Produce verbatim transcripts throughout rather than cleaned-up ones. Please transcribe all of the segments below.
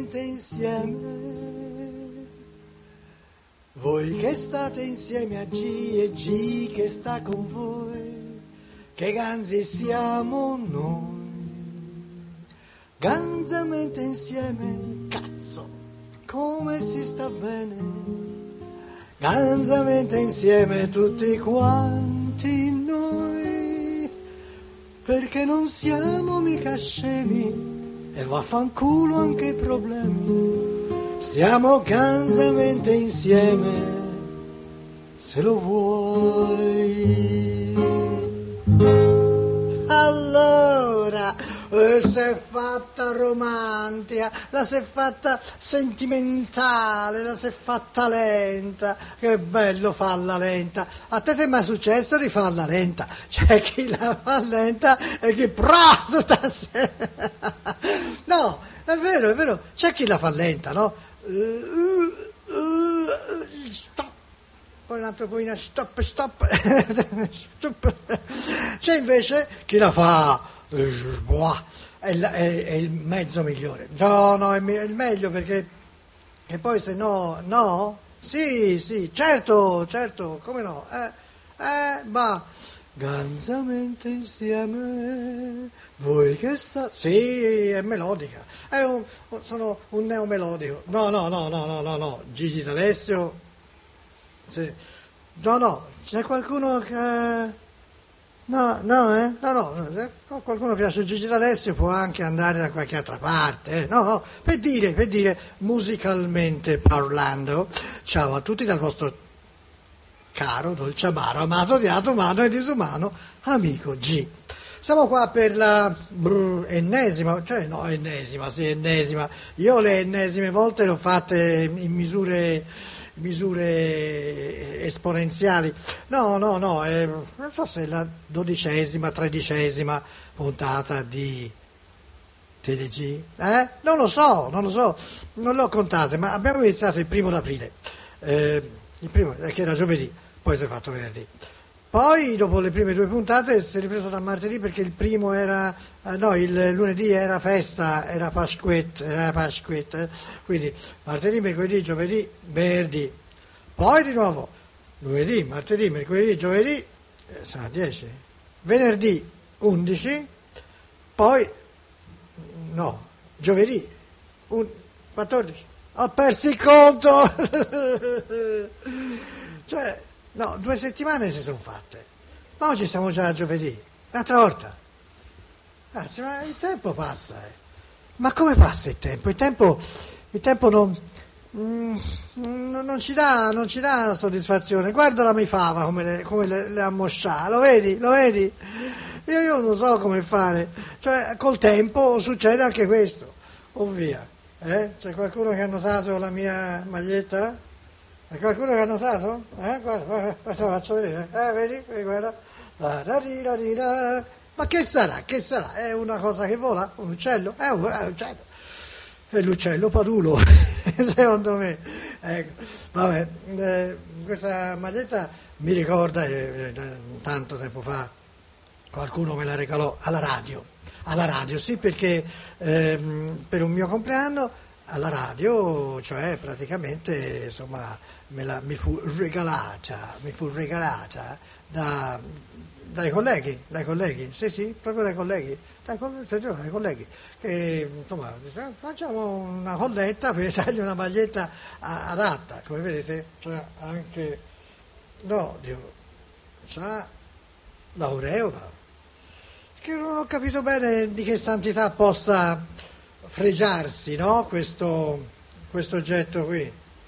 Gansamente insieme, voi che state insieme a G e G che sta con voi, che ganzi siamo noi. Gansamente insieme, cazzo, come si sta bene. Gansamente insieme tutti quanti noi, perché non siamo mica scemi e vaffanculo anche i problemi. Stiamo gansamente insieme, se lo vuoi. Allora, eh, si è fatta romantica, la si è fatta sentimentale, la si è fatta lenta. Che bello farla lenta. A te ti è mai successo di farla lenta? C'è chi la fa lenta e chi tutta no, è vero, è vero, c'è chi la fa lenta, no? Uh, uh, uh, stop. Poi un altro pochino, stop, stop, stop. C'è invece chi la fa, è il, è, è il mezzo migliore. No, no, è il meglio perché che poi se no, no? Sì, sì, certo, certo, come no? Eh, eh, ma gansamente insieme, voi che sta... Sì, è melodica, è un, sono un neomelodico. No, no, no, no, no, no, no, Gigi D'Alessio... Sì. No, no, c'è qualcuno che... No, no, eh? No, no, se qualcuno piace Gigi D'Alessio può anche andare da qualche altra parte, eh? No, no, per dire, per dire, musicalmente parlando, ciao a tutti dal vostro caro, dolce amaro, amato, odiato, umano e disumano, amico G. Siamo qua per la brr, ennesima, cioè no, ennesima, sì, ennesima. Io le ennesime volte le ho fatte in misure... misure esponenziali. No, no, no, eh, forse è la dodicesima, tredicesima puntata di TeleG. Eh? Non lo so, non lo so, non l'ho contate, ma abbiamo iniziato il primo d'aprile, eh, il primo, eh, che era giovedì, poi si è fatto venerdì. Poi, dopo le prime due puntate, si è ripreso da martedì perché il primo era, eh, no, il lunedì era festa, era Pasquet, era Pasquet, eh, quindi martedì, mercoledì, giovedì, venerdì. Poi di nuovo, lunedì, martedì, mercoledì, giovedì, eh, sono a dieci, venerdì undici, poi, no, giovedì un, quattordici. Ho perso il conto! Cioè... No, due settimane si sono fatte, ma oggi siamo già a giovedì, un'altra volta. Anzi, ma il tempo passa, eh. Ma come passa il tempo? Il tempo, il tempo non, mm, non, ci dà, non ci dà soddisfazione. Guarda la mifava come le, come le, le ammoscià, lo vedi? Lo vedi? Io, io non so come fare, cioè col tempo succede anche questo, ovvia. Eh? C'è qualcuno che ha notato la mia maglietta? C'è qualcuno che ha notato? Eh? Guarda, guarda, guarda, faccio vedere. Eh, vedi? Vedi, guarda. Ma che sarà? Che sarà? È una cosa che vola? Un uccello? È un, è un uccello. È l'uccello Padulo, secondo me. Ecco. Vabbè, eh, questa maglietta mi ricorda, eh, tanto tempo fa, qualcuno me la regalò alla radio. Alla radio, sì, perché ehm, per un mio compleanno alla radio, cioè praticamente, insomma, me la, mi fu regalata, mi fu regalata da, dai colleghi, dai colleghi, sì sì, proprio dai colleghi, dai, dai colleghi, che insomma facciamo una colletta per dargli una maglietta adatta, come vedete, c'è anche, no, Dio, c'ha l'aureola, che non ho capito bene di che santità possa fregiarsi, no? Questo, questo oggetto qui.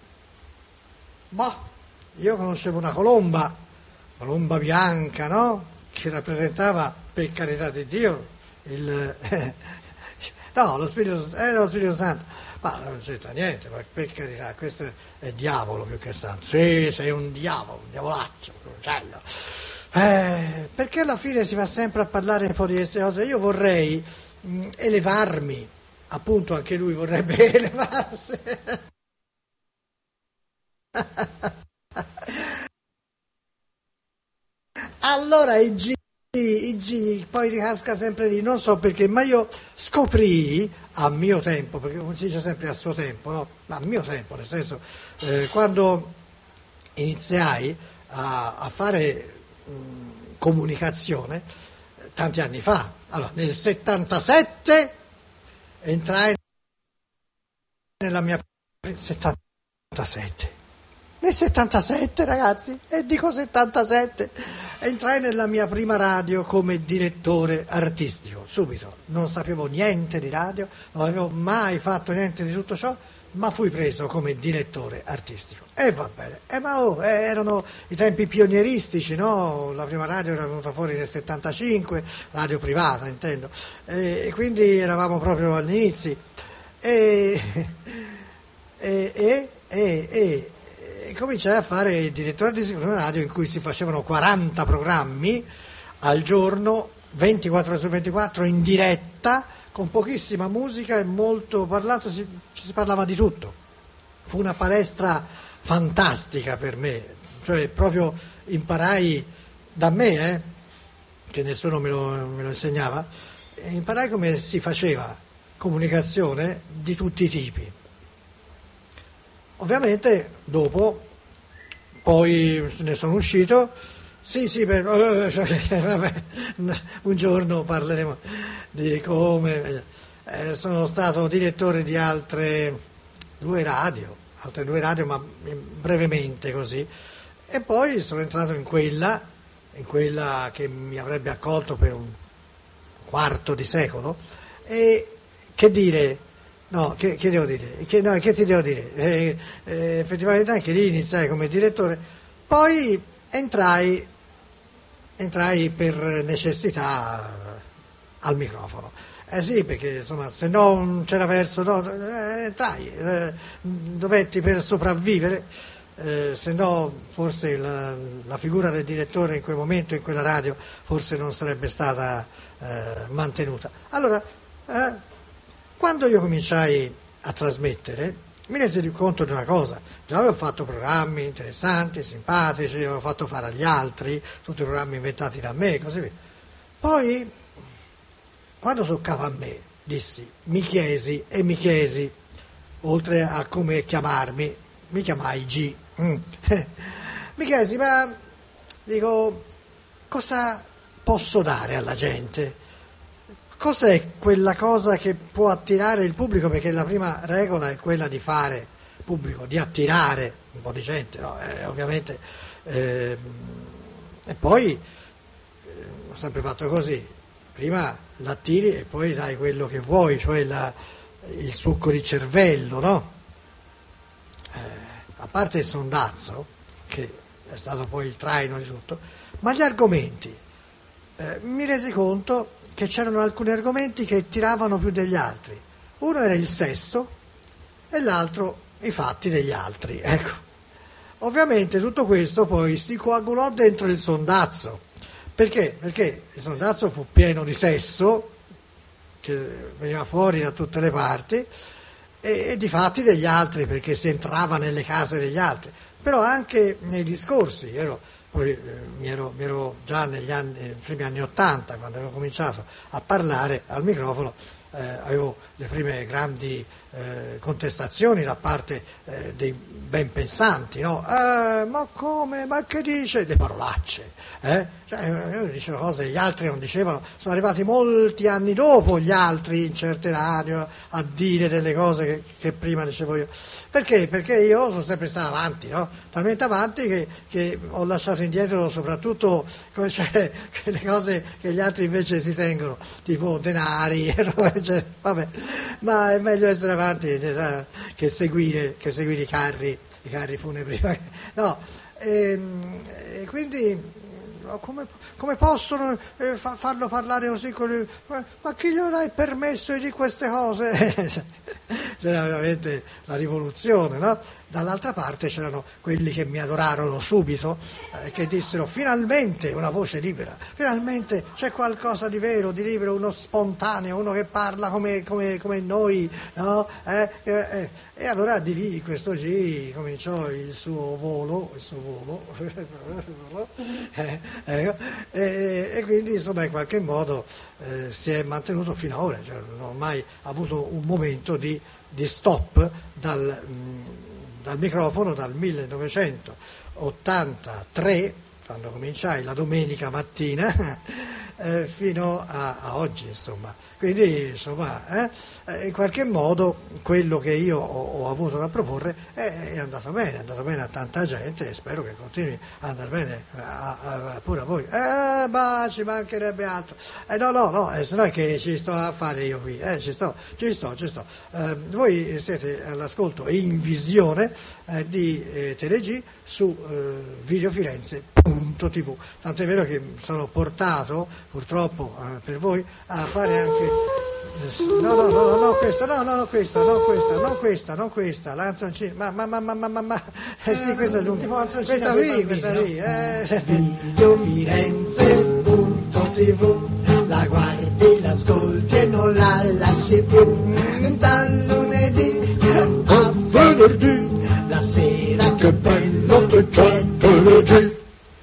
Ma io conoscevo una colomba, colomba bianca, no? Che rappresentava, per carità di Dio, il eh, no, lo Spirito, eh, lo Spirito Santo. Ma non c'entra niente, ma per carità, questo è diavolo più che santo. Sì, sei un diavolo, un diavolaccio, un uccello. Eh, perché alla fine si va sempre a parlare un po' di queste cose? Io vorrei mh, elevarmi. Appunto anche lui vorrebbe elevarsi. Allora i G i G poi ricasca sempre lì, non so perché, ma io scoprì a mio tempo, perché come si dice sempre a suo tempo, no? Ma a mio tempo, nel senso, eh, quando iniziai a, a fare mh, comunicazione, eh, tanti anni fa, allora nel settantasette entrai nella mia settantasette. Nel settantasette, ragazzi, e dico settantasette, entrai nella mia prima radio come direttore artistico, subito. Non sapevo niente di radio, non avevo mai fatto niente di tutto ciò, ma fui preso come direttore artistico. E va bene, e ma oh, eh, erano i tempi pionieristici, no? La prima radio era venuta fuori nel settantacinque, radio privata intendo, e, e quindi eravamo proprio agli inizi. E, e, e, e, e E cominciai a fare il direttore di una radio in cui si facevano quaranta programmi al giorno, ventiquattro ore su ventiquattro, in diretta, con pochissima musica e molto parlato, si, ci si parlava di tutto. Fu una palestra fantastica per me, cioè proprio imparai da me, eh, che nessuno me lo, me lo insegnava, imparai come si faceva comunicazione di tutti i tipi. Ovviamente dopo, poi ne sono uscito, sì sì, per, vabbè, un giorno parleremo di come, eh, sono stato direttore di altre due radio, altre due radio ma brevemente così, e poi sono entrato in quella, in quella che mi avrebbe accolto per un quarto di secolo, e che dire... No, che, che devo dire? Che, no, che ti devo dire? Eh, eh, effettivamente anche lì iniziai come direttore, poi entrai, entrai per necessità al microfono. Eh sì, perché insomma, se no non c'era verso, no, eh, entrai, eh, dovetti per sopravvivere, eh, se no forse la, la figura del direttore in quel momento, in quella radio, forse non sarebbe stata eh, mantenuta. Allora, eh, quando io cominciai a trasmettere, mi resi conto di una cosa: già avevo fatto programmi interessanti, simpatici, avevo fatto fare agli altri, tutti i programmi inventati da me, così via. Poi, quando toccava a me, dissi, mi chiesi e mi chiesi, oltre a come chiamarmi, mi chiamai G. Mm. Mi chiesi, ma dico, cosa posso dare alla gente? Cos'è quella cosa che può attirare il pubblico? Perché la prima regola è quella di fare pubblico, di attirare un po' di gente, no? Eh, ovviamente. Eh, e poi eh, ho sempre fatto così: prima l'attiri e poi dai quello che vuoi, cioè la, il succo di cervello, no? Eh, a parte il sondazzo, che è stato poi il traino di tutto, ma gli argomenti. Eh, mi resi conto che c'erano alcuni argomenti che tiravano più degli altri. Uno era il sesso e l'altro i fatti degli altri. Ecco. Ovviamente tutto questo poi si coagulò dentro il sondazzo. Perché? Perché il sondazzo fu pieno di sesso, che veniva fuori da tutte le parti, e, e di fatti degli altri, perché si entrava nelle case degli altri. Però anche nei discorsi, ero... Poi eh, mi, ero, mi ero già negli anni, nei primi anni Ottanta, quando avevo cominciato a parlare al microfono, eh, avevo le prime grandi eh, contestazioni da parte eh, dei ben pensanti, no? Eh, ma come? Ma che dice? Le parolacce, eh? Cioè, io dicevo cose che gli altri non dicevano, sono arrivati molti anni dopo gli altri in certe radio a dire delle cose che, che prima dicevo io. Perché? Perché io sono sempre stato avanti, no? Talmente avanti che, che ho lasciato indietro soprattutto, cioè, le cose che gli altri invece si tengono, tipo denari, cioè, vabbè, ma è meglio essere avanti eh, che seguire, che seguire i carri, i carri funebri. No, e, e quindi come, come possono eh, fa, farlo parlare così con lui? Ma, ma chi glielo hai permesso di dire queste cose? C'era veramente la rivoluzione, no? dall'altra parte c'erano quelli che mi adorarono subito, eh, che dissero finalmente una voce libera, finalmente c'è qualcosa di vero, di libero, uno spontaneo, uno che parla come, come, come noi, no? Eh, eh, eh. E allora di lì questo G cominciò il suo volo, il suo volo, eh, ecco, e, e quindi insomma in qualche modo eh, si è mantenuto fino ad ora, cioè, non ho mai avuto un momento di, di stop dal, mh, dal microfono dal millenovecentottantatré, quando cominciai la domenica mattina, eh, fino a, a oggi, insomma. Quindi, insomma, eh, in qualche modo quello che io ho, ho avuto da proporre è, è andato bene, è andato bene a tanta gente e spero che continui a andare bene a, a, a, pure a voi. Eh, ma ci mancherebbe altro. Eh, no, no, no, eh, se no è che ci sto a fare io qui, eh, ci sto, ci sto, ci sto. Eh, voi siete all'ascolto in visione eh, di eh, TeleG su eh, videofirenze punto tivù, tant'è vero che sono portato purtroppo eh, per voi a fare anche no no no no no questa no no no questa no questa no questa no questa l'anzoncina ma ma ma ma ma ma, ma. Eh sì, questa è l'ultima questa qui questa lì eh. videofirenze punto tivù, la guardi, l'ascolti e non la lasci più dal lunedì a venerdì la sera, che bello che c'è TeleG.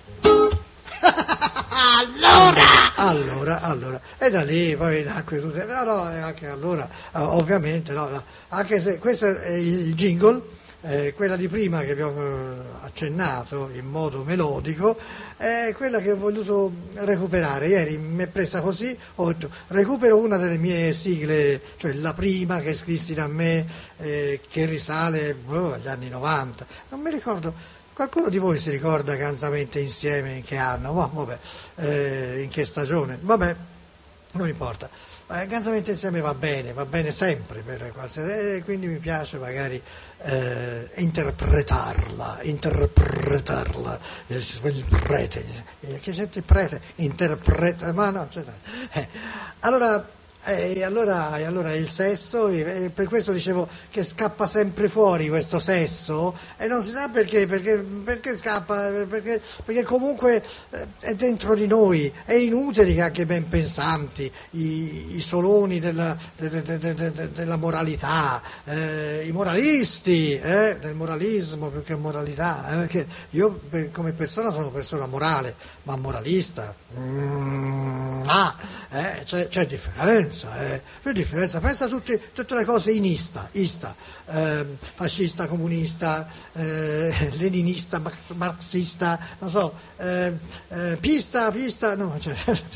Allora, allora, allora, e da lì poi nacque tutte, no, no, anche allora, ovviamente, no, no, anche se questo è il jingle, eh, quella di prima che vi ho accennato in modo melodico, è quella che ho voluto recuperare. Ieri mi è presa così, ho detto, recupero una delle mie sigle, cioè la prima che scrissi da me, eh, che risale oh, agli anni novanta, non mi ricordo. Qualcuno di voi si ricorda Gansamente insieme in che anno? Oh, vabbè, eh, in che stagione? Vabbè, non importa. Eh, Gansamente insieme va bene, va bene sempre per qualsiasi, e quindi mi piace magari eh, interpretarla, interpretarla, il, il prete, che c'è il prete, interpreta, ma no, c'è, eh. Allora. E allora, e allora il sesso, e per questo dicevo che scappa sempre fuori questo sesso e non si sa perché, perché, perché scappa, perché, perché comunque è dentro di noi, è inutile che anche ben pensanti, i, i soloni della, de, de, de, de, della moralità, eh, i moralisti eh, del moralismo più che moralità, eh, perché io per, come persona sono persona morale, ma moralista, mm, ah, eh, c'è, c'è differenza. Eh, che differenza? Pensa a tutti, tutte le cose in ista, ista eh, fascista, comunista, eh, leninista, marxista, non so, eh, eh, pista, pista, no, cioè,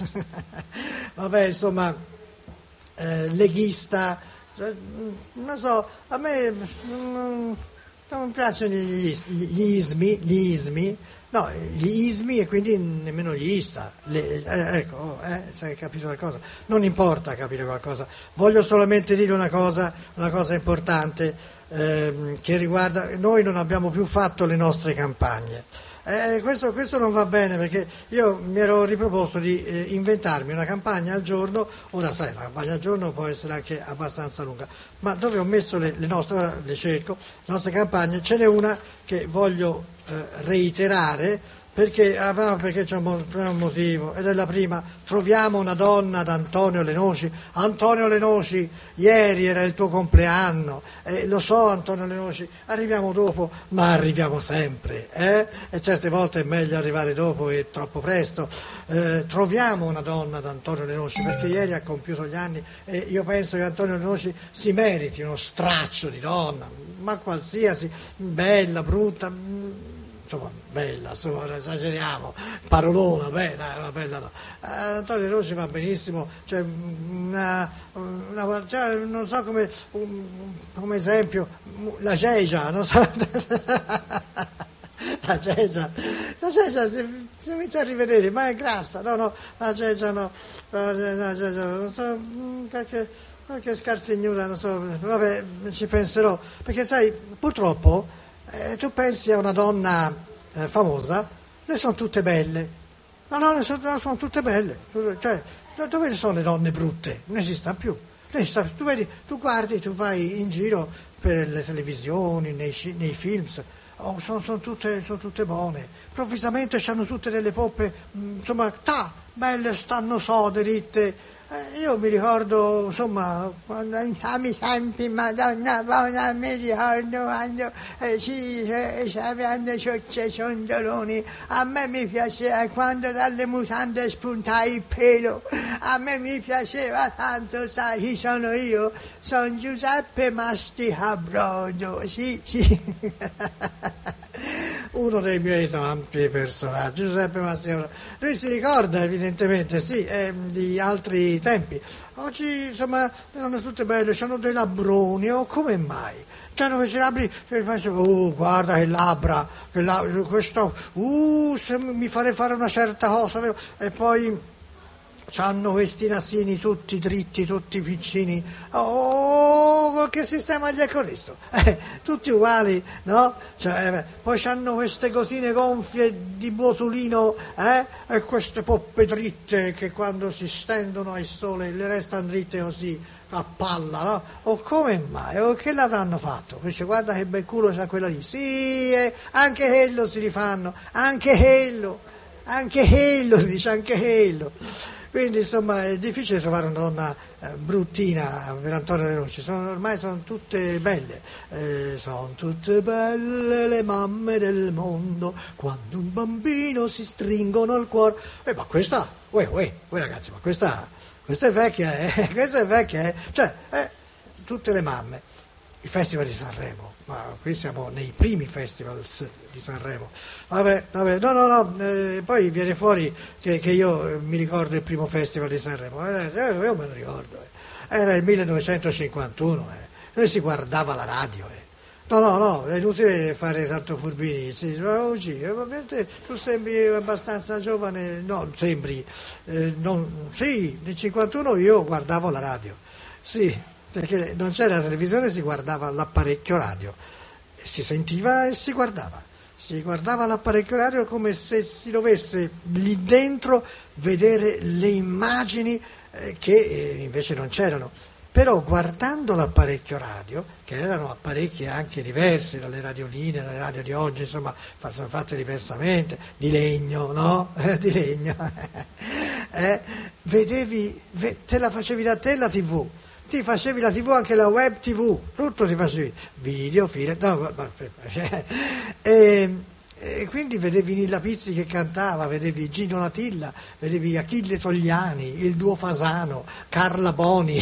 vabbè, insomma, eh, leghista, cioè, non so, a me non, non piacciono gli, gli, gli ismi, gli ismi. No, gli ismi e quindi nemmeno gli ista, le, eh, ecco, eh, se hai capito qualcosa, non importa capire qualcosa, voglio solamente dire una cosa, una cosa importante ehm, che riguarda, noi non abbiamo più fatto le nostre campagne, eh, questo, questo non va bene perché io mi ero riproposto di eh, inventarmi una campagna al giorno, ora sai, la campagna al giorno può essere anche abbastanza lunga, ma dove ho messo le, le nostre, ora le cerco, le nostre campagne, ce n'è una che voglio Eh, reiterare perché, ah, perché c'è un, un motivo ed è la prima. Troviamo una donna ad Antonio Lenoci. Antonio Lenoci, ieri era il tuo compleanno, eh, lo so Antonio Lenoci, arriviamo dopo ma arriviamo sempre eh? E certe volte è meglio arrivare dopo e troppo presto. Eh, troviamo una donna ad Antonio Lenoci perché ieri ha compiuto gli anni e io penso che Antonio Lenoci si meriti uno straccio di donna, ma qualsiasi, bella, brutta, insomma bella, insomma, esageriamo, parolona, beh, dai, una bella no. Eh, Antonio Lenoci va benissimo, cioè, una, una, cioè, non so come, un, come esempio, la Gegia, non so, la Gegia, la Gegia si, si comincia a rivedere, ma è grassa, no, no, la Gegia no, la Gegia, non so, qualche, qualche scarsignura, non so, vabbè, ci penserò, perché sai, purtroppo, Eh, tu pensi a una donna eh, famosa, le sono tutte belle, no, no, le sono, sono tutte belle, cioè, dove sono le donne brutte? Non esistono più, Tu, vedi, tu guardi, tu vai in giro per le televisioni, nei, nei film, oh, sono, sono, tutte, sono tutte buone, improvvisamente hanno tutte delle poppe, insomma, ta, belle, stanno sode, ritte. Eh, io mi ricordo, insomma, quando a miei tempi, Madonna buona, mi ricordo quando eh, ci avevano ciocce ciondoloni, a me mi piaceva quando dalle mutande spuntai il pelo, a me mi piaceva tanto, sai chi sono io? Sono Giuseppe Masticabrodo, sì, sì. Uno dei miei tanti personaggi, Giuseppe Masticabrodo. Lui si ricorda evidentemente, sì, eh, di altri tempi. Oggi, insomma, erano tutte belle, c'hanno dei labbroni, oh, come mai? C'hanno questi labbri, e penso, oh, guarda che labbra, che labbra, questo, uh, se mi farei fare una certa cosa, e poi c'hanno questi nasini tutti dritti, tutti piccini, oh, che sistema gli è questo? Eh, tutti uguali, no? Cioè, eh, poi c'hanno queste gotine gonfie di botulino, eh? E queste poppe dritte che quando si stendono al sole le restano dritte così, a palla, no? O come mai? O che l'avranno fatto? Dice, guarda che bel culo c'ha quella lì. Sì, eh, anche quello si rifanno, anche quello, anche quello, dice, anche quello. Quindi insomma è difficile trovare una donna eh, bruttina per Antonio Renucci, sono, ormai sono tutte belle, eh, sono tutte belle le mamme del mondo, quando un bambino si stringono al cuore. Eh, ma questa, uè, uè, uè ragazzi, ma questa, questa è vecchia, eh, questa è vecchia, eh, cioè, eh, tutte le mamme, i festival di Sanremo, ma qui siamo nei primi festivals di Sanremo. Vabbè, vabbè, no, no, no, eh, poi viene fuori che, che io mi ricordo il primo festival di Sanremo, eh, io me lo ricordo, eh. Era il millenovecentocinquantuno, eh. Noi si guardava la radio, eh. No, no, no, è inutile fare tanto furbini, sì, oggi, eh, tu sembri abbastanza giovane, no, sembri, eh, non, sì, nel cinquantuno io guardavo la radio, sì, perché non c'era la televisione, si guardava l'apparecchio radio, si sentiva e si guardava, si guardava l'apparecchio radio come se si dovesse lì dentro vedere le immagini eh, che eh, invece non c'erano. Però guardando l'apparecchio radio, che erano apparecchi anche diversi dalle radioline, dalle radio di oggi, insomma, sono fatte diversamente, di legno, no? di legno, eh, vedevi, te la facevi da te la tivù. Ti facevi la tivù, anche la web tivù, tutto ti facevi, video, film, no, e, e quindi vedevi Nilla Pizzi che cantava, vedevi Gino Latilla, vedevi Achille Togliani, il duo Fasano, Carla Boni,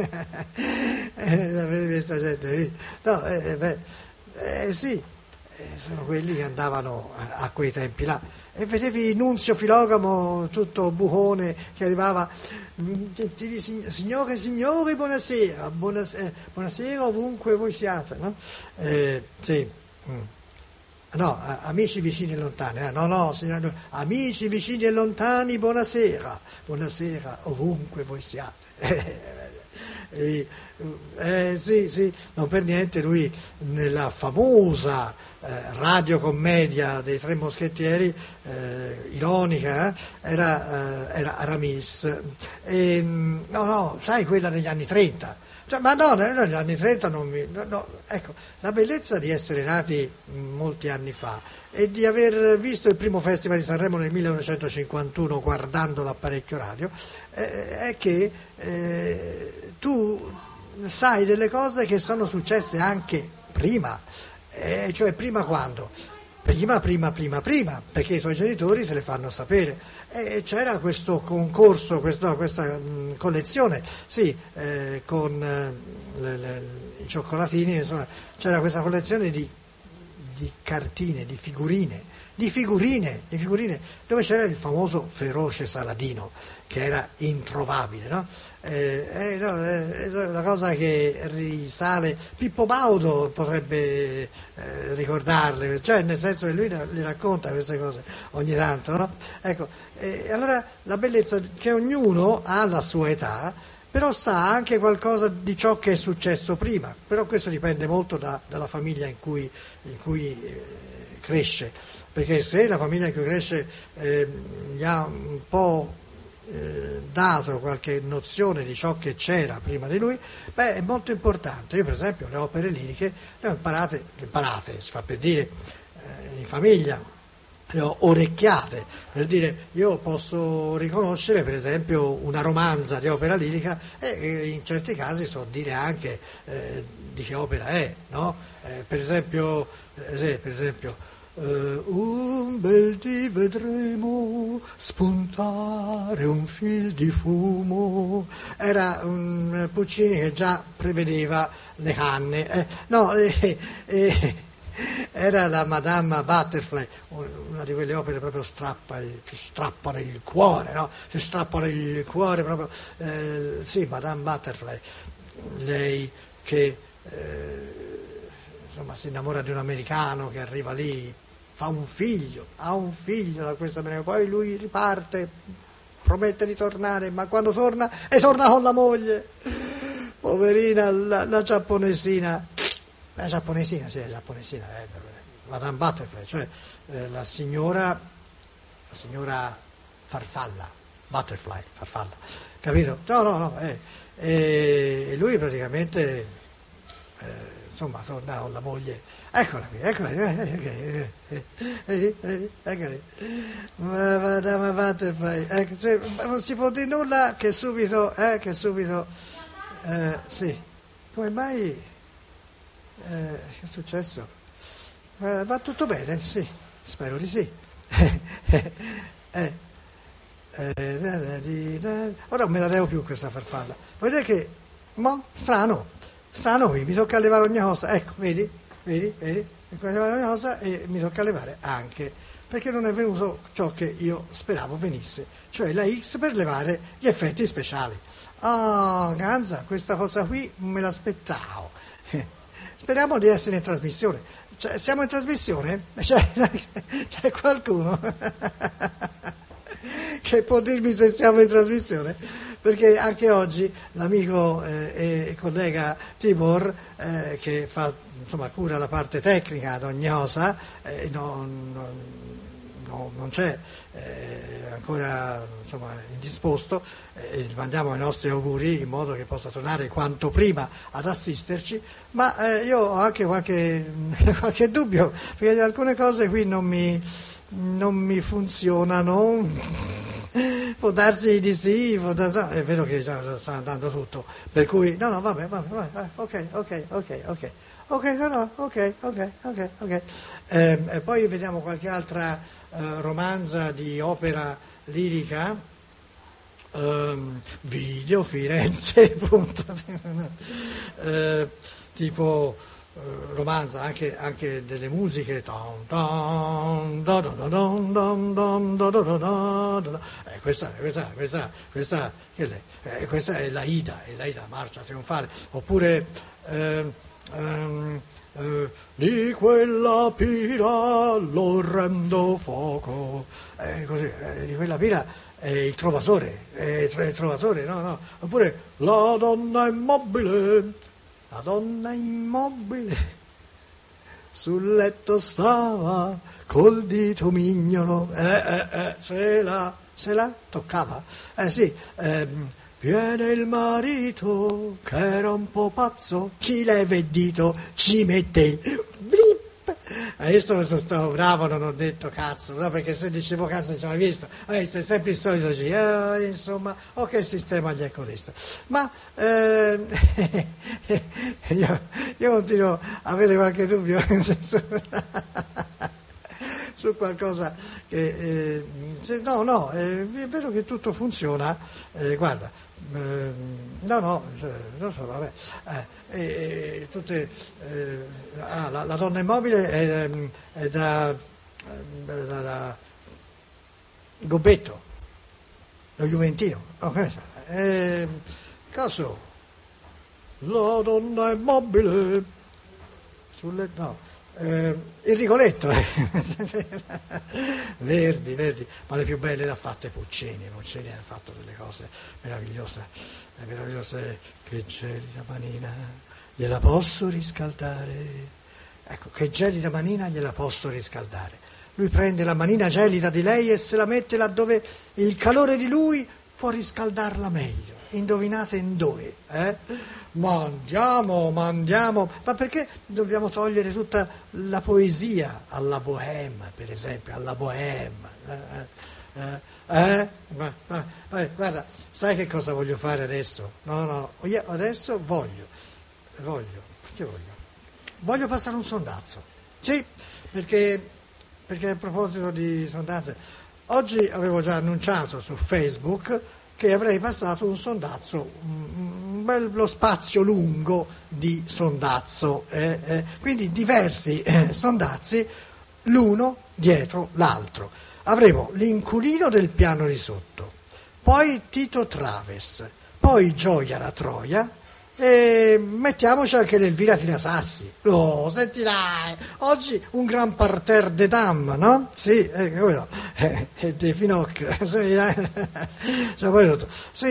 vedevi questa gente lì, no, eh, beh, eh, sì, eh, sono quelli che andavano a, a quei tempi là. E vedevi Nunzio Filogamo tutto bucone che arrivava, gentili signore e signori, buonasera, buonasera, buonasera ovunque voi siate, no? Eh, sì. Mm. No, amici vicini e lontani, eh? no, no, signori, amici vicini e lontani, buonasera, buonasera ovunque voi siate. Eh, eh, sì, sì, non per niente lui nella famosa eh, radiocommedia dei Tre Moschettieri, eh, ironica, eh, era, eh, era Aramis. E, no, no, sai quella degli anni trenta. Cioè, ma no, negli anni trenta non mi... No, no, ecco, la bellezza di essere nati molti anni fa e di aver visto il primo festival di Sanremo nel millenovecentocinquantuno guardando l'apparecchio radio eh, è che eh, tu sai delle cose che sono successe anche prima, eh, cioè prima quando? Prima, prima, prima, prima, perché i tuoi genitori te le fanno sapere. E c'era questo concorso, questo, questa mh, collezione, sì, eh, con eh, le, le, i cioccolatini, insomma, c'era questa collezione di, di cartine, di figurine, di figurine, di figurine, dove c'era il famoso feroce Saladino, che era introvabile, no? Eh, eh, no, è una cosa che risale, Pippo Baudo potrebbe eh, ricordarle, cioè nel senso che lui le racconta queste cose ogni tanto, no? Ecco, eh, allora la bellezza che ognuno ha la sua età, però sa anche qualcosa di ciò che è successo prima, però questo dipende molto da, dalla famiglia in cui, in cui eh, cresce, perché se la famiglia in cui cresce eh, gli ha un po' eh, dato qualche nozione di ciò che c'era prima di lui, beh, è molto importante. Io per esempio le opere liriche le ho imparate, le imparate, si fa per dire, eh, in famiglia, le ho orecchiate, per dire, io posso riconoscere per esempio una romanza di opera lirica e, e in certi casi so dire anche eh, di che opera è, no? Eh, per esempio, eh, sì, per esempio Uh, un bel dì vedremo spuntare un fil di fumo. Era un Puccini che già prevedeva le canne. Eh, no, eh, eh, era la Madama Butterfly, una di quelle opere proprio strappa, ci strappano il cuore, no? Ci strappano il cuore proprio. Eh, sì, Madame Butterfly, lei che eh, insomma si innamora di un americano che arriva lì, fa un figlio, ha un figlio da questa maniera, poi lui riparte, promette di tornare, ma quando torna, e torna con la moglie, poverina, la, la giapponesina, la giapponesina, sì, la giapponesina, eh, Madame Butterfly, cioè eh, la signora, la signora farfalla, Butterfly, farfalla, capito? No, no, no, eh, e lui praticamente... Eh, insomma, torna con la moglie, eccola qui, eccola qui, eccola qui, Madama Butterfly, ecco, cioè, non si può dire nulla che subito, eh, che subito, eh, sì, come mai, eh, che è successo? Eh, va tutto bene? Sì, spero di sì. eh, eh, ora non me la levo più questa farfalla, vuol dire che, mo, strano, strano qui, mi tocca levare ogni cosa, ecco, vedi, vedi, vedi, mi tocca levare ogni cosa e mi tocca levare anche, perché non è venuto ciò che io speravo venisse, cioè la X per levare gli effetti speciali. Oh, Ganza, questa cosa qui me l'aspettavo. Speriamo di essere in trasmissione. Cioè, siamo in trasmissione? C'è, c'è qualcuno che può dirmi se siamo in trasmissione? Perché anche oggi l'amico eh, e collega Tibor, eh, che fa, insomma, cura la parte tecnica ad ogni cosa, eh, non, non, no, non c'è, eh, ancora insomma, indisposto, eh, gli mandiamo i nostri auguri in modo che possa tornare quanto prima ad assisterci, ma eh, io ho anche qualche, qualche dubbio, perché alcune cose qui non mi, non mi funzionano. Può darsi di sì, può darsi, no, è vero che già sta andando tutto, per cui no, no, vabbè, vabbè, vabbè, ok, ok, ok, ok, ok, no, no, ok, ok, ok, ok. Eh, e poi vediamo qualche altra eh, romanza di opera lirica, ehm, video, Firenze, punto, eh, tipo eh, romanza, anche, anche delle musiche, Tom, tom, da, da, da, dom, dom, dom, da, da, da, da, da. Eh, questa, questa, questa, questa, che è? Eh, questa è l'Aida, è l'Aida, marcia trionfale, oppure eh, ehm, eh, di quella pira l'orrendo fuoco, eh, così, eh, di quella pira è il trovatore, è il trovatore, no, no, oppure la donna immobile. La donna immobile sul letto stava col dito mignolo, eh, eh, eh, se la, se la toccava, eh sì, ehm, viene il marito che era un po' pazzo, ci leva il dito, ci mette il blip. Adesso sono stato bravo, non ho detto cazzo, no? Perché se dicevo cazzo non ci hai mai visto, eh, è sempre il solito giro, eh, insomma, o che sistema gli è questo. Ma eh, io, io continuo a avere qualche dubbio nel senso, su qualcosa che eh, se, no, no, eh, è vero che tutto funziona, eh, guarda, eh, no, no, non so, vabbè, eh, eh, tutte, eh, ah, la, la donna immobile è, è da, da, da, da Gobetto, lo Juventino, okay. eh, caso, la donna immobile sulle, no. Eh, il Rigoletto, eh. Verdi, Verdi, ma le più belle le ha fatte Puccini. Puccini ha fatto delle cose meravigliose, meravigliose. Che gelida manina, gliela posso riscaldare? Ecco, che gelida manina gliela posso riscaldare. Lui prende la manina gelida di lei e se la mette laddove il calore di lui può riscaldarla meglio. Indovinate in dove? Eh? Ma andiamo, ma andiamo, ma perché dobbiamo togliere tutta la poesia alla bohème, per esempio, alla bohème? Eh? eh, eh? Ma, ma, ma, guarda, sai che cosa voglio fare adesso? No, no, io adesso voglio, voglio, che voglio? Voglio passare un sondazzo, sì, perché, perché a proposito di sondazzi, oggi avevo già annunciato su Facebook che avrei passato un sondazzo, un bello spazio lungo di sondazzo, eh, eh, quindi diversi eh, sondazzi, l'uno dietro l'altro. Avremo l'inculino del piano di sotto, poi Tito Traves, poi Gioia la Troia e mettiamoci anche l'Elvira Tirasassi. Oh, sentirai, oggi un gran parterre de dames, no? Sì, eh, come no? Eh, eh, De Finocchio, sì, eh, cioè, poi tutto. Sì,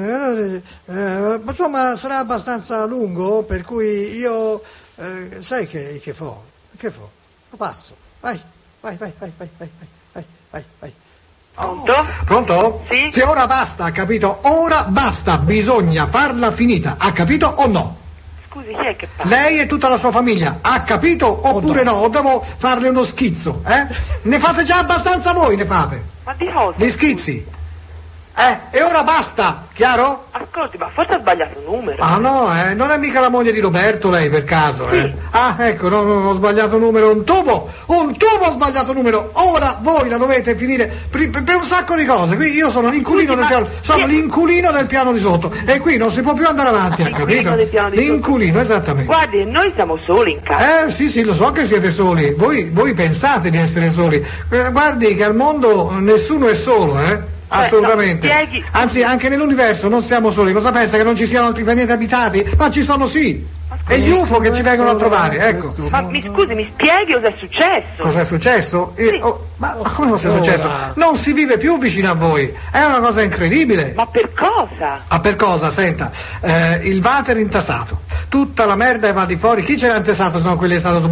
eh, eh, insomma sarà abbastanza lungo, per cui io, eh, sai che, che fo? Che fo? Lo passo, vai, vai, vai, vai, vai, vai, vai, vai, vai. Pronto? Pronto? Sì? Sì, ora basta, ha capito? Ora basta, bisogna farla finita, ha capito o no? Scusi, chi è che parla? Lei e tutta la sua famiglia, ha capito oppure no? O devo farle uno schizzo, eh? Ne fate già abbastanza voi, ne fate. Ma di cosa? Gli schizzi. Eh, e ora basta, chiaro? Ascolti, ma forse ha sbagliato numero. Ah no, eh, non è mica la moglie di Roberto lei per caso, eh? Sì. Ah, ecco, no, no, ho sbagliato numero, un tubo, un tubo ho sbagliato numero, ora voi la dovete finire per, per un sacco di cose, qui io sono l'inculino Scusi, del ma- piano, sono sì. l'inculino del piano di sotto e qui non si può più andare avanti, ha L'inculino capito? del piano di sotto. L'inculino, esattamente. Guardi, noi siamo soli in casa. Eh sì sì, lo so che siete soli, voi, voi pensate di essere soli, Eh, guardi che al mondo nessuno è solo, eh? Assolutamente. no, spieghi- Anzi, anche nell'universo non siamo soli. Cosa pensa, che non ci siano altri pianeti abitati? Ma ci sono sì. E gli U F O che ci vengono a trovare, ecco. Ma mi scusi, mi spieghi cosa è successo? Cosa è successo? Eh, Sì. oh, ma come cosa è Ora. successo? Non si vive più vicino a voi. È una cosa incredibile. Ma per cosa? Ah, per cosa? Senta, eh, il water intasato, tutta la merda va di fuori. Chi c'era intasato? Sono quelli che è stato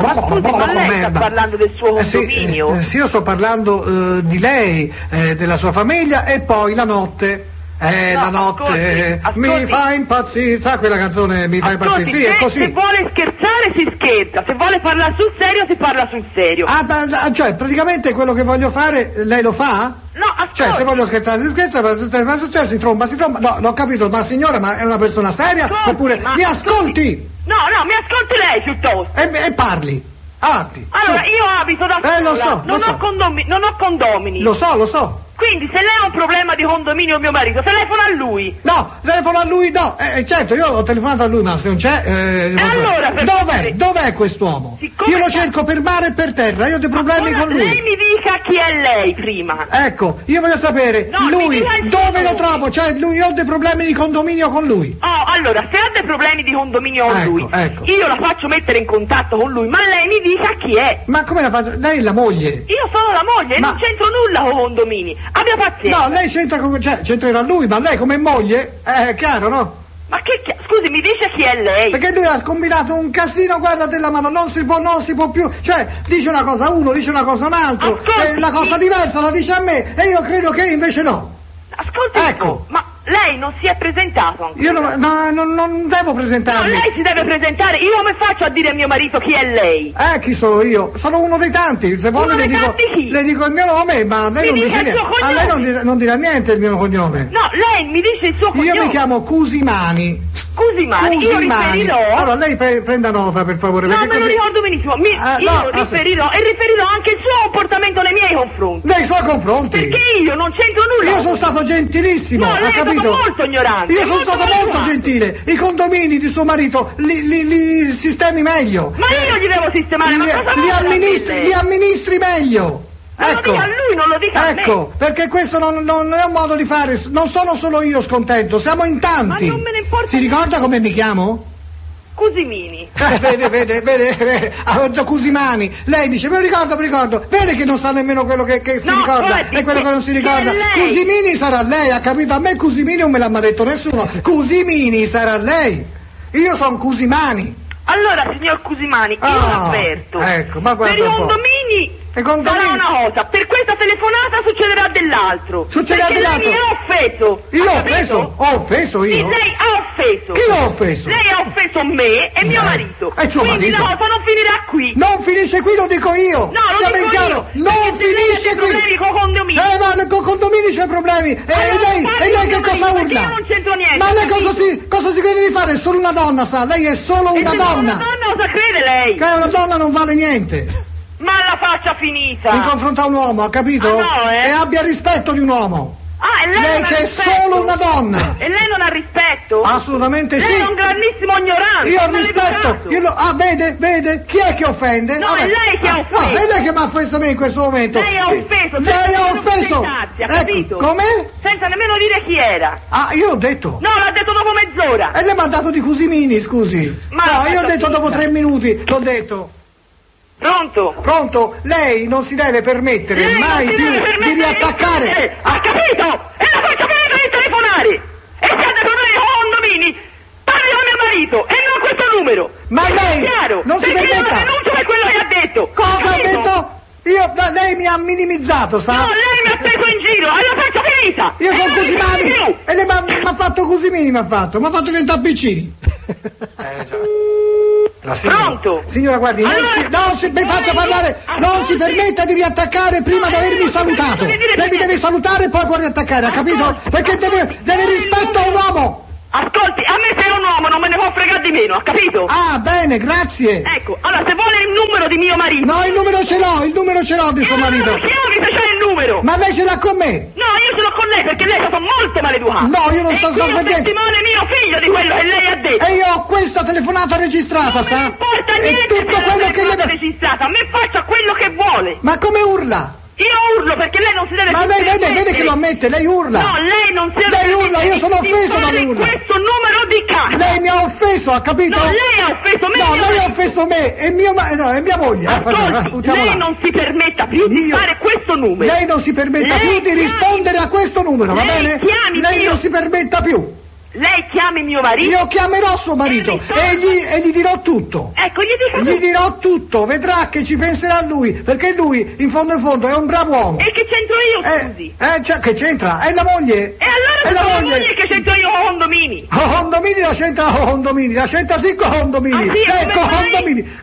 ma lei sta parlando del suo Eh sì, condominio? eh, sì, io sto parlando eh, di lei, eh, della sua famiglia e poi la notte. Eh, No, la notte ascolti, eh, ascolti. mi fa impazzire, sa quella canzone mi fa Ascolti, impazzire? Sì, è se, così. se vuole scherzare si scherza, se vuole parlare sul serio si parla sul serio. Ah, ma- cioè, praticamente quello che voglio fare, lei lo fa? No, ascolti. Cioè, se voglio scherzare, si scherza, ma ma succede, si tromba, si tromba. No, l'ho capito, ma signora, ma è una persona seria? Ascolti, Oppure ma mi ascolti. ascolti No, no, mi ascolti lei piuttosto. e, e parli. Avanti. Allora, su. io abito da Eh, sola, lo so, lo non, so. ho condomi- non ho condomini. Lo so, lo so. Quindi se lei ha un problema di condominio mio marito, telefona a lui. No, telefono a lui, no. Eh, certo, io ho telefonato a lui, ma se non c'è... Eh, E allora, per dov'è? favore? Dov'è quest'uomo? Siccome Io lo sta- cerco per mare e per terra, io ho dei problemi Ora con lui. lei mi dica chi è lei prima. Ecco, io voglio sapere, No, mi lui, dica il dove suo lo trovo? Cioè, lui, io ho dei problemi di condominio con lui. Oh, allora, se ha dei problemi di condominio con Ecco, lui, ecco. io la faccio mettere in contatto con lui, ma lei mi dica chi è. Ma come la faccio? Lei è la moglie. Io sono la moglie e Ma- non c'entro nulla con condomini. Abbia pazienza. No, lei c'entra con... Cioè, c'entrerà lui, ma lei come moglie? Eh, È chiaro, no? Ma che chi- scusi, mi dice chi è lei? Perché lui ha combinato un casino, guarda della mano, non si può, non si può più, cioè dice una cosa a uno, dice una cosa a un altro, Ascolti, e la cosa mi- diversa la dice a me e io credo che invece no. Ascolti, Ecco. un po', ma lei non si è presentato ancora? Io non, no, non, non devo No, presentarmi. lei si deve presentare. Io come faccio a dire a mio marito chi è lei? Eh, chi sono io? Sono uno dei tanti, se vuole Uno le dei dico, tanti chi? le dico il mio nome, ma lei Mi non dica dice il suo niente. A lei non cognome. dirà, non dirà niente il mio cognome. No, lei mi dice il suo cognome. Io mi chiamo Cusimani. Cusimani, io riferirò. Allora lei pre- prenda nota per favore. No, perché me lo così- ricordo benissimo. Mi- Ah, io no, aspetta. riferirò e riferirò anche il suo comportamento nei miei confronti. Nei suoi confronti. Perché io non c'entro nulla. Io sono stato gentilissimo, No, lei ha è stato capito? molto ignorante, Io sono molto stato molto maleducato. gentile. I condomini di suo marito li, li- li sistemi meglio. Ma io gli devo sistemare, ma li, cosa li vuole da me amministri, lei? li amministri meglio. Ma lo Ecco. dica a lui, non lo dica a me. Ecco, perché questo non, non è un modo di fare, non sono solo io scontento, siamo in tanti. Ma non me ne importa Si ricorda come mi chiamo? Cusimini. Eh, vede, vede, vede, vede, ah, Cusimani, lei dice, me lo ricordo, mi ricordo, vede che non sa nemmeno quello che, che si No, ricorda guardi, e quello che non si chi è ricorda. lei? Cusimini sarà lei, ha capito? A me Cusimini non me l'ha mai detto nessuno, Cusimini sarà lei, io sono Cusimani. Allora, signor Cusimani, io Ah, l'avverto. ecco, ma guarda per i un po'. condomini I condomini- sarà una cosa, per questa telefonata succederà dell'altro. Succederà perché dell'altro? lei mi ha offeso. Io ho capito? offeso? Ho offeso io? Sì, lei ha offeso. Chi ho offeso? Lei ha offeso me e mio Eh, marito. e suo Quindi marito? la cosa non finirà qui. Non finisce qui, lo dico io. No, lo Siamo dico in chiaro. io, Non perché se lei finisce ha dei qui. problemi con condomini. Eh, ma con condomini c'è problemi. E, Allora, e lei, parli e lei di che mio cosa marito, urla? perché io non c'entro niente, Ma lei capito? cosa si, cosa si crede di fare? È solo una donna, sa? Lei è solo E una se sono donna. una donna cosa crede lei? Che una donna non vale niente. Ma la faccia finita. In confronto a un uomo, ha capito? Ah, no, eh? E abbia rispetto di un uomo. Ah, e lei, Lei non ha che è rispetto? solo una donna. E lei non ha rispetto? Assolutamente lei sì. è un grandissimo ignorante. Io ho maleducato. rispetto. Io lo- ah, vede, vede? Chi è che offende? No, Vabbè. è lei che ha Ah, offeso. No, è lei che mi ha offeso me in questo momento. Lei ha offeso. Lei senza ha nemmeno offeso. presentarsi, ha capito? Ecco, com'è? Senza nemmeno dire chi era. Ah, io ho detto. No, l'ha detto dopo mezz'ora. E lei mi ha dato di Cusimini, scusi. Ma no, la io ho faccia detto dopo finta. tre minuti, l'ho detto. Pronto? Pronto? Lei non si deve permettere Lei mai non si più deve di permettere riattaccare. di- Ha capito? E la faccia finita di telefonare. E siete problemi con condomini. Parli con mio marito e non questo numero. Ma È lei chiaro? non si Perché permetta. io denuncio per quello che ha detto. Cosa ha capito? detto? Io, da- lei mi ha minimizzato, sa? No, lei mi ha preso in giro, alla faccia finita. Io E sono non mi Cusimani parli più. e lei mi ha fatto Cusimini, mi ha fatto, mi ha fatto diventare piccini. Eh già. La signora, Pronto? signora guardi, non Allora, si, non si, mi faccia parlare, non si permetta di riattaccare prima di avermi salutato. Lei mi deve salutare e poi può riattaccare, ha capito? Perché deve, deve rispetto a un uomo. Ascolti, a me sei un uomo, non me ne può fregare di meno, ha capito? Ah, bene, grazie. Ecco, allora se vuole il numero di mio marito. No, il numero ce l'ho, il numero ce l'ho di suo marito. Chiami se c'è il numero. Ma lei ce l'ha con me? No, io ce l'ho con lei perché lei è stato molto maleducato. No, io non e sto qui ho sorprendendo. testimone mio figlio di quello che lei ha detto. E io ho questa telefonata registrata, Non me ne sa? importa E niente tutto se la quello che telefonata le... registrata, a me faccia quello che vuole. Ma come urla? Io urlo perché lei non si deve Ma lei vede, permettere. vede che lo ammette, lei urla. No, lei non si deve Lei urla, permettere io sono di offeso fare dalle urla. questo numero di casa. Lei mi ha offeso, ha capito? No, lei ha offeso me. No, mio lei ha marito. offeso me e mio ma- no, e mia moglie. Eh, facciamo, eh, Ascolti, buttiamo lei là. non si permetta più di Io- fare questo numero. Lei non si permetta Lei più di chiami- rispondere a questo numero, va Lei bene? chiami Lei mio- non si permetta più. Lei chiami mio marito. Io chiamerò suo marito E mi e gli, e gli dirò tutto. Ecco, gli dica Gli tu. dirò tutto, vedrà che ci penserà lui, perché lui, in fondo in fondo, è un bravo uomo. E che c'entro io, Eh, scusi? eh, cioè, che c'entra? È la moglie. E allora è se la sono la moglie. moglie che c'entro io con condomini. Oh, Hondomini la c'entra con Hondomini, la c'entra sì con Hondomini. Ah, sì, e ecco come mai? Hondomini.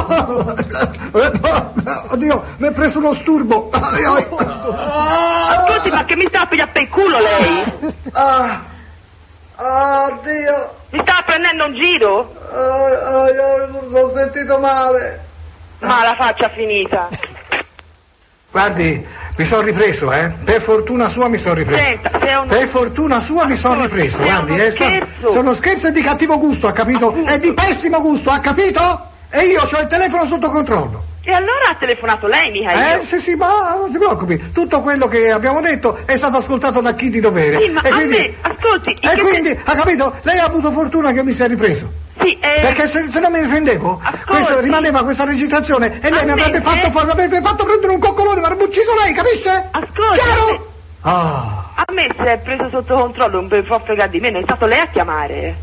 Co- Oddio, mi è preso uno sturbo. Ascolti, ma che mi sta a pigliare per il culo lei? Ah, oddio. Mi sta prendendo un giro? Ah, ah, io l'ho sentito male. Ma la faccia finita. Guardi, mi sono ripreso, eh. Per fortuna sua mi sono ripreso. Senta, se è uno- Per fortuna sua mi sono Ascolti, ripreso, se è guardi. uno È sta- scherzo. se uno scherzo è di cattivo gusto, ha capito? Appunto. È di pessimo gusto, ha capito? E io ho il telefono sotto controllo. E allora ha telefonato lei, mica io. Eh, sì, sì, ma non si preoccupi, tutto quello che abbiamo detto è stato ascoltato da chi di dovere. Sì, ma e a quindi, me, ascolti, in e che quindi, ha capito? Lei ha avuto fortuna che mi sia ripreso. Sì, eh, Perché se, se non mi difendevo, Ascolti. questo, rimaneva questa recitazione e lei A mi avrebbe me, fatto eh? fuori, mi avrebbe fatto prendere un coccolone, mi avrebbe ucciso lei, capisce? Ascolti, Chiaro? Ah, a me si è preso sotto controllo, un po' può fregare di me, non è stato lei a chiamare.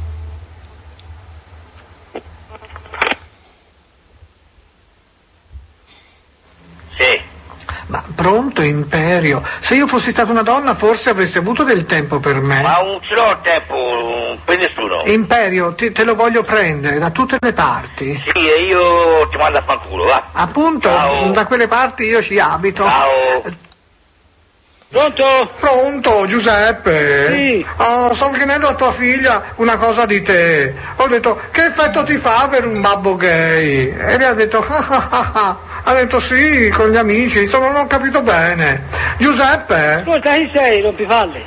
Sì, ma pronto, Imperio. Se io fossi stata una donna forse avresti avuto del tempo per me. ma non ce l'ho il tempo per nessuno. Imperio, ti- te lo voglio prendere da tutte le parti. Sì, e io ti mando a fanculo, va. Appunto, Ciao. da quelle parti io ci abito. Ciao. Pronto? Pronto, Giuseppe? Sì. Oh, stavo chiedendo a tua figlia una cosa di te. Ho detto, che effetto ti fa avere un babbo gay? E mi ha detto, ah, ah, ah, ah. Ha detto sì, con gli amici, insomma non ho capito bene. Giuseppe? Ascolta, chi sei, rompipalle?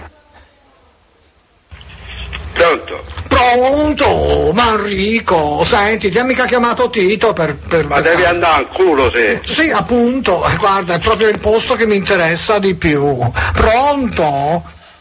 Pronto? Pronto, Manrico, senti, ti ha mica chiamato Tito per... per Ma per devi caso? andare al culo, se. Sì, appunto, eh, guarda, è proprio il posto che mi interessa di più. Pronto?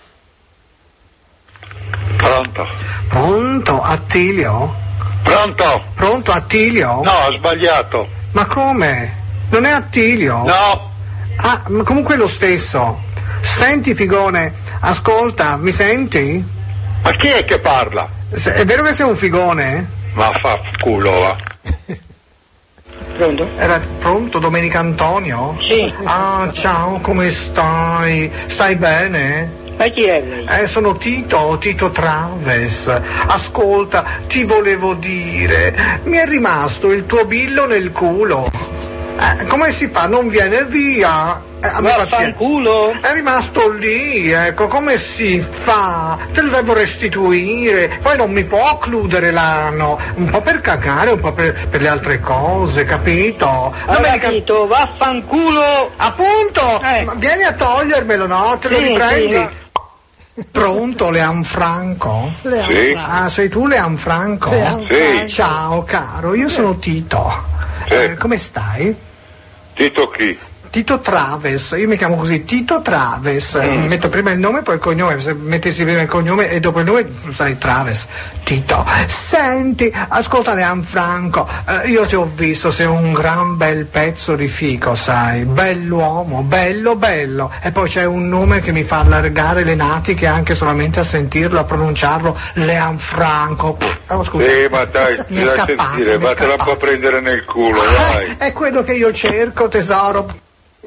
Pronto? Pronto, Attilio? Pronto? Pronto, Attilio? No, ho sbagliato. Ma come? Non è Attilio? No. Ah, ma comunque è lo stesso. Senti, figone, ascolta, mi senti? Ma chi è che parla? Se- È vero che sei un figone? Ma fa culo, va. Pronto? Era pronto, Domenica Antonio? Sì. Ah, ciao, come stai? Stai bene? Ma chi è lei? Eh, sono Tito, Tito Traves. Ascolta, ti volevo dire, mi è rimasto il tuo billo nel culo. Eh, come si fa? Non viene via? Eh, abbi pazienza. Vaffanculo. È rimasto lì, ecco, come si fa? Te lo devo restituire, poi non mi può occludere l'anno, un po' per cagare, un po' per, per le altre cose, capito? Ho Domenica... capito, vaffanculo. Appunto, Eh. ma vieni a togliermelo, no? Te lo Sì, riprendi? sì, ma- Pronto, Leon Franco? Leon Sì. Franco. Ah, sei tu Leon Franco? Leon Sì. Franco. Ciao caro, io sono Tito. Sì. Eh, come stai? Tito chi? Tito Traves, io mi chiamo così, Tito Traves, Mm. metto prima il nome e poi il cognome, se mettessi prima il cognome e dopo il nome sarei Traves, Tito. Senti, ascolta Leon Franco, eh, io ti ho visto, sei un gran bel pezzo di fico, sai, bell'uomo, bello bello, e poi c'è un nome che mi fa allargare le natiche anche solamente a sentirlo, a pronunciarlo, Leon Franco. Pff, oh, scusa. Sì, ma dai, Mi è ti da scappato, sentire, mi è vattela un po' a scappato. prendere nel culo, Eh, vai. è quello che io cerco, tesoro.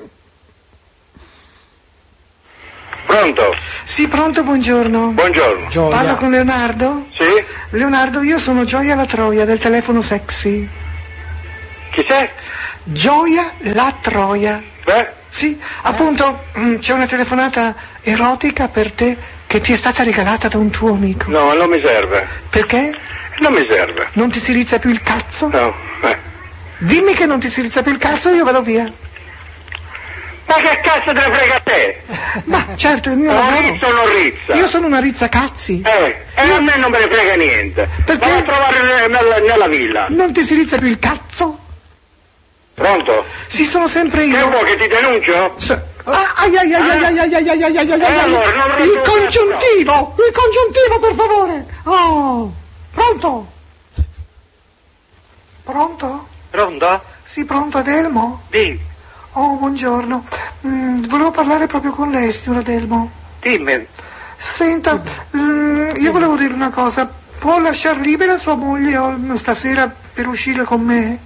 Pronto? Sì, pronto, buongiorno. Buongiorno. Gioia. Parlo con Leonardo? Sì? Leonardo, io sono Gioia La Troia del telefono sexy. Chi sei? Gioia La Troia. Beh? Sì, appunto, mm, c'è una telefonata erotica per te che ti è stata regalata da un tuo amico. No, non mi serve. Perché? Non mi serve. Non ti si rizza più il cazzo? No. Eh. Dimmi che non ti si rizza più il cazzo e io vado via. Ma che cazzo te ne frega a te? Ma certo, è il mio Non lavoro. rizza o non rizza? Io sono una rizza cazzi. Eh, e a me non me ne frega niente. Perché? Vado a trovare nella, nella villa. Non ti si rizza più il cazzo? Pronto? Sì, sono sempre Che io. vuoi che ti denuncio? S- Ah, ai ai ai ai ai ai ai ai ai ai ai ai Eh, allora, non ai. Il ragione, congiuntivo, il congiuntivo per favore. Oh, pronto? Pronto? Pronto? Sì, pronto, Adelmo? Dimmi, Oh, buongiorno. Mm, volevo parlare proprio con lei, signora Adelmo. dimmi. Senta, mm, io volevo dire una cosa. Può lasciar libera sua moglie oh, stasera per uscire con me?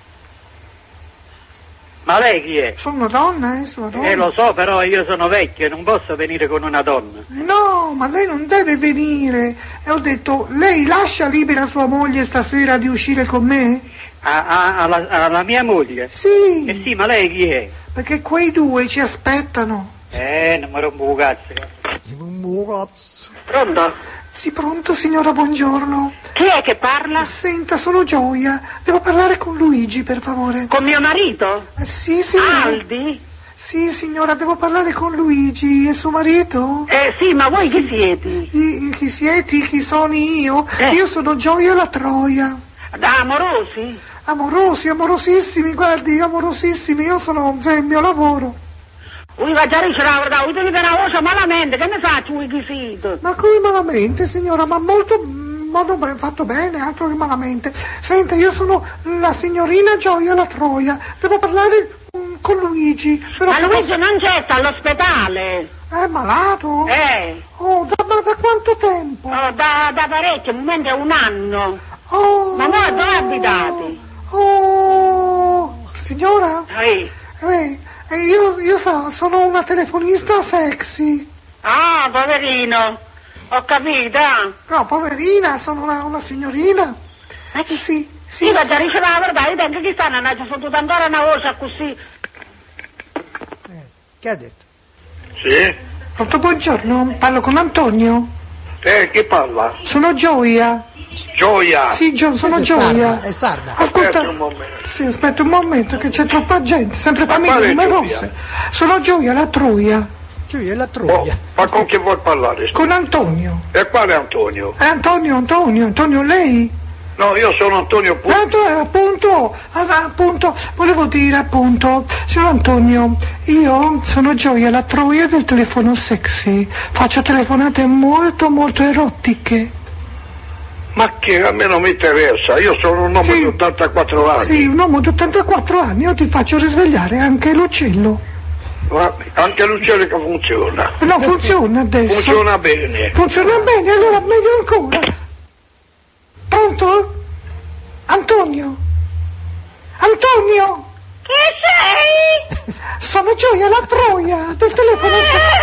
Ma lei chi è? Sono una donna, eh, sono una donna. Eh, lo so, però io sono vecchio e non posso venire con una donna. No, ma lei non deve venire. E ho detto, lei lascia libera sua moglie stasera di uscire con me? A, a- alla, alla mia moglie? Sì, Eh sì, ma lei chi è? perché quei due ci aspettano. Eh, non mi rompo un cazzo. Un burozzo. Pronto? Sì, pronto, signora, buongiorno. Chi è che parla? Senta, sono Gioia. Devo parlare con Luigi, per favore. Con mio marito? Eh, sì, signora. Aldi? Sì, signora, devo parlare con Luigi. È suo marito? Eh sì, ma voi chi siete? I- chi siete? Chi sono io? Eh. Io sono Gioia La Troia. Da amorosi? Amorosi, amorosissimi, guardi, amorosissimi. Io sono, cioè, il mio lavoro. Ui, va già la verità, ui, te la voce malamente, che ne faccio ui chi siete? Ma come malamente, signora? Ma molto, molto ben, fatto bene, altro che malamente. Senta, io sono la signorina Gioia La Troia. Devo parlare mm, con Luigi. Però Ma che Luigi posso- non c'è, sta all'ospedale. È malato? Eh, Oh, da, ma da quanto tempo? oh, da, da parecchio, un momento è un anno. Oh, Ma voi dove abitate? Oh, signora? Eh. Eh, eh, io, io so, sono una telefonista sexy. Ah, poverino, ho capito. ah. No, poverina, sono una, una signorina. Ma chi? Sì, sì, Io sì. già riceve la verità, io penso che stanno, non ci sono tutta ancora una voce così. Eh, che ha detto? Sì? Pronto, buongiorno, parlo con Antonio. Eh, chi parla? Sono Gioia. Gioia! Sì, Gio, sono Questa è Gioia. sarda, è sarda. Ascolta, Aspetta un momento. sì, aspetta un momento che c'è troppa gente, sempre famiglie quale numerose. Sono Gioia La Troia, Gioia la Oh, Troia. ma con chi vuoi parlare? con Antonio. E quale Antonio? Eh, Antonio, Antonio, Antonio, lei? No, io sono Antonio Pu- Antonio, appunto, ah, appunto, volevo dire appunto, signor Antonio, io sono Gioia La Troia del telefono sexy, faccio telefonate molto molto erotiche. Ma che a me non mi interessa, io sono un uomo Sì. di ottantaquattro anni. Sì, un uomo di ottantaquattro anni, io ti faccio risvegliare anche l'uccello. Ma anche l'uccello che funziona. No, funziona adesso. Funziona bene. Funziona bene, allora meglio ancora. Pronto? Antonio? Antonio! Chi sei? Sono Gioia la Troia del telefono.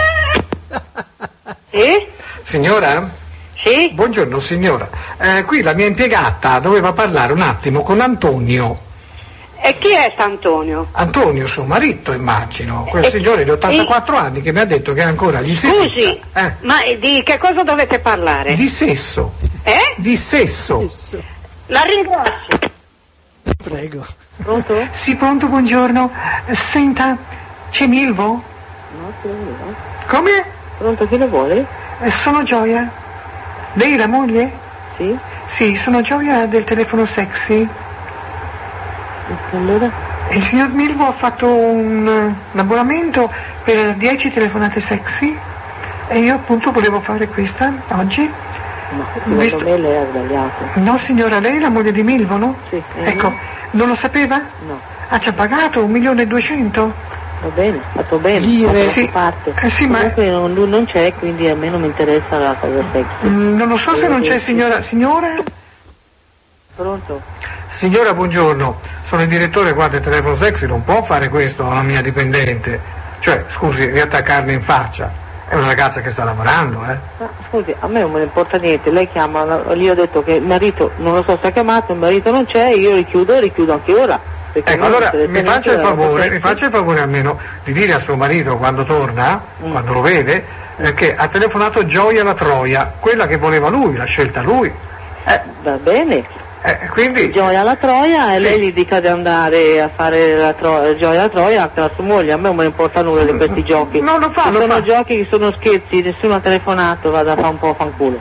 Sì? Signora? Sì? Buongiorno signora. Eh, qui la mia impiegata doveva parlare un attimo con Antonio. E chi è Antonio? Antonio, suo marito, immagino. Quel E- signore di ottantaquattro e- anni che mi ha detto che ancora gli si Scusi, pizza. Eh, ma di che cosa dovete parlare? di sesso. Eh? Di sesso. Adesso, La ringrazio. prego. Pronto? Sì, pronto, buongiorno. Senta, c'è Milvo? No, chi lo vuole? Come? Pronto, chi lo vuole? Eh, Sono Gioia. Lei è la moglie? Sì? Sì, sono Gioia del telefono sexy. Allora? Il signor Milvo ha fatto un, un abbonamento per dieci telefonate sexy e io appunto volevo fare questa oggi. No, Visto- secondo me lei ha sbagliato. No signora, lei è la moglie di Milvo, no? Sì. Ecco, non lo sapeva? No, Ha già pagato un milione e duecento? va bene, fatto bene. Lire. Fatto Sì. parte. Eh sì, ma- Comunque non- lui non c'è, quindi a me non mi interessa la cosa sexy. Mm, non lo so se non c'è signora. Signora? Pronto? Signora, buongiorno. Sono il direttore qua del telefono sexy, non può fare questo a una mia dipendente. Cioè, scusi, riattaccarmi in faccia. È una ragazza che sta lavorando, eh? Ma scusi, a me non me ne importa niente, lei chiama, gli ho detto che il marito, non lo so se ha chiamato, il marito non c'è, io richiudo e richiudo anche ora. perché a Ecco, me non allora interessa mi faccia il niente della favore, cosa mi faccia il favore almeno di dire a suo marito quando torna, Mm. quando lo vede, eh, che ha telefonato Gioia la Troia, quella che voleva lui, l'ha scelta lui. Eh, va bene, Eh, quindi Gioia la Troia e Sì. lei gli dica di andare a fare la tro- Gioia la Troia anche la sua moglie, a me non me ne importa nulla di questi giochi. No, lo fa, Se lo sono fa. giochi che sono scherzi, nessuno ha telefonato, vada a fare un po' a fanculo.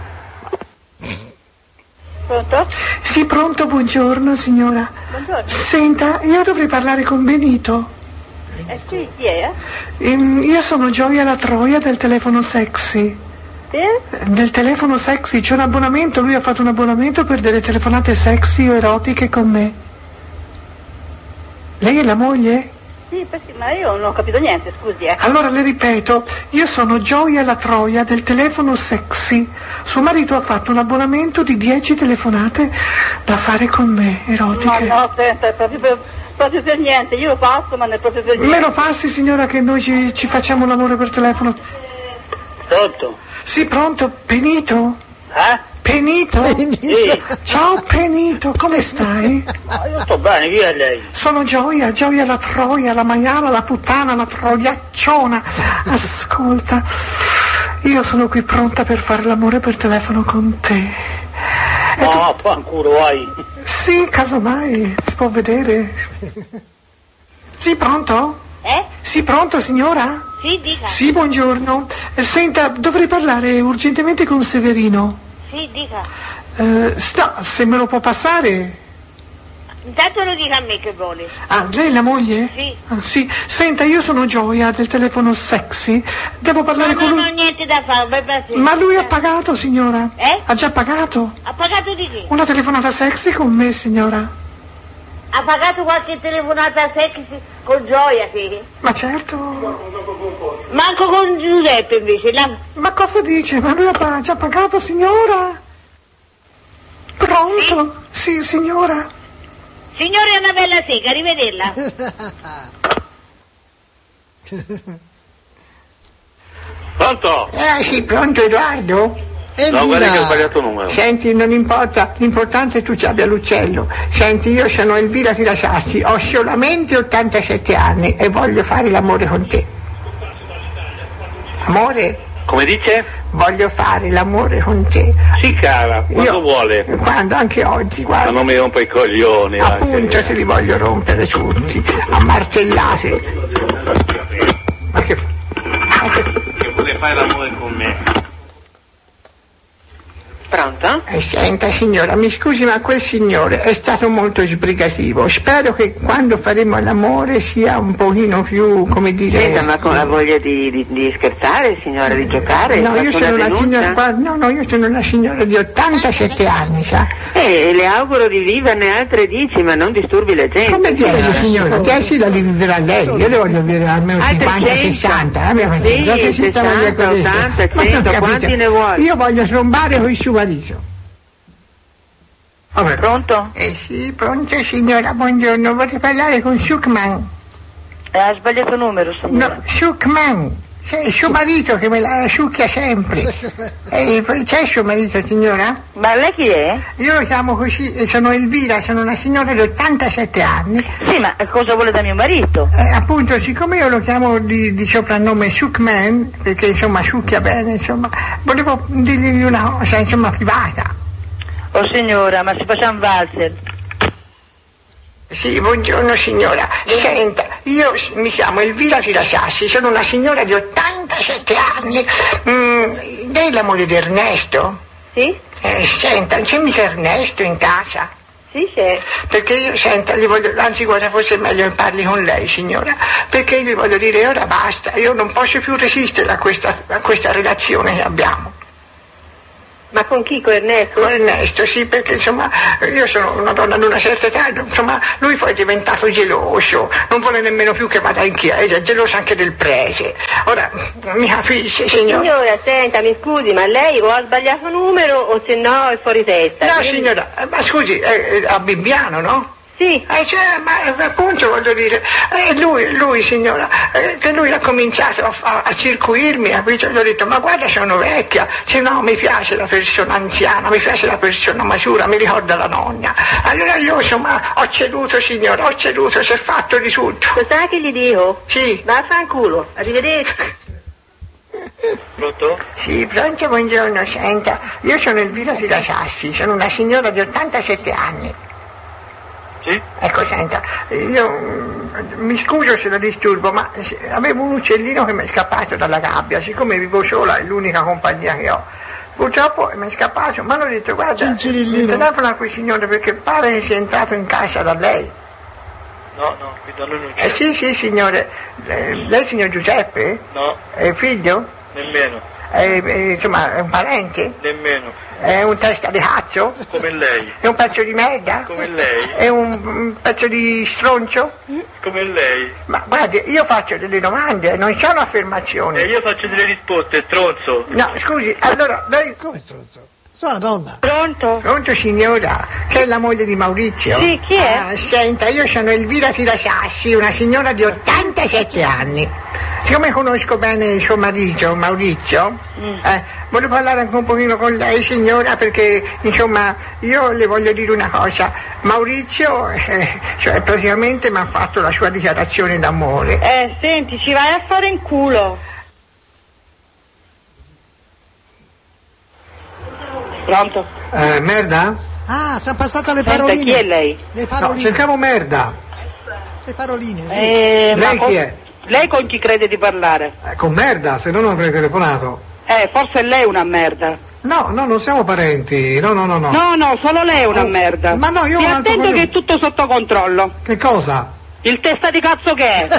Pronto? Sì, pronto, buongiorno signora. Buongiorno. Senta, io dovrei parlare con Benito. Eh sì, chi è? Ehm, io sono Gioia la Troia del telefono sexy. Sì? Del telefono sexy c'è un abbonamento, lui ha fatto un abbonamento per delle telefonate sexy o erotiche con me. Lei è la moglie? Sì, sì, ma io non ho capito niente, scusi, eh. Allora le ripeto, io sono Gioia la Troia del telefono sexy. Suo marito ha fatto un abbonamento di dieci telefonate da fare con me, No, erotiche. no, senta, è proprio per, proprio per niente, io lo passo, ma non è proprio per niente. Me lo passi signora che noi ci, ci facciamo l'amore per telefono? Pronto? Sì, pronto? Penito? Eh? Penito? Sì. Ciao Penito, come stai? Ah, io sto bene, chi è lei? Sono Gioia, Gioia la Troia, la maiala, la puttana, la troiacciona. Ascolta, io sono qui pronta per fare l'amore per telefono con te. E tu- No, fanculo, vai. Sì, casomai, si può vedere. Sì, pronto? Eh? Sì, pronto signora? Sì, dica. Sì, buongiorno. Eh, Senta, dovrei parlare urgentemente con Severino. Sì, dica. Eh, sta, se me lo può passare. Intanto lo dica a me che vuole. Ah, lei è la moglie? Sì. Ah, sì. Senta, io sono Gioia del telefono sexy. Devo parlare No, con no, lui. no, niente da fare, vai pazienza. Ma lui ha pagato, signora? Eh? Ha già pagato? Ha pagato di che? Una telefonata sexy con me, signora. Ha pagato qualche telefonata sexy con Gioia, sì. Ma certo. Manco con Giuseppe invece, la... Ma cosa dice? Ma lui ha pa- già pagato, signora? Pronto? Sì, signora. Signore è una bella sega, rivederla. Pronto? Eh sì, pronto Edoardo? No, guarda che ho Elvira, sbagliato numero. Senti, non importa, l'importante è che tu ci abbia l'uccello. Senti, io sono Elvira Tirasassi, ho solamente ottantasette anni e voglio fare l'amore con te. Amore, Come dice? voglio fare l'amore con te. Sì, cara, quando Io- vuole. Quando, anche oggi, Ma guarda. non mi rompa i coglioni. Appunto, anche. se li voglio rompere tutti, a martellate. Ma che... Ma che... Che vuole fare l'amore con me. Pronto? Eh, Senta signora, mi scusi ma quel signore è stato molto sbrigativo. Spero che quando faremo l'amore sia un pochino più, come dire... Senta, ma con la voglia di, di, di scherzare, signora, di giocare? No, io Faccio sono una denuncia? signora, guarda, no, no, io sono una signora di ottantasette anni, sa? Eh, le auguro di viverne altre dieci, ma non disturbi la gente. Come dieci signora? dieci la li vivrà lei, io le voglio vivere almeno Altre cinquanta cento. sessanta, eh, mia Sì, pazienza, che ci sta voglia sessanta, così. ottanta, Ma non cento, capite? quanti ne vuoi? Io voglio trombare con il suo marito. Vabbè. Pronto? Eh sì, pronto signora, buongiorno, vorrei parlare con Shukman. Eh, ha sbagliato il numero, signora. No, Shukman. C'è il suo marito che me la succhia sempre. Eh, c'è il suo marito, signora? Ma lei chi è? Io lo chiamo così, e sono Elvira, sono una signora di ottantasette anni. Sì, ma cosa vuole da mio marito? Eh, appunto, siccome io lo chiamo di, di soprannome Shukman, perché insomma succhia bene, insomma, volevo dirgli una cosa, insomma, privata. Oh signora, ma si faccia un valzer. Sì, buongiorno signora. Senta, io mi chiamo Elvira Tirasassi, sono una signora di ottantasette anni. Mm, lei è la moglie di Ernesto? Sì? Eh, senta, c'è mica Ernesto in casa? Sì, c'è. Perché io, senta, gli voglio, anzi guarda, forse è meglio che parli con lei signora, perché io vi voglio dire ora basta, io non posso più resistere a questa, a questa relazione che abbiamo. Ma con chi? Con Ernesto? Con Ernesto, sì, perché insomma io sono una donna di una certa età, insomma lui poi è diventato geloso, non vuole nemmeno più che vada in chiesa, è geloso anche del prete. Ora, mi capisce signora? Signora, senta, mi scusi, ma lei o ha sbagliato numero o se no è fuori testa? No Quindi... signora, ma scusi, è, è a Bibbiano, no? Sì. Eh, cioè, ma appunto voglio dire, eh, lui, lui signora, eh, che lui ha cominciato a, a, a circuirmi, capito? Gli ho detto, ma guarda sono vecchia, se no mi piace la persona anziana, mi piace la persona matura, mi ricorda la nonna. Allora io insomma ho ceduto signora, ho ceduto, si è fatto di tutto. Lo sai che gli dico? Sì. Vaffanculo, arrivederci. Pronto? Sì, pronto, buongiorno, senta, io sono Elvira Tirasassi, sono una signora di ottantasette anni. Sì? Ecco, senta, io mm, mi scuso se la disturbo, ma se- avevo un uccellino che mi è scappato dalla gabbia, siccome vivo sola, è l'unica compagnia che ho. Purtroppo mi è scappato, ma hanno detto, guarda, Cincirillino. mi telefono a quel signore perché pare che sia entrato in casa da lei. No, no, qui da lui non c'è. Eh sì, sì, signore, eh, lei è il signor Giuseppe? No, È figlio? nemmeno, È, è, insomma, è un parente? nemmeno. È un testa di cazzo? Come lei, È un pezzo di merda? come lei, È un, un pezzo di stroncio? come lei. Ma guardi, io faccio delle domande, non sono affermazioni. E io faccio delle risposte, stronzo. No, scusi, allora, lei... Come stronzo? Sono una donna. Pronto? Pronto signora, che è la moglie di Maurizio? Sì, chi è? Ah, senta, io sono Elvira Tirasassi, una signora di ottantasette anni. Siccome conosco bene il suo marito, Maurizio, Mm. eh, volevo parlare anche un pochino con lei signora, perché insomma io le voglio dire una cosa. Maurizio, eh, cioè praticamente mi ha fatto la sua dichiarazione d'amore. Eh, senti, ci vai a fare in culo. Pronto? Eh, merda? Ah, sono passate le Senta, paroline. chi è lei? Le No, paroline. cercavo merda. Le paroline, sì. Eh, ma Lei con- chi è? Lei con chi crede di parlare? Eh, con merda, se no non avrei telefonato. Eh, forse lei è una merda. No, no, non siamo parenti, no, no, no, no. No, no, solo lei è una Oh, merda. ma no, io ho Stia un altro attento cognome. che è tutto sotto controllo. Che cosa? Il testa di cazzo che è?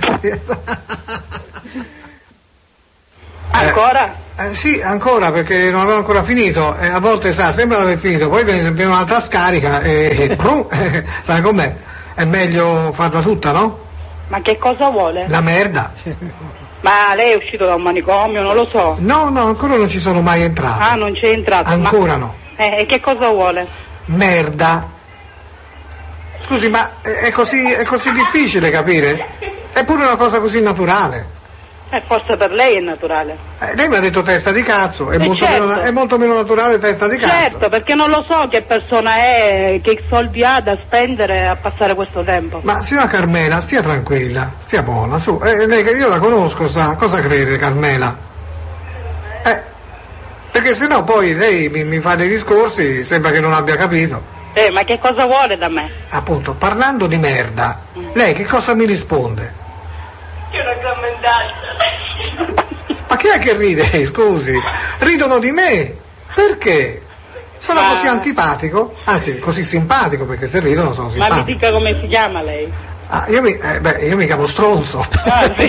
Ancora? Eh, sì, ancora, perché non avevo ancora finito, e a volte sa, sembra aver finito, poi viene, viene un'altra scarica e, e brum, eh, sai com'è? È meglio farla tutta, no? Ma che cosa vuole? La merda. Ma lei è uscito da un manicomio, non lo so. No, no, ancora non ci sono mai entrato. Ah, non c'è entrato. Ancora ma... no. Eh, e che cosa vuole? Merda. Scusi, ma è è così, è così difficile capire? È pure una cosa così naturale. Eh, forse per lei è naturale. Eh, lei mi ha detto testa di cazzo, è, Eh, molto, certo. meno, è molto meno naturale testa di cazzo. Certo, perché non lo so che persona è, che soldi ha da spendere a passare questo tempo. Ma signora Carmela, stia tranquilla, stia buona, su. Eh, lei, io la conosco, sa, cosa crede Carmela? Eh, perché sennò poi lei mi, mi fa dei discorsi, sembra che non abbia capito. Eh, ma che cosa vuole da me? Appunto, parlando di merda, lei che cosa mi risponde? Che una commendata. Ma chi è che ride, scusi? Ridono di me, perché? Sono Ma- così antipatico, anzi così simpatico, perché se ridono sono Ma mi simpatico. dica come si chiama lei? Ah, io mi, eh, beh, io mi chiamo stronzo. Ah, sì.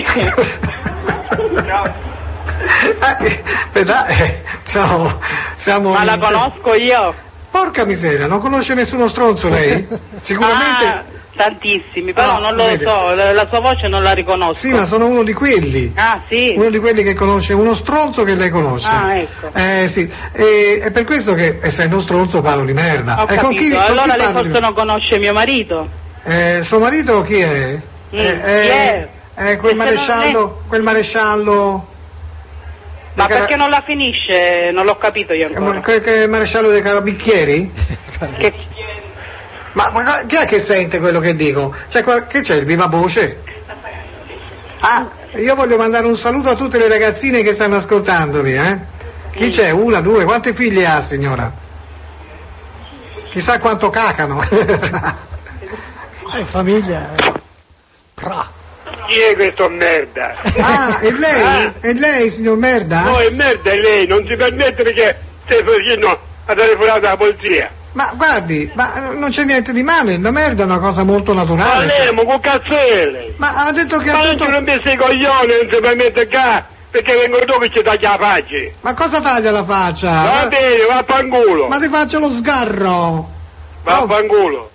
Eh, vedrà, eh, siamo, siamo Ma la in- conosco io? Porca miseria, non conosce nessuno stronzo lei? Sicuramente, Ah, Tantissimi, però Ah, non lo vede. so, la, la sua voce non la riconosco. Sì, ma sono uno di quelli. Ah, sì? Uno di quelli che conosce, uno stronzo che lei conosce. Ah, ecco. Eh sì, e, è per questo che essendo stronzo parlo di merda. Ho E capito, con chi, con allora chi lei parli forse di- non conosce mio marito? Eh, suo marito chi è? Mm, Eh, chi è? eh, quel E se non maresciallo, quel maresciallo. Ma dei cara- perché non la finisce? Non l'ho capito io eh, ancora. ma- che, che maresciallo dei carabicchieri? Che... Ma, ma chi è che sente quello che dico? C'è qual- che c'è il viva voce? Ah, io voglio mandare un saluto a tutte le ragazzine che stanno ascoltandovi, eh? Chi c'è? Una, due, quante figlie ha, signora? Chissà quanto cacano. È in famiglia. Pra. Chi è questo merda? Ah, è lei? È lei, signor Merda? No, è merda, è lei, non si permette perché stai facendo a telefonata alla polizia. Ma guardi, ma non c'è niente di male, la merda è una cosa molto Ma naturale. lei, ma che cazzo è lei? Ma ha detto che Ma ha non tutto... ci rompesse i coglioni, non si permette qua, perché vengono dopo e ci taglia la faccia. Ma cosa taglia la faccia? Va bene, vaffanculo. Ma ti faccio lo sgarro. Vaffanculo.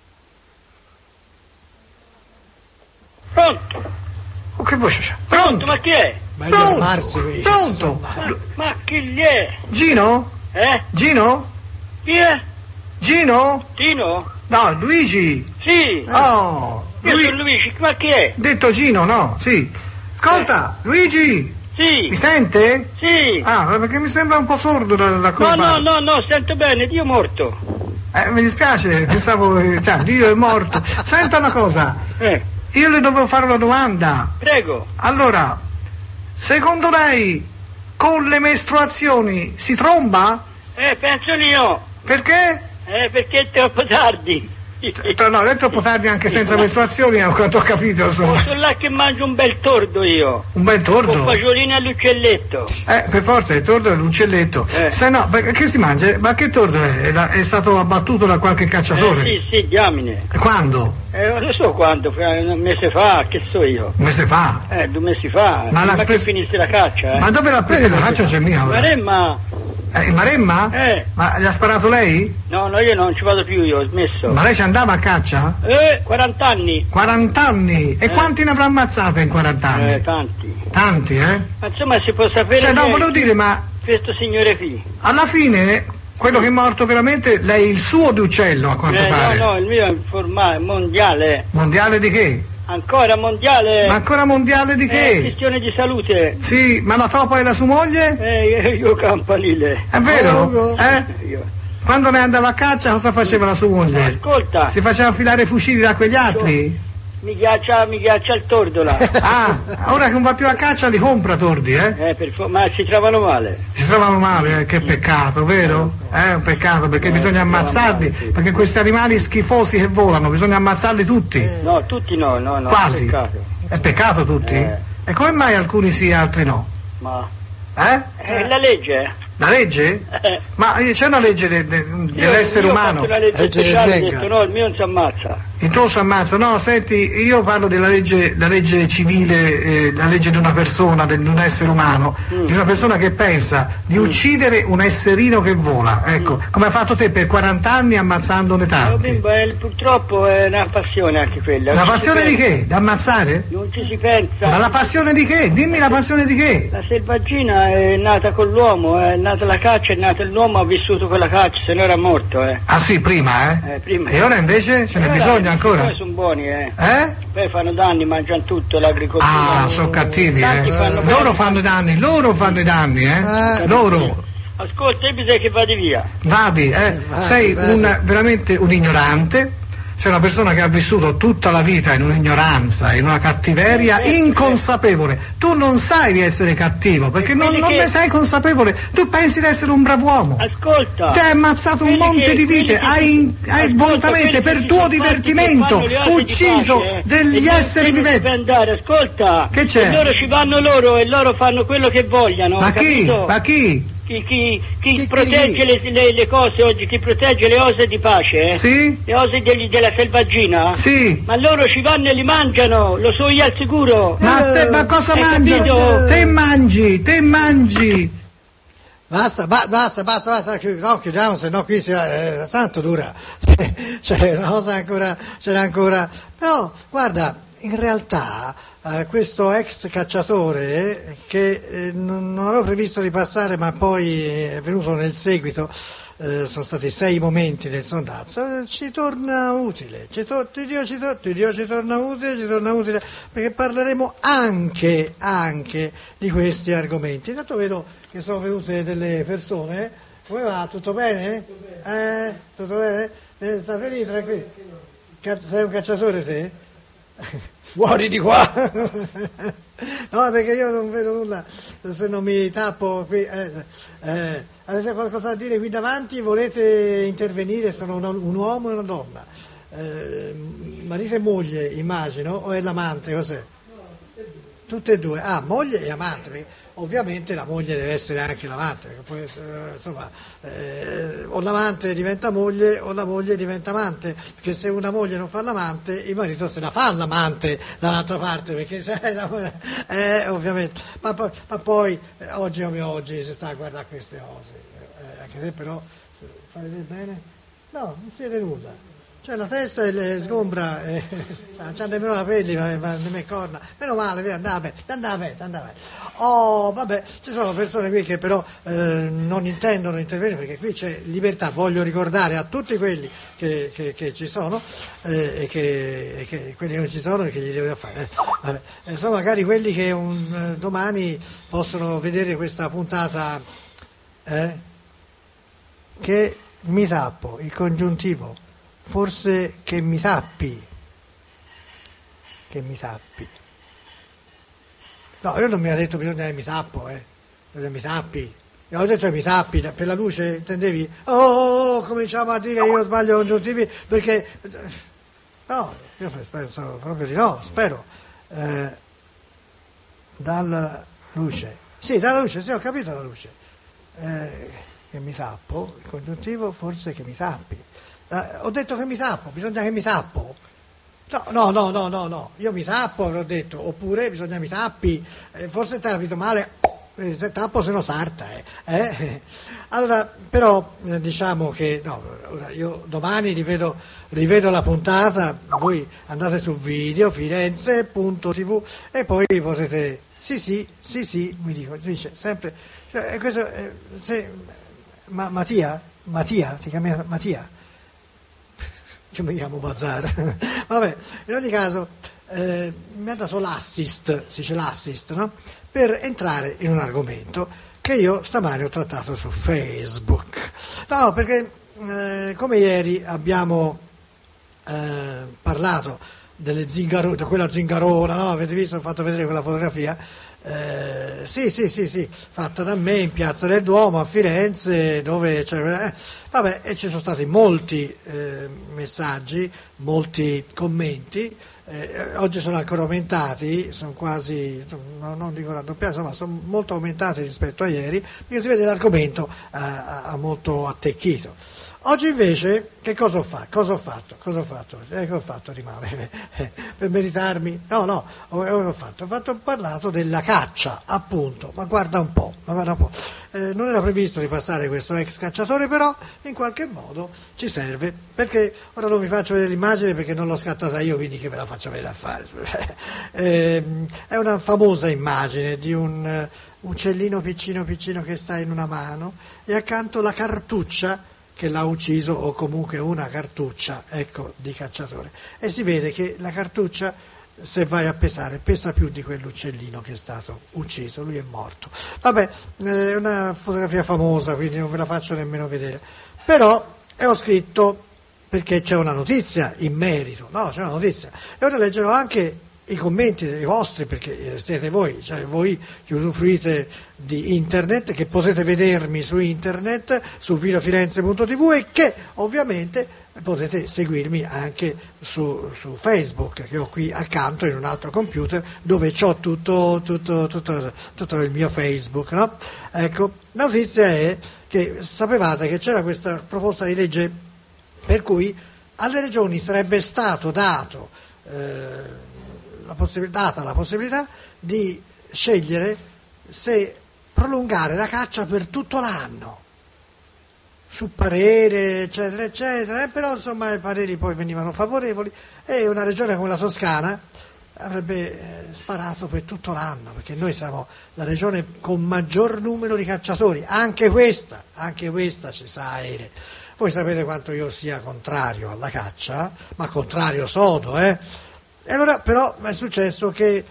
Pronto? Oh, che voce c'è? Pronto, Pronto? ma chi è? Meglio Pronto? armarsi qui. Pronto? Ma, ma chi gli è? Gino? Eh? Gino? Chi è? Gino? Tino? No, Luigi. Sì, Oh, io Lui- sono Luigi, ma chi è? detto Gino, no? Sì. Ascolta, Luigi, mi Sì, sente? sì. Ah, perché mi sembra un po' sordo da, da come No, no, parla. no, no, sento bene, Dio morto. Eh, mi dispiace, pensavo, eh, cioè, Dio è morto. Senta una cosa, Eh, io le dovevo fare una domanda. prego. Allora, secondo lei con le mestruazioni si tromba? Eh, penso di no. Perché? Eh, perché è troppo tardi. Tra- No, è troppo tardi anche senza mestruazioni, a quanto ho capito, Oh, insomma. sono là che mangio un bel tordo io. Un bel Con tordo? fagiolini all'uccelletto. Eh, per forza, il tordo è l'uccelletto. Eh. Se no, perché che si mangia? Ma che tordo è? È, da- è stato abbattuto da qualche cacciatore? Eh, sì, sì, diamine. Quando? Eh, non lo so quando, fra un mese fa, che so io. Un mese fa? Eh, due mesi fa. Ma Ma, l'ha che pres- finisse la caccia, eh. Ma dove l'ha preso? La caccia c'è mia ora. Maremma? Eh, in Maremma? Eh. Ma gli ha sparato lei? No, no, io non ci vado più, io ho smesso. Ma lei ci andava a caccia? Eh, quaranta anni. quaranta anni? E quanti ne avrà ammazzate in quaranta anni? Eh, tanti. Tanti, eh? Ma insomma si può sapere Cioè, no, che volevo dire, ma questo signore qui. alla fine, quello che è morto veramente, lei è il suo di uccello, a quanto Eh, pare. no, no, il mio è informale, mondiale. Mondiale di che? Ancora mondiale. Ma ancora mondiale di Eh, che? questione di salute. Sì, ma la topa e la sua moglie? Eh, io campanile. È vero? Eh? Io. Quando ne andava a caccia cosa faceva la sua moglie? Ascolta, Si faceva affilare fucili da quegli altri? mi ghiaccia, mi ghiaccia il tordo là. Ah, ora che non va più a caccia li compra tordi, eh? Eh, per fo- ma si trovano male. Si trovano male, eh? Che peccato, vero? È un peccato perché bisogna ammazzarli, perché questi animali schifosi che volano, bisogna ammazzarli tutti. No, tutti no, no, no. Quasi. Peccato. È peccato tutti? Eh. E come mai alcuni sì e altri no? Ma Eh? è la legge. La legge? Eh. Ma eh, c'è una legge de- de- dell'essere io ho umano. fatto una legge Legge del speciale, ho Benga. detto no, il mio non si ammazza. Il tuo si ammazza, no, senti, io parlo della legge, la legge civile, eh, la legge di una persona, del- di un essere umano, Mm. di una persona che pensa di uccidere un esserino che vola, ecco, come hai fatto te per quaranta anni ammazzandone Oh, tanti. bimbo, eh, purtroppo è una passione anche quella. La Non ci passione si di pensa. che? Da ammazzare? Non ci si pensa. Ma la passione di che? Dimmi la passione di che? La selvaggina è nata con l'uomo, è nata la caccia, è nato l'uomo, ha vissuto con la caccia, se no era morto, eh. Ah sì, prima, eh? Eh, prima. E ora invece ce n'è Eh, bisogno ancora? Poi sono buoni, eh. Eh? Poi fanno danni, mangiano tutto, l'agricoltura. Ah, sono cattivi, Tanti eh? fanno Loro bene. fanno i danni, loro fanno i danni, eh? Eh. Loro. Ascolta, io bisogna che vadi via. Vadi, eh? Vadi, Sei vadi. un, veramente un ignorante, sei una persona che ha vissuto tutta la vita in un'ignoranza, in una cattiveria Eh, eh, inconsapevole. Tu non sai di essere cattivo, perché non, Vedi non che- ne sei consapevole. Tu pensi di essere un brav'uomo. Ascolta. Ti hai ammazzato un Quelli monte che- di vite, quelli che- hai, hai ascolta, volontamente, quelli per che si tuo sono fatti, divertimento, che fanno le ose di ucciso pace, eh, degli e tu esseri non viventi. devi andare, ascolta. Che c'è? E loro ci vanno loro e loro fanno quello che vogliono. Ma chi? capito? Ma chi? Chi, chi- chi Chi- protegge chi? le, le- le cose oggi, chi protegge le ose di pace, eh? Sì? Le ose degli- della selvaggina? Sì. Ma loro ci vanno e li mangiano, lo so io al sicuro. Ma, te, ma cosa Hai mangi? capito? Te mangi, te mangi. Basta, ba- basta, basta, basta, chi- no, chiudiamo, se no qui si va, eh, santo dura, c'è una cosa ancora, c'era ancora, però guarda, in realtà eh, questo ex cacciatore che eh, non, non avevo previsto di passare, ma poi è venuto nel seguito, eh, sono stati sei momenti del sondaggio, eh, ci torna utile, ci to- ti, dico, ci to- ti dico ci torna utile, ci torna utile, perché parleremo anche, anche di questi argomenti. Intanto vedo che sono venute delle persone, come va? Tutto bene? Tutto bene. Eh, tutto bene? Eh, state lì tranquilli? Cazzo, sei un cacciatore te? Fuori di qua! No, perché io non vedo nulla se non mi tappo qui. Eh, eh, avete qualcosa da dire qui davanti? Volete intervenire? Sono una, un uomo e una donna. Eh, marito e moglie, immagino, o è l'amante? Cos'è? Tutte e due. Ah, moglie e amante, perché ovviamente la moglie deve essere anche l'amante, perché poi insomma eh, o l'amante diventa moglie o la moglie diventa amante, perché se una moglie non fa l'amante il marito se la fa l'amante dall'altra parte, perché se, eh, ovviamente, ma, poi, ma poi eh, oggi come oggi si sta a guardare queste cose, eh, anche se però fa vedere bene? No, non si vede nulla. Cioè la testa è sgombra, eh, non c'ha nemmeno capelli, ma, ma nemmeno corna. Meno male, via, andava bene, andava bene, andava bene. Oh, vabbè, ci sono persone qui che però eh, non intendono intervenire, perché qui c'è libertà. Voglio ricordare a tutti quelli che, che, che ci sono, eh, e, che, e che quelli che non ci sono e che gli devono fare. Eh. Vabbè. Eh, sono magari quelli che un, domani possono vedere questa puntata, eh, che mi tappo, il congiuntivo. Forse che mi tappi, che mi tappi. No, io non mi ha detto bisogna che mi tappo, eh, bisogna che mi tappi. Io ho detto che mi tappi, per la luce, intendevi? Oh, oh, oh, cominciamo a dire io sbaglio congiuntivi, perché... No, io penso proprio di no, spero. Eh, dalla luce. Sì, dalla luce, sì, ho capito la luce. Eh, che mi tappo, il congiuntivo forse che mi tappi. Eh, ho detto che mi tappo, bisogna che mi tappo. No, no, no, no, no, no. Io mi tappo, avrò detto, oppure bisogna mi tappi, eh, forse ti ha capito male, eh, se tappo se no sarta. Eh. Eh? Allora, però eh, diciamo che no, ora io domani rivedo, rivedo la puntata, voi andate su video, firenze punto tv e poi potete, sì sì, sì sì, mi dico, dice sempre, cioè, questo, eh, se, ma, Mattia, Mattia, ti chiami Mattia? Io mi chiamo Bazar. Vabbè, in ogni caso eh, mi ha dato l'assist, si dice l'assist, no? Per entrare in un argomento che io stamani ho trattato su Facebook. No, perché eh, come ieri abbiamo eh, parlato delle zingaro, di quella zingarona, no? Avete visto, ho fatto vedere quella fotografia? Eh, sì, sì, sì, sì, fatta da me in Piazza del Duomo a Firenze, dove c'è, eh, vabbè, e ci sono stati molti eh, messaggi, molti commenti, eh, oggi sono ancora aumentati, sono quasi, no, non dico raddoppiati, insomma, sono molto aumentati rispetto a ieri, perché si vede l'argomento ha, ha molto attecchito. Oggi invece che cosa ho fatto? Cosa ho fatto? Cosa ho fatto? Eh, che ho fatto rimane per meritarmi? No, no, ho, ho fatto, ho fatto ho parlato della caccia, appunto, ma guarda un po', ma guarda un po'. Eh, non era previsto di passare questo ex cacciatore, però in qualche modo ci serve, perché ora non vi faccio vedere l'immagine perché non l'ho scattata io, quindi che ve la faccio vedere a fare. eh, è una famosa immagine di un uccellino piccino piccino che sta in una mano e accanto la cartuccia che l'ha ucciso, o comunque una cartuccia, ecco, di cacciatore, e si vede che la cartuccia, se vai a pesare, pesa più di quell'uccellino che è stato ucciso, lui è morto. Vabbè, è una fotografia famosa, quindi non ve la faccio nemmeno vedere, però e ho scritto perché c'è una notizia in merito, no, c'è una notizia, e ora leggerò anche i commenti dei vostri, perché siete voi, cioè voi che usufruite di internet, che potete vedermi su internet, su videofirenze punto tv, e che ovviamente potete seguirmi anche su, su Facebook, che ho qui accanto in un altro computer dove ho tutto, tutto, tutto, tutto il mio Facebook, no? Ecco, la notizia è che sapevate che c'era questa proposta di legge per cui alle regioni sarebbe stato dato eh, la possibilità, data la possibilità di scegliere se prolungare la caccia per tutto l'anno, su parere, eccetera, eccetera, eh, però insomma i pareri poi venivano favorevoli e una regione come la Toscana avrebbe eh, sparato per tutto l'anno, perché noi siamo la regione con maggior numero di cacciatori, anche questa, anche questa ci sa aere. Voi sapete quanto io sia contrario alla caccia, ma contrario sodo, eh? E allora però è successo che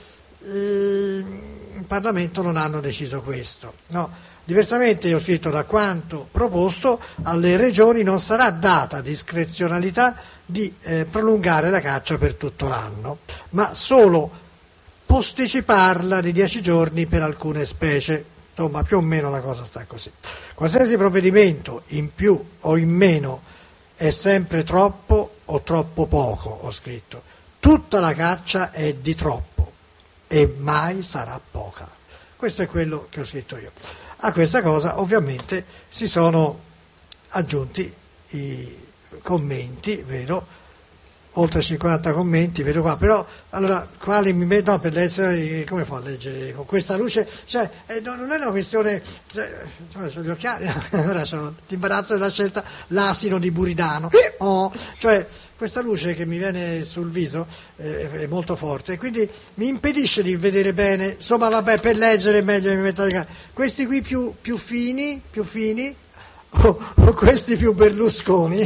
eh, in Parlamento non hanno deciso questo, no? Diversamente, io ho scritto, da quanto proposto, alle regioni non sarà data discrezionalità di eh, prolungare la caccia per tutto l'anno, ma solo posticiparla di dieci giorni per alcune specie. Insomma, più o meno la cosa sta così. Qualsiasi provvedimento in più o in meno è sempre troppo o troppo poco, ho scritto. Tutta la caccia è di troppo e mai sarà poca. Questo è quello che ho scritto io. A questa cosa ovviamente si sono aggiunti i commenti, vedo, oltre cinquanta commenti, vedo qua, però allora quali mi mettono, no, per leggere, come fa a leggere con questa luce? Cioè, eh, no, non è una questione, cioè, ho gli occhiali, ora c'ho l'imbarazzo della scelta, l'asino di Buridano, oh, cioè questa luce che mi viene sul viso eh, è molto forte, quindi mi impedisce di vedere bene, insomma vabbè, per leggere è meglio mi metto le... questi qui più, più fini, più fini, o, o questi più Berlusconi,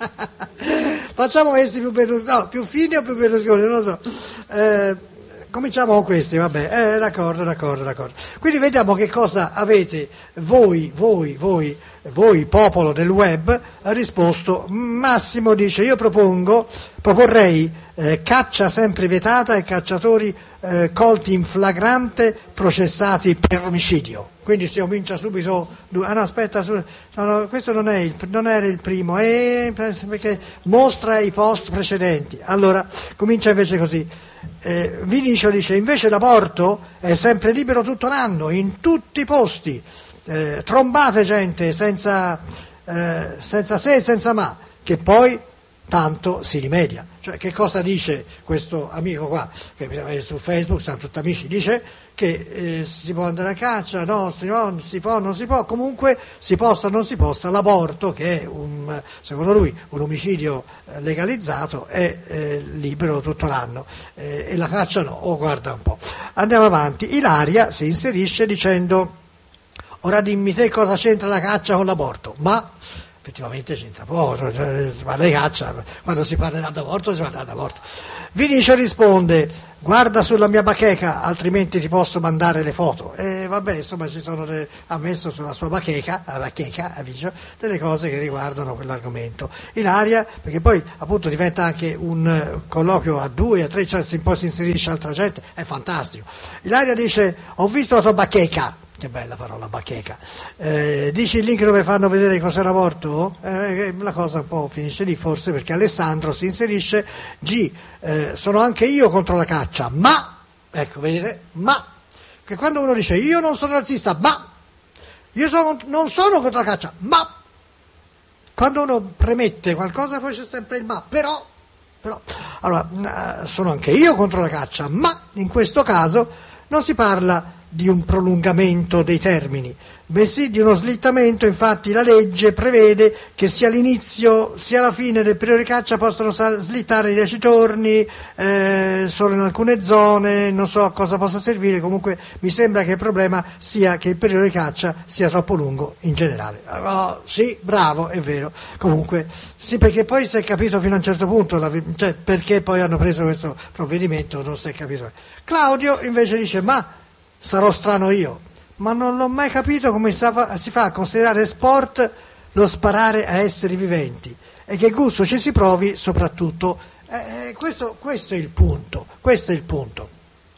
facciamo questi più Berlusconi, no, più fini o più Berlusconi, non lo so, eh, cominciamo con questi, vabbè, eh, d'accordo, d'accordo, d'accordo. Quindi vediamo che cosa avete voi, voi, voi, voi popolo del web, risposto. Massimo dice: io propongo, proporrei eh, caccia sempre vietata e cacciatori eh, colti in flagrante processati per omicidio. Quindi si comincia subito, ah no aspetta, no, no, questo non, è il, non era il primo, eh, perché mostra i post precedenti. Allora comincia invece così. Eh, Vinicio dice: invece l'aborto è sempre libero tutto l'anno, in tutti i posti, eh, trombate gente senza, eh, senza se e senza ma, che poi tanto si rimedia. Cioè, che cosa dice questo amico qua, che su Facebook siamo tutti amici, dice che eh, si può andare a caccia, no, si, no, si può, non si può, comunque si possa o non si possa, l'aborto, che è un, secondo lui un omicidio legalizzato, è eh, libero tutto l'anno, eh, e la caccia no. Oh, guarda un po'. Andiamo avanti. Ilaria si inserisce dicendo: ora dimmi te cosa c'entra la caccia con l'aborto. Ma effettivamente c'entra poco, cioè, si parla di caccia, quando si parlerà d'aborto si parlerà d'aborto. Vinicio risponde: guarda sulla mia bacheca, altrimenti ti posso mandare le foto. E vabbè, insomma, ci sono le, ha messo sulla sua bacheca, la bacheca, Vinicio, delle cose che riguardano quell'argomento. Ilaria, perché poi appunto diventa anche un colloquio a due, a tre, cioè poi si inserisce altra gente, è fantastico. Ilaria dice: ho visto la tua bacheca. Che bella parola, bacheca. Eh, dici il link dove fanno vedere cos'è l'aborto? Eh, la cosa un po' finisce lì forse, perché Alessandro si inserisce. G, eh, sono anche io contro la caccia, ma, ecco, vedete, ma, che quando uno dice io non sono razzista, ma, io sono, non sono contro la caccia, ma, quando uno premette qualcosa poi c'è sempre il ma, però, però, allora, sono anche io contro la caccia, ma in questo caso non si parla di un prolungamento dei termini, bensì di uno slittamento. Infatti la legge prevede che sia l'inizio sia la fine del periodo di caccia possono slittare di dieci giorni, eh, solo in alcune zone, non so a cosa possa servire, comunque mi sembra che il problema sia che il periodo di caccia sia troppo lungo in generale. Oh, sì, bravo, è vero, comunque sì, perché poi si è capito fino a un certo punto, la, cioè perché poi hanno preso questo provvedimento non si è capito. Claudio invece dice: ma sarò strano io, ma non l'ho mai capito come si fa a considerare sport lo sparare a esseri viventi e che gusto ci si provi soprattutto. Eh, questo, questo è il punto, questo è il punto,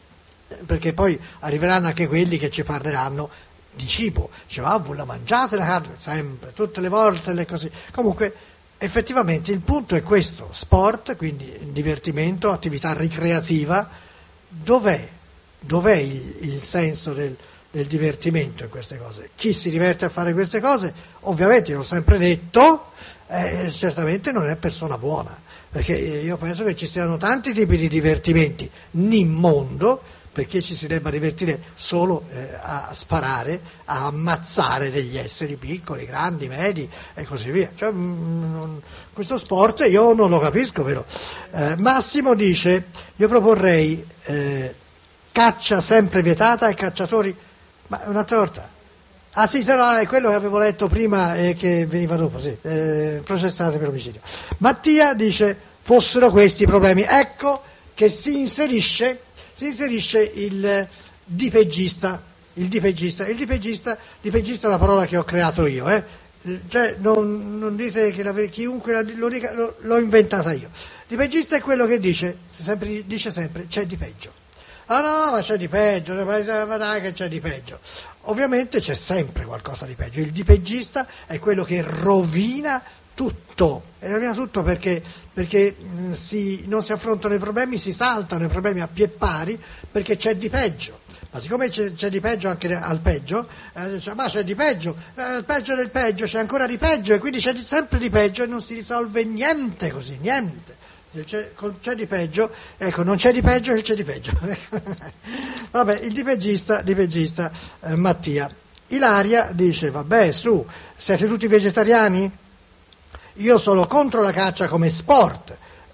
perché poi arriveranno anche quelli che ci parleranno di cibo, cioè, ah, voi la mangiate la carne, sempre, tutte le volte, le così. Comunque effettivamente il punto è questo: sport, quindi divertimento, attività ricreativa. Dov'è? Dov'è il, il senso del, del divertimento in queste cose? Chi si diverte a fare queste cose, ovviamente, l'ho sempre detto, eh, certamente non è persona buona, perché io penso che ci siano tanti tipi di divertimenti nel mondo, perché ci si debba divertire solo eh, a sparare, a ammazzare degli esseri piccoli, grandi, medi e così via. Cioè, mh, questo sport io non lo capisco, vero? Eh, Massimo dice, io proporrei eh, caccia sempre vietata ai cacciatori, ma un'altra volta. Ah sì, se no, è quello che avevo letto prima e che veniva dopo, sì, eh, processate per omicidio. Mattia dice, fossero questi i problemi. Ecco che si inserisce, si inserisce il dipeggista, il dipeggista, il dipeggista, dipeggista è una parola che ho creato io, eh. Cioè, non, non dite che la, chiunque la, lo dica, lo, l'ho inventata io. Dipeggista è quello che dice sempre, dice sempre c'è di peggio. Ah no, ma c'è di peggio, ma dai che c'è di peggio. Ovviamente c'è sempre qualcosa di peggio. Il dipeggista è quello che rovina tutto, e rovina tutto perché, perché mh, si, non si affrontano i problemi, si saltano i problemi a pie pari perché c'è di peggio. Ma siccome c'è, c'è di peggio anche al peggio, eh, dice, ma c'è di peggio, eh, il peggio del peggio, c'è ancora di peggio e quindi c'è di, sempre di peggio e non si risolve niente così, niente. C'è, c'è di peggio, ecco, non c'è di peggio e c'è di peggio. Vabbè, il dipeggista, dipeggista eh, Mattia. Ilaria dice, vabbè, su, siete tutti vegetariani? Io sono contro la caccia come sport.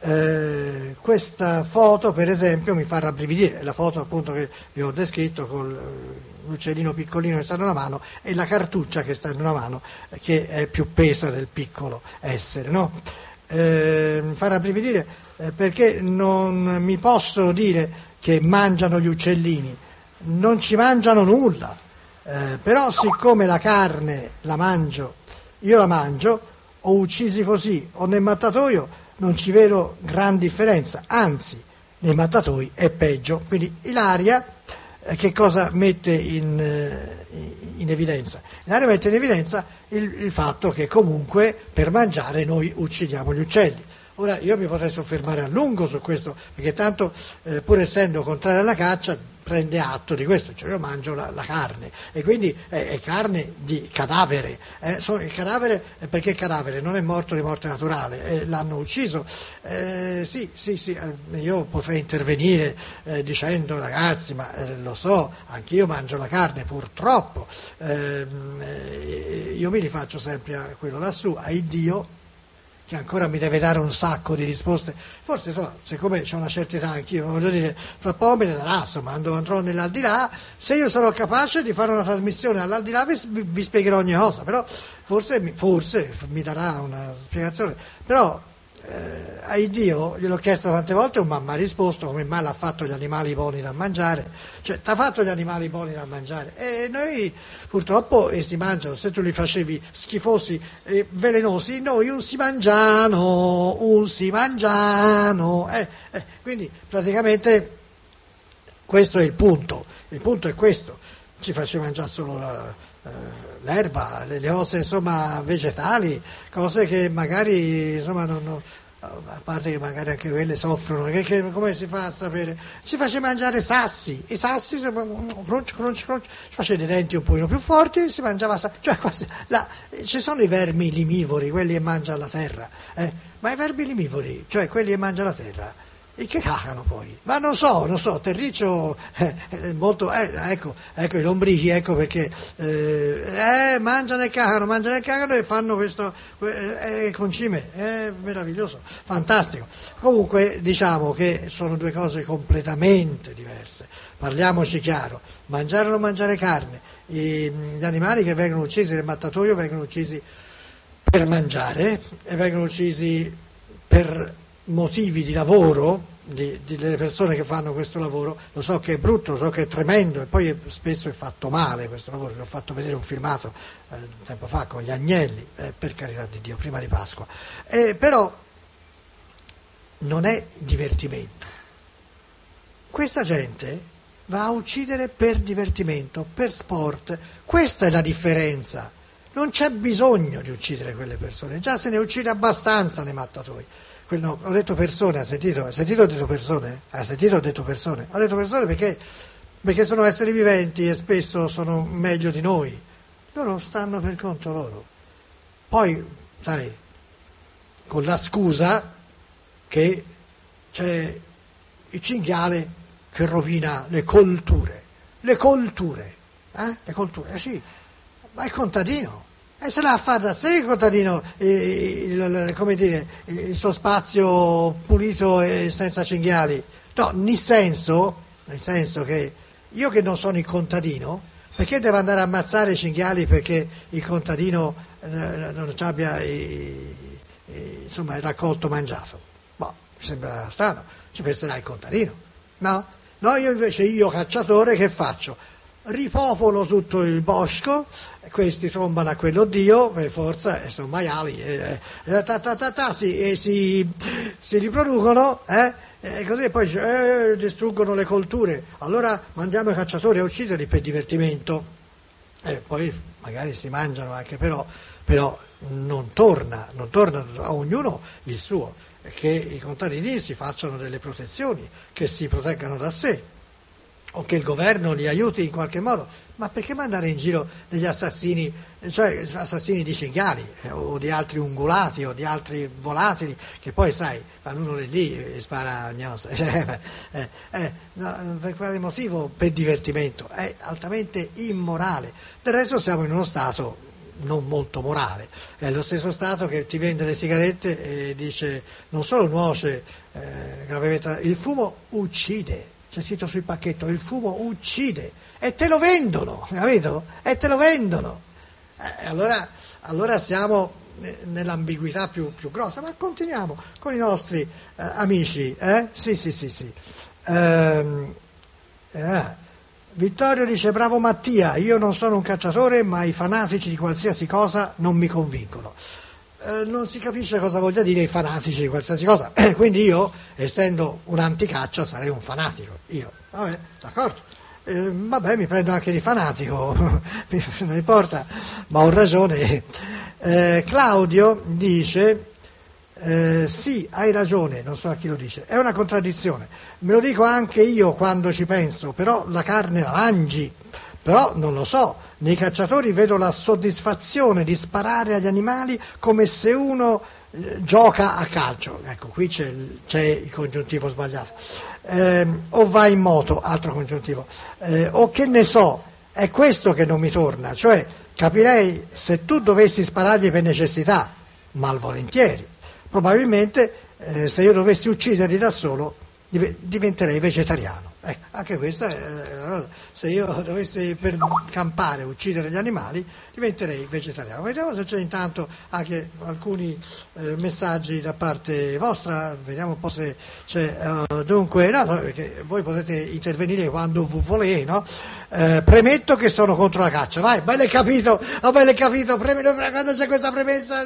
Eh, questa foto per esempio mi fa rabbrividire, la foto appunto che vi ho descritto con l'uccellino piccolino che sta in una mano e la cartuccia che sta in una mano che è più pesa del piccolo essere, no? Eh, mi fa rabbrividire eh, perché non mi possono dire che mangiano gli uccellini, non ci mangiano nulla, eh, però siccome la carne la mangio, io la mangio, o uccisi così o nel mattatoio, non ci vedo gran differenza, anzi nei mattatoi è peggio. Quindi Ilaria eh, che cosa mette in, eh, in evidenza? Ilaria mette in evidenza il, il fatto che comunque per mangiare noi uccidiamo gli uccelli. Ora io mi potrei soffermare a lungo su questo, perché tanto eh, pur essendo contrario alla caccia prende atto di questo, cioè io mangio la, la carne e quindi è, è carne di cadavere, eh, so, il cadavere perché il cadavere non è morto di morte naturale, eh, l'hanno ucciso, eh, sì sì sì, eh, io potrei intervenire eh, dicendo ragazzi ma eh, lo so, anch'io mangio la carne purtroppo, eh, eh, io mi rifaccio sempre a quello lassù, a Dio che ancora mi deve dare un sacco di risposte, forse insomma, siccome c'ho una certa età anch'io, voglio dire, fra poco me ne darà, insomma, andrò nell'aldilà, se io sarò capace di fare una trasmissione all'aldilà vi, vi spiegherò ogni cosa, però forse, forse mi darà una spiegazione, però eh, a Dio gliel'ho chiesto tante volte e non mi ha risposto come mai l'ha fatto gli animali buoni da mangiare, cioè ti ha fatto gli animali buoni da mangiare e noi purtroppo eh, si mangiano, se tu li facevi schifosi e velenosi, noi un si mangiano, un si mangiano, eh, eh, quindi praticamente questo è il punto, il punto è questo, ci faceva mangiare solo la, eh, l'erba, le, le cose insomma vegetali, cose che magari insomma non, non, a parte che magari anche quelle soffrono, che, che, come si fa a sapere? Si faceva mangiare sassi, i sassi crunch, crunch, crunch, si faceva dei denti un pochino più forti, si mangiava sassi, cioè quasi, la, ci sono i vermi limivori, quelli che mangiano la terra, eh? Ma i vermi limivori, cioè quelli che mangiano la terra, e che cagano poi? Ma non so, non so, terriccio eh, eh, molto, eh, ecco, ecco i lombrichi, ecco perché eh, eh, mangiano e cagano, mangiano e cagano e fanno questo eh, eh, concime, è meraviglioso, fantastico. Comunque diciamo che sono due cose completamente diverse, parliamoci chiaro, mangiare o non mangiare carne, I, gli animali che vengono uccisi nel mattatoio vengono uccisi per mangiare e vengono uccisi per motivi di lavoro di, di, delle persone che fanno questo lavoro, lo so che è brutto, lo so che è tremendo e poi è, spesso è fatto male questo lavoro, vi ho fatto vedere un filmato eh, tempo fa con gli agnelli, eh, per carità di Dio, prima di Pasqua, eh, però non è divertimento, questa gente va a uccidere per divertimento, per sport, questa è la differenza, non c'è bisogno di uccidere quelle persone, già se ne uccide abbastanza nei mattatoi. No, ho detto persone, ha sentito? Ha sentito ho detto persone? Ha sentito ho detto persone? Ho detto persone perché, perché sono esseri viventi e spesso sono meglio di noi. Loro stanno per conto loro. Poi, sai, con la scusa che c'è il cinghiale che rovina le colture, le colture, eh? Le colture, eh sì, ma è contadino, e se la fa da sé il contadino, eh, il, come dire, il suo spazio pulito e senza cinghiali, no, nel senso, nel senso che io che non sono il contadino, perché devo andare a ammazzare i cinghiali perché il contadino eh, non abbia eh, eh, insomma, il raccolto mangiato? Boh, mi sembra strano, ci penserà il contadino, no? No, io invece, io cacciatore, che faccio? Ripopolo tutto il bosco, questi trombano a quello Dio, per forza, e sono maiali, eh, eh, ta, ta, ta, ta, si, eh, si, si riproducono, eh? E così poi eh, distruggono le colture, allora mandiamo i cacciatori a ucciderli per divertimento, e poi magari si mangiano anche, però, però non torna, non torna a ognuno il suo, che i contadini si facciano delle protezioni, che si proteggano da sé, o che il governo li aiuti in qualche modo, ma perché mandare in giro degli assassini, cioè assassini di cinghiali eh, o di altri ungulati o di altri volatili, che poi sai, vanno uno lì e spara gnosa, cioè, eh, eh, no, per quale motivo? Per divertimento, è altamente immorale. Del resto siamo in uno stato non molto morale, è lo stesso Stato che ti vende le sigarette e dice non solo nuoce eh, gravemente, il fumo uccide. C'è scritto sul pacchetto, il fumo uccide, e te lo vendono, capito? E te lo vendono. Eh, allora, allora siamo nell'ambiguità più, più grossa, ma continuiamo con i nostri eh, amici. Eh? Sì, sì, sì, sì. Ehm, eh. Vittorio dice, bravo Mattia, io non sono un cacciatore, ma i fanatici di qualsiasi cosa non mi convincono. Eh, non si capisce cosa voglia dire i fanatici di qualsiasi cosa, quindi io, essendo un anticaccia, sarei un fanatico, io, vabbè, d'accordo, eh, vabbè, mi prendo anche di fanatico, non importa, ma ho ragione. Eh, Claudio dice, eh, sì, hai ragione, non so a chi lo dice, è una contraddizione, me lo dico anche io quando ci penso, però la carne la mangi. Però non lo so, nei cacciatori vedo la soddisfazione di sparare agli animali come se uno eh, gioca a calcio. Ecco, qui c'è il, c'è il congiuntivo sbagliato. Eh, o vai in moto, altro congiuntivo. Eh, o che ne so, è questo che non mi torna. Cioè, capirei se tu dovessi sparargli per necessità, malvolentieri. Probabilmente eh, se io dovessi ucciderli da solo diventerei vegetariano. Ecco, anche questa è una cosa. Se io dovessi per campare uccidere gli animali diventerei vegetariano. Vediamo se c'è intanto anche alcuni eh, messaggi da parte vostra, vediamo un po' se c'è. Uh, dunque, no, perché voi potete intervenire quando volete, no? Eh, premetto che sono contro la caccia. Vai, bene capito, oh, bene capito, premetto, quando c'è questa premessa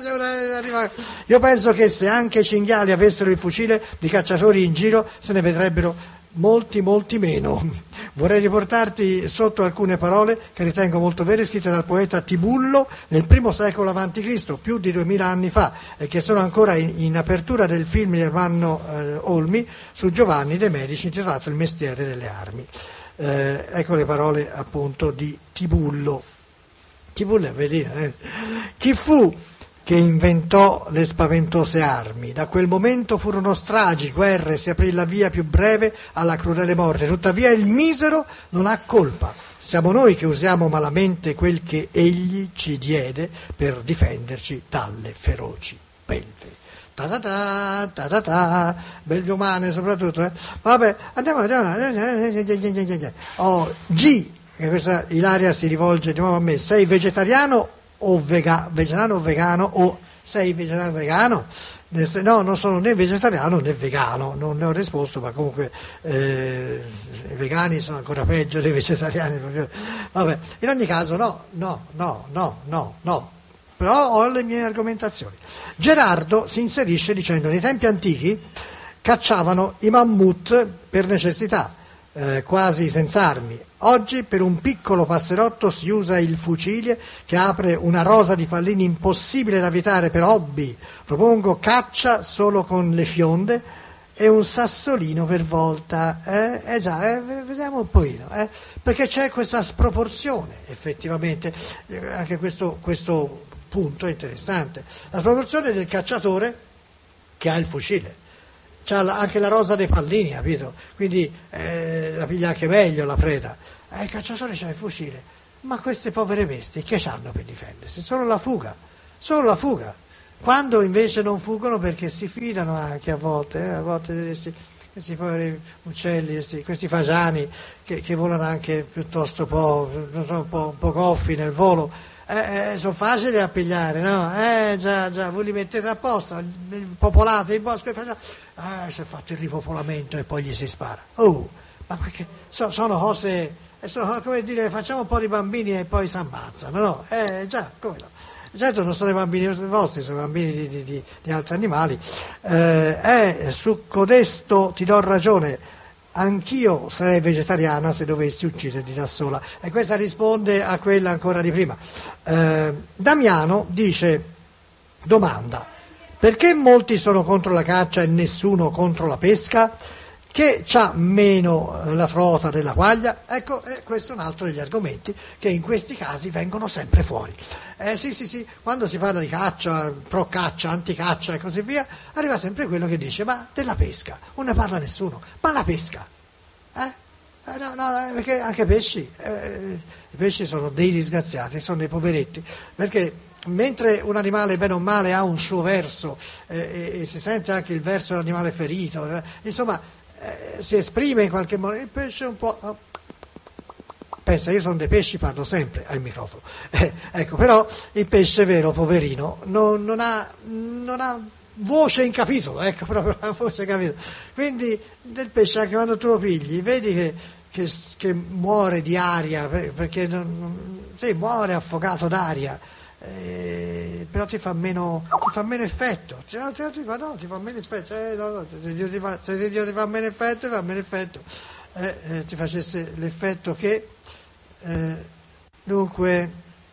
io penso che se anche i cinghiali avessero il fucile, di cacciatori in giro se ne vedrebbero molti, molti meno. Vorrei riportarti sotto alcune parole che ritengo molto vere, scritte dal poeta Tibullo nel primo secolo avanti Cristo, più di duemila anni fa, e che sono ancora in, in apertura del film di Ermanno eh, Olmi su Giovanni de' Medici, intitolato Il mestiere delle armi. Eh, ecco le parole appunto di Tibullo. Tibullo, vedi, eh. Chi fu che inventò le spaventose armi? Da quel momento furono stragi, guerre, si aprì la via più breve alla crudele morte. Tuttavia il misero non ha colpa. Siamo noi che usiamo malamente quel che egli ci diede per difenderci dalle feroci belve. Ta ta ta, ta ta ta, belve umane soprattutto. Eh? Vabbè, andiamo, andiamo. Oh, G, che questa Ilaria si rivolge di nuovo a me. Sei vegetariano o vega, vegetariano o vegano, o sei vegetariano o vegano? No, non sono né vegetariano né vegano, non ne ho risposto, ma comunque eh, i vegani sono ancora peggio dei vegetariani. Vabbè, in ogni caso no, no, no, no, no, no, però ho le mie argomentazioni. Gerardo si inserisce dicendo: nei tempi antichi cacciavano i mammut per necessità, eh, quasi senza armi. Oggi per un piccolo passerotto si usa il fucile che apre una rosa di pallini impossibile da evitare per hobby. Propongo caccia solo con le fionde e un sassolino per volta. Eh, eh già, eh, vediamo un pochino, eh, perché c'è questa sproporzione effettivamente, eh, anche questo, questo punto è interessante. La sproporzione del cacciatore che ha il fucile. c'ha la, anche la rosa dei pallini, capito? Quindi eh, la piglia anche meglio la preda. Eh, il cacciatore c'ha il fucile, ma queste povere bestie che c'hanno per difendersi? Solo la fuga, solo la fuga. Quando invece non fuggono perché si fidano anche a volte, eh, a volte questi, questi poveri uccelli, questi, questi fagiani che, che volano anche piuttosto po', non so, un po', un po' goffi nel volo, eh, eh, sono facili da pigliare, no? Eh già, già, voi li mettete apposta, popolate il bosco, e fate, ah, si è fatto il ripopolamento e poi gli si spara. Oh, ma perché so, sono cose, sono, come dire, facciamo un po' di bambini e poi si ammazzano, no? Eh già, come no? Certo non sono i bambini vostri, sono i bambini di, di, di, di altri animali. Eh, eh, su codesto ti do ragione, anch'io sarei vegetariana se dovessi ucciderli da sola. E questa risponde a quella ancora di prima. Eh, Damiano dice, domanda, perché molti sono contro la caccia e nessuno contro la pesca? Che c'ha meno la trota della quaglia? Ecco, eh, questo è un altro degli argomenti che in questi casi vengono sempre fuori. Eh, sì, sì, sì, quando si parla di caccia, pro caccia, anticaccia e così via, arriva sempre quello che dice, ma della pesca, non ne parla nessuno, ma la pesca, eh? Eh, no, no, perché anche pesci, eh, i pesci sono dei disgraziati, sono dei poveretti, perché mentre un animale bene o male ha un suo verso eh, e, e si sente anche il verso dell'animale ferito, eh, insomma, Eh, si esprime in qualche modo, il pesce è un po', oh. Pensa, io sono dei pesci, parlo sempre al microfono, eh, ecco, però il pesce vero, poverino, non, non, ha, non ha voce in capitolo, ecco, proprio la voce in capitolo, quindi del pesce anche quando tu lo pigli, vedi che, che, che muore di aria, perché non, sì, muore affogato d'aria, Eh, però ti fa meno ti fa meno effetto, ti, ti, ti fa, no, ti fa meno effetto, eh, no, no, se Dio ti fa, se Dio ti fa meno effetto, fa meno effetto, eh, eh, ti facesse l'effetto che eh, dunque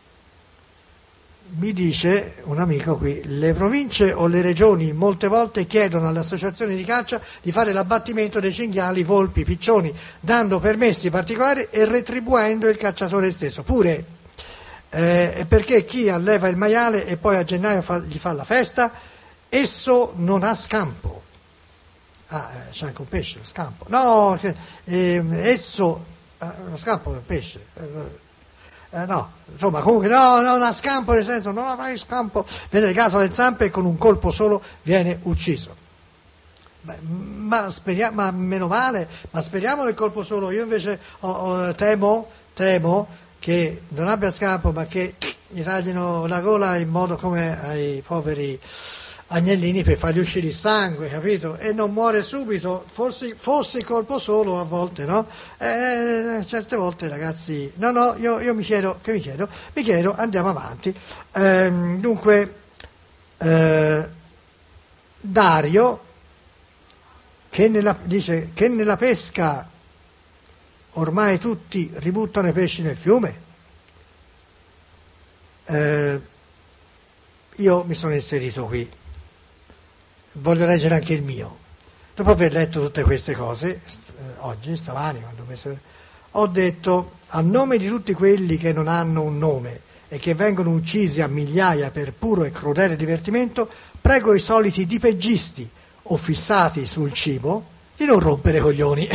mi dice un amico qui, le province o le regioni molte volte chiedono alle associazioni di caccia di fare l'abbattimento dei cinghiali, volpi, piccioni, dando permessi particolari e retribuendo il cacciatore stesso, pure Eh, perché chi alleva il maiale e poi a gennaio fa, gli fa la festa, esso non ha scampo. Ah, eh, c'è anche un pesce, lo scampo. No, eh, esso, eh, lo scampo del pesce. Eh, eh, no, insomma, comunque no, non ha scampo, nel senso non avrai scampo, viene legato alle zampe e con un colpo solo viene ucciso. Beh, ma, speriamo, ma meno male, ma speriamo nel colpo solo. Io invece oh, oh, temo, temo, che non abbia scampo, ma che gli taglino la gola in modo come ai poveri agnellini per fargli uscire il sangue, capito? E non muore subito, forse fosse colpo solo a volte, no? Eh, certe volte ragazzi, no, no, io, io mi chiedo, che mi chiedo? Mi chiedo, andiamo avanti. Eh, dunque, eh, Dario, che nella, dice che nella pesca ormai tutti ributtano i pesci nel fiume. Eh, io mi sono inserito qui, voglio leggere anche il mio. Dopo aver letto tutte queste cose, eh, oggi, stamani, quando ho messo, ho detto, a nome di tutti quelli che non hanno un nome e che vengono uccisi a migliaia per puro e crudele divertimento, prego i soliti dipeggisti o fissati sul cibo di non rompere coglioni.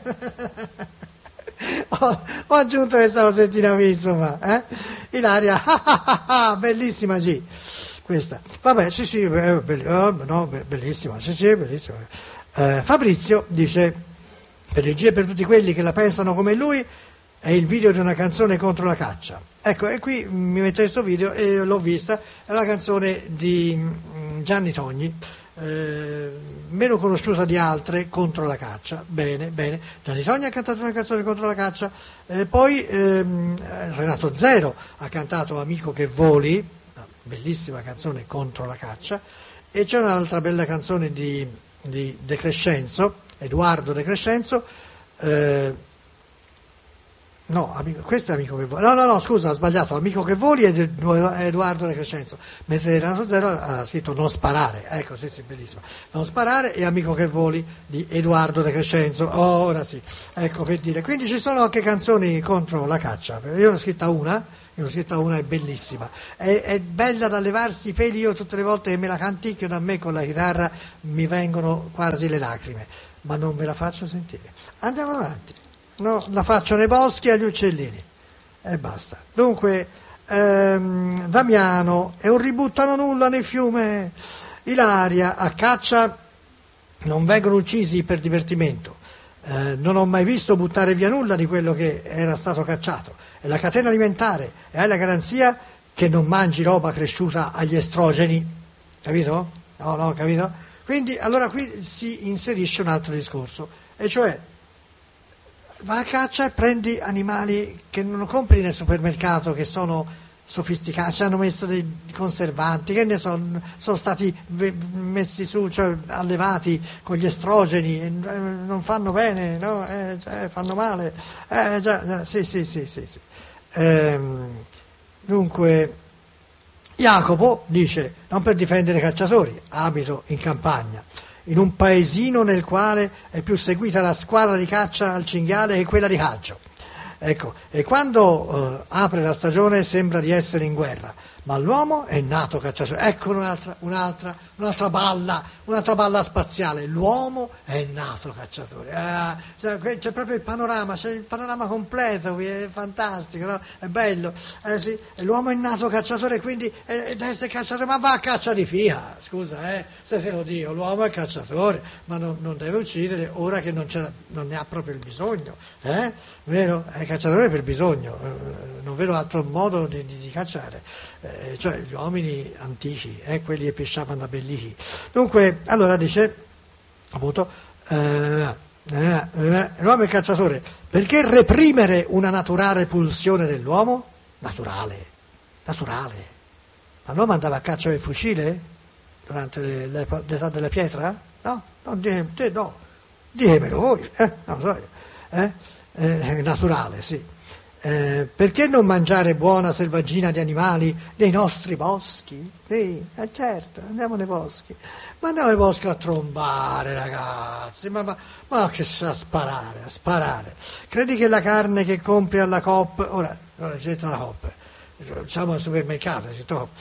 Ho, ho aggiunto questa cosettina qui, insomma, eh? Ilaria, bellissima G, questa, vabbè, sì sì, be- be- oh, no, be- bellissima, sì sì, bellissima. Eh, Fabrizio dice, per il G e per tutti quelli che la pensano come lui, è il video di una canzone contro la caccia. Ecco, e qui mi metto questo video e l'ho vista, è la canzone di mm, Gianni Togni, Eh, meno conosciuta di altre, contro la caccia. Bene, bene. Gianni Togni ha cantato una canzone contro la caccia, eh, poi ehm, Renato Zero ha cantato Amico che voli, una bellissima canzone contro la caccia, e c'è un'altra bella canzone di, di De Crescenzo, Edoardo De Crescenzo, eh, no, amico, questo è Amico che voli, no no no scusa, ho sbagliato, Amico che voli è Edoardo De Crescenzo, mentre Renato Zero ha scritto Non sparare, ecco, sì sì, bellissimo, Non sparare e Amico che voli di Edoardo De Crescenzo. Oh, ora sì, ecco, per dire, quindi ci sono anche canzoni contro la caccia, io ne ho scritta una ne ho scritta una, è bellissima, è, è bella da levarsi i peli. Io tutte le volte che me la canticchio da me con la chitarra mi vengono quasi le lacrime, ma non ve la faccio sentire. Andiamo avanti, no, la faccio nei boschi agli uccellini e basta. Dunque ehm, Damiano e un ributtano nulla nel fiume. Ilaria, a caccia non vengono uccisi per divertimento. Eh, non ho mai visto buttare via nulla di quello che era stato cacciato. È la catena alimentare e hai la garanzia che non mangi roba cresciuta agli estrogeni, capito? No, no, capito? Quindi allora qui si inserisce un altro discorso, e cioè va a caccia e prendi animali che non compri nel supermercato, che sono sofisticati, ci hanno messo dei conservanti, che ne sono, sono stati messi su, cioè allevati con gli estrogeni, e non fanno bene, no? Eh, cioè, fanno male, eh, già, già, sì, sì, sì, sì, sì. Ehm, dunque Jacopo dice: non per difendere i cacciatori, abito in campagna, in un paesino nel quale è più seguita la squadra di caccia al cinghiale che quella di calcio. Ecco, e quando eh, apre la stagione sembra di essere in guerra, ma l'uomo è nato cacciatore. Ecco un'altra, un'altra, un'altra balla, un'altra balla spaziale. L'uomo è nato cacciatore. Ah, cioè, c'è proprio il panorama, c'è il panorama completo, è fantastico, no? È bello. Eh, sì, l'uomo è nato cacciatore, quindi eh, deve essere cacciatore, ma va a caccia di fia, scusa, eh, se te lo dico, l'uomo è cacciatore, ma non, non deve uccidere ora che non, c'è, non ne ha proprio il bisogno, eh? Vero? È cacciatore per bisogno, eh, non vedo altro modo di, di, di cacciare. Eh, cioè gli uomini antichi, eh, quelli che pesciavano da bellichi. Dunque, allora dice appunto eh, eh, eh, l'uomo è cacciatore perché reprimere una naturale pulsione dell'uomo? Naturale, naturale. Ma l'uomo andava a caccia del fucile durante le, le, l'età della pietra? No, no, di, no. Ditemelo voi, eh? No, so, eh? Eh, naturale, sì. Eh, perché non mangiare buona selvaggina di animali dei nostri boschi? Sì, eh certo, andiamo nei boschi. Ma andiamo nei boschi a trombare, ragazzi, ma, ma, ma che a sparare, a sparare. Credi che la carne che compri alla Coop, ora, ora c'entra la Coop, diciamo al supermercato,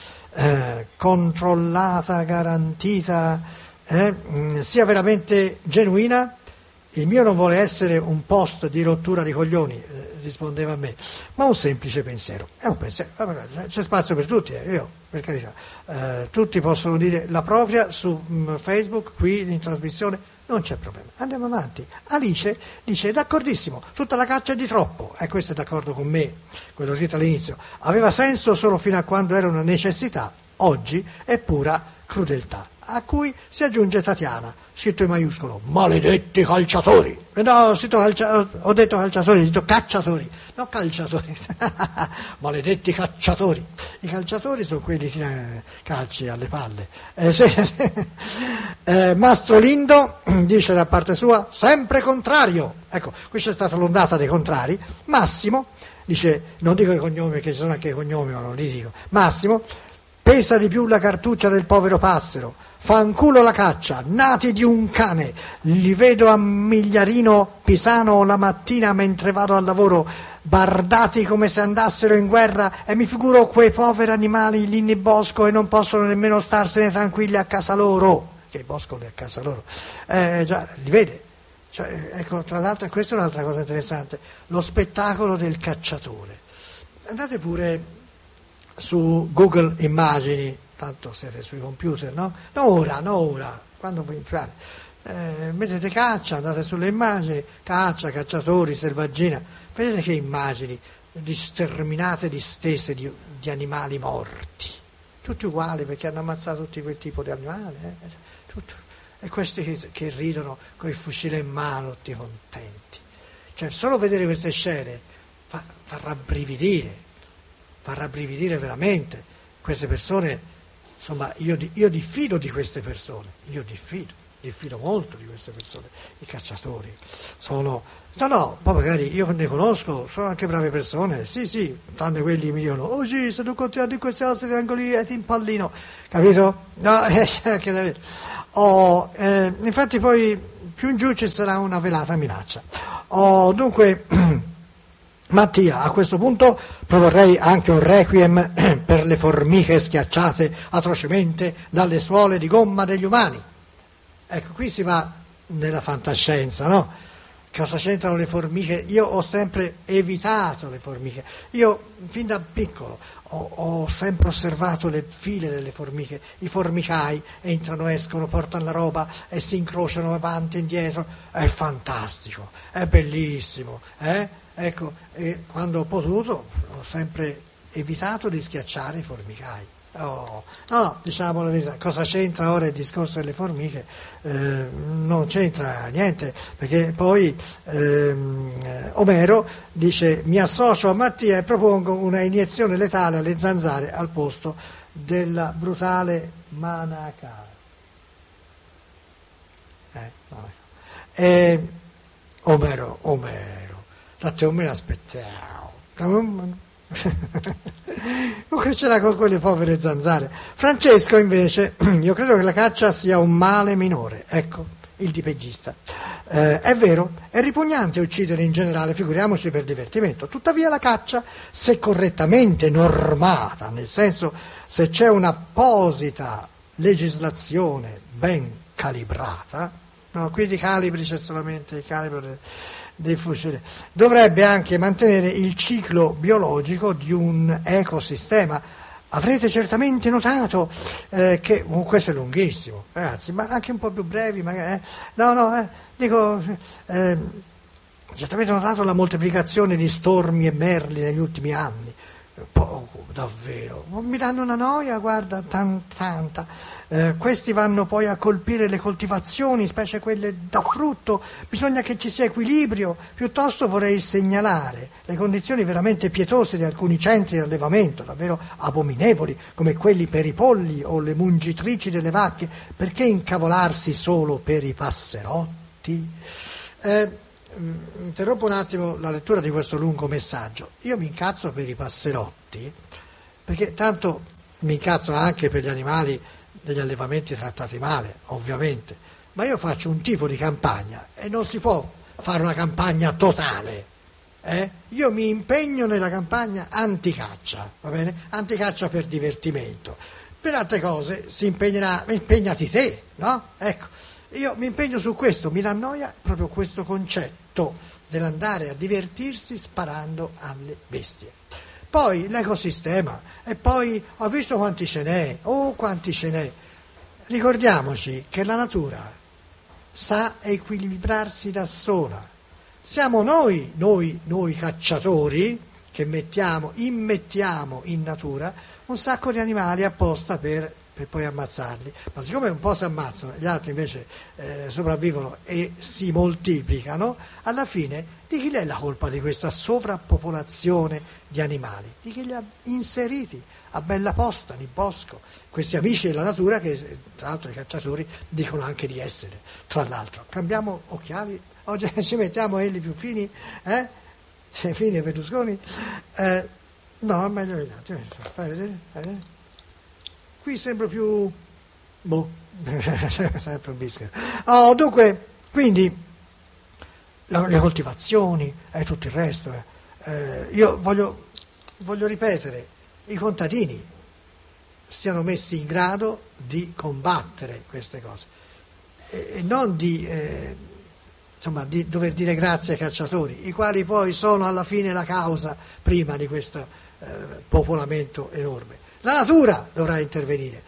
eh, controllata, garantita, eh, mh, sia veramente genuina? Il mio non vuole essere un post di rottura di coglioni, eh, rispondeva a me, ma un semplice pensiero. È un pensiero, c'è spazio per tutti, eh, io, per carità. Eh, tutti possono dire la propria su mh, Facebook, qui in trasmissione, non c'è problema. Andiamo avanti. Alice dice: d'accordissimo, tutta la caccia è di troppo. E eh, questo è d'accordo con me, quello scritto all'inizio. Aveva senso solo fino a quando era una necessità, oggi è pura crudeltà. A cui si aggiunge Tatiana, scritto in maiuscolo: maledetti calciatori. No, ho, calcia, ho detto calciatori, ho detto cacciatori, no calciatori. Maledetti cacciatori. I calciatori sono quelli che eh, calci alle palle. Eh, se, eh, Mastro Lindo dice da parte sua: sempre contrario. Ecco, qui c'è stata l'ondata dei contrari. Massimo dice, non dico i cognomi perché ci sono anche i cognomi, ma non li dico. Massimo: pesa di più la cartuccia del povero passero. Fanculo la caccia, nati di un cane, li vedo a Migliarino Pisano la mattina mentre vado al lavoro, bardati come se andassero in guerra, e mi figuro quei poveri animali lì nel bosco e non possono nemmeno starsene tranquilli a casa loro, che il bosco è a casa loro, eh, già, li vede. Cioè, ecco, tra l'altro, questa è un'altra cosa interessante, lo spettacolo del cacciatore. Andate pure su Google Immagini, tanto siete sui computer, no? No ora, no ora, quando vi imparate. Eh, mettete caccia, andate sulle immagini, caccia, cacciatori, selvaggina, vedete che immagini di sterminate distese di, di animali morti, tutti uguali perché hanno ammazzato tutti quel tipo di animali, eh? Tutto. E questi che, che ridono con il fucile in mano, tutti contenti. Cioè, solo vedere queste scene fa, fa rabbrividire, fa rabbrividire veramente. Queste persone, insomma, io, io diffido di queste persone, io diffido, diffido molto di queste persone, i cacciatori. Sono, no, no, poi magari io ne conosco, sono anche brave persone, sì, sì, tranne quelli che mi dicono, oh sì, se tu continui in questi altri angoli e ti impallino, capito? No, eh, anche da vedere. Oh, eh, infatti poi più in giù ci sarà una velata minaccia. Oh, dunque, Mattia, a questo punto proporrei anche un requiem per le formiche schiacciate atrocemente dalle suole di gomma degli umani. Ecco, qui si va nella fantascienza, no? Cosa c'entrano le formiche? Io ho sempre evitato le formiche. Io, fin da piccolo, ho, ho sempre osservato le file delle formiche. I formicai entrano, escono, portano la roba e si incrociano avanti e indietro. È fantastico, è bellissimo, eh? Ecco, e quando ho potuto ho sempre evitato di schiacciare i formicai. Oh, no, no, diciamo la verità, cosa c'entra ora il discorso delle formiche? Eh, non c'entra niente, perché poi ehm, Omero dice: mi associo a Mattia e propongo una iniezione letale alle zanzare al posto della brutale manacale. Eh, no. E, Omero, Omero. Da te non me l'aspettavo. Comunque ce l'ha con quelle povere zanzare. Francesco invece, io credo che la caccia sia un male minore. Ecco, il dipeggista. Eh, è vero, è ripugnante uccidere in generale, figuriamoci per divertimento. Tuttavia la caccia, se correttamente normata, nel senso se c'è un'apposita legislazione ben calibrata, no, qui di calibri c'è solamente il calibro del... dei fucili, dovrebbe anche mantenere il ciclo biologico di un ecosistema. Avrete certamente notato eh, che oh, questo è lunghissimo, ragazzi, ma anche un po' più brevi, magari, eh. no, no, eh, dico, eh, certamente notato la moltiplicazione di stormi e merli negli ultimi anni. Poco, davvero, mi danno una noia, guarda, tan, tanta. Eh, questi vanno poi a colpire le coltivazioni, specie quelle da frutto. Bisogna che ci sia equilibrio. Piuttosto vorrei segnalare le condizioni veramente pietose di alcuni centri di allevamento, davvero abominevoli, come quelli per i polli o le mungitrici delle vacche. Perché incavolarsi solo per i passerotti? Eh, interrompo un attimo la lettura di questo lungo messaggio. Io mi incazzo per i passerotti, perché tanto mi incazzo anche per gli animali degli allevamenti trattati male, ovviamente, ma io faccio un tipo di campagna e non si può fare una campagna totale. Eh? Io mi impegno nella campagna anticaccia, va bene? Anticaccia per divertimento. Per altre cose si impegnerà, impegnati te, no? Ecco, io mi impegno su questo, mi dà noia proprio questo concetto dell'andare a divertirsi sparando alle bestie. Poi l'ecosistema, e poi ho visto quanti ce n'è, oh quanti ce n'è. Ricordiamoci che la natura sa equilibrarsi da sola. Siamo noi, noi, noi cacciatori, che mettiamo, immettiamo in natura un sacco di animali apposta per, per poi ammazzarli. Ma siccome un po' si ammazzano, gli altri invece eh, sopravvivono e si moltiplicano, alla fine di chi è la colpa di questa sovrappopolazione di animali? Di chi li ha inseriti a bella posta nel bosco, questi amici della natura che tra l'altro i cacciatori dicono anche di essere. Tra l'altro, cambiamo occhiali, oggi ci mettiamo quelli più fini, eh? Cioè, fini e Berlusconi? Eh, no, è meglio gli altri. Fai vedere, fai vedere. Qui sembro più... boh, sempre un bischero. Oh, dunque, quindi... le coltivazioni e tutto il resto. Eh. Eh, io voglio, voglio ripetere, i contadini stiano messi in grado di combattere queste cose e, e non di, eh, insomma, di dover dire grazie ai cacciatori, i quali poi sono alla fine la causa prima di questo eh, popolamento enorme. La natura dovrà intervenire,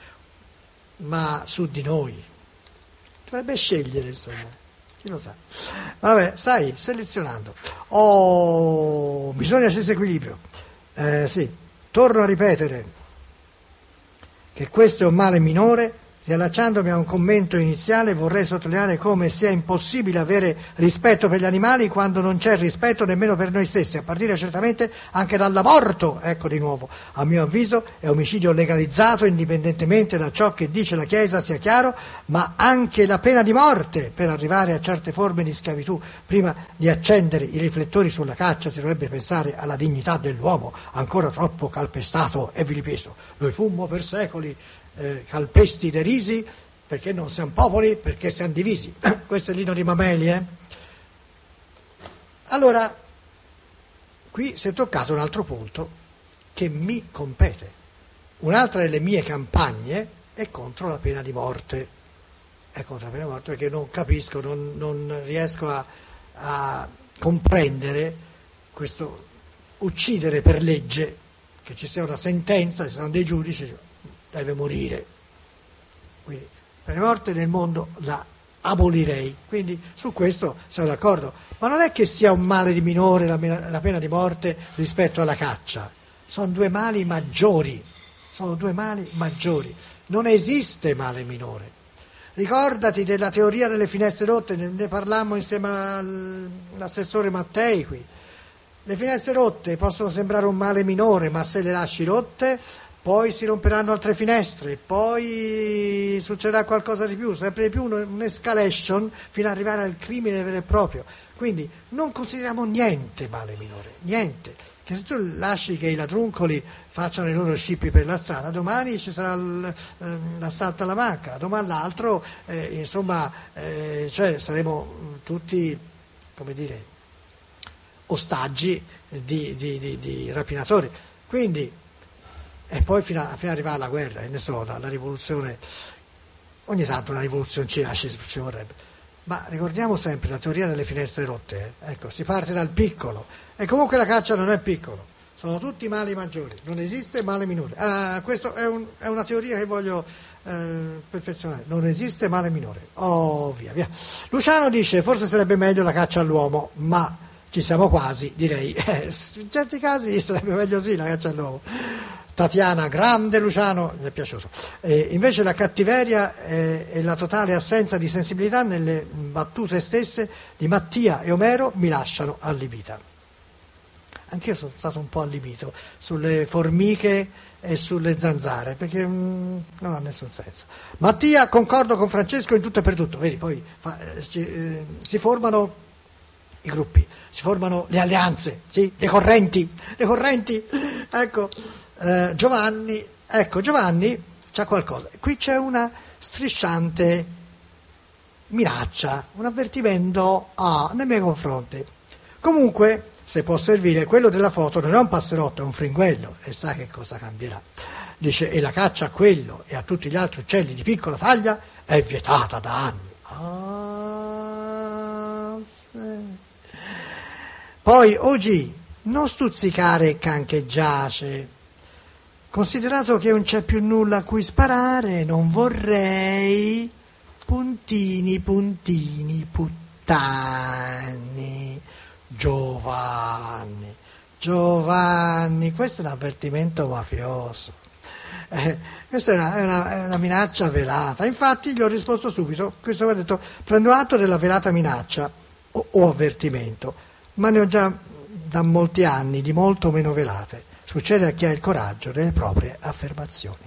ma su di noi dovrebbe scegliere, insomma. Chi lo sa? Vabbè, sai, selezionando. Oh, bisogna c'è equilibrio. Eh, sì, torno a ripetere che questo è un male minore. Riallacciandomi a un commento iniziale, vorrei sottolineare come sia impossibile avere rispetto per gli animali quando non c'è rispetto nemmeno per noi stessi, a partire certamente anche dall'aborto. Ecco di nuovo, a mio avviso è omicidio legalizzato indipendentemente da ciò che dice la Chiesa, sia chiaro, ma anche la pena di morte per arrivare a certe forme di schiavitù. Prima di accendere i riflettori sulla caccia si dovrebbe pensare alla dignità dell'uomo, ancora troppo calpestato e vilipeso. Noi fummo per secoli Eh, calpesti derisi perché non siamo popoli, perché siamo divisi. Questo è l'inno di Mameli, eh? Allora, qui si è toccato un altro punto che mi compete. Un'altra delle mie campagne è contro la pena di morte. È contro la pena di morte perché non capisco, non, non riesco a, a comprendere questo uccidere per legge, che ci sia una sentenza, ci sono dei giudici, deve morire. Quindi la pena di morte nel mondo la abolirei, quindi su questo siamo d'accordo, ma non è che sia un male di minore la, la pena di morte rispetto alla caccia, sono due mali maggiori, sono due mali maggiori, non esiste male minore. Ricordati della teoria delle finestre rotte, ne, ne parlammo insieme all'assessore Mattei qui. Le finestre rotte possono sembrare un male minore, ma se le lasci rotte poi si romperanno altre finestre, poi succederà qualcosa di più, sempre di più un'escalation fino ad arrivare al crimine vero e proprio. Quindi non consideriamo niente male minore, niente. Che se tu lasci che i ladruncoli facciano i loro scippi per la strada, domani ci sarà l'assalto alla banca, domani l'altro, eh, insomma, eh, cioè saremo tutti, come dire, ostaggi di, di, di, di rapinatori. Quindi, e poi fino, a, fino ad arrivare alla guerra, e ne so, la, la rivoluzione, ogni tanto una rivoluzione ci, ci vorrebbe. Ma ricordiamo sempre la teoria delle finestre rotte, eh? Ecco, si parte dal piccolo, e comunque la caccia non è piccolo, sono tutti mali maggiori, non esiste male minore. Ah, questa è, un, è una teoria che voglio eh, perfezionare, non esiste male minore. Oh, via, via. Luciano dice, forse sarebbe meglio la caccia all'uomo, ma ci siamo quasi, direi. Eh, in certi casi sarebbe meglio sì la caccia all'uomo. Tatiana, grande Luciano, mi è piaciuto. Eh, invece la cattiveria eh, e la totale assenza di sensibilità nelle battute stesse di Mattia e Omero mi lasciano allibita. Anch'io sono stato un po' allibito sulle formiche e sulle zanzare, perché mh, non ha nessun senso. Mattia, concordo con Francesco in tutto e per tutto. Vedi, poi fa, eh, si, eh, si formano i gruppi, si formano le alleanze, sì? le correnti, le correnti, ecco. Uh, Giovanni, ecco Giovanni c'ha qualcosa, qui c'è una strisciante minaccia, un avvertimento ah, nei miei confronti. Comunque, se può servire, quello della foto non è un passerotto, è un fringuello, e sa che cosa cambierà. Dice, e la caccia a quello e a tutti gli altri uccelli di piccola taglia è vietata da anni. Ah, sì. Poi oggi non stuzzicare can che giace. Considerato che non c'è più nulla a cui sparare, non vorrei puntini, puntini, puttani. Giovanni, Giovanni, questo è un avvertimento mafioso. Eh, questa è una, è, una, è una minaccia velata. Infatti gli ho risposto subito, questo ho detto, prendo atto della velata minaccia o, o avvertimento, ma ne ho già da molti anni di molto meno velate. Succede a chi ha il coraggio delle proprie affermazioni.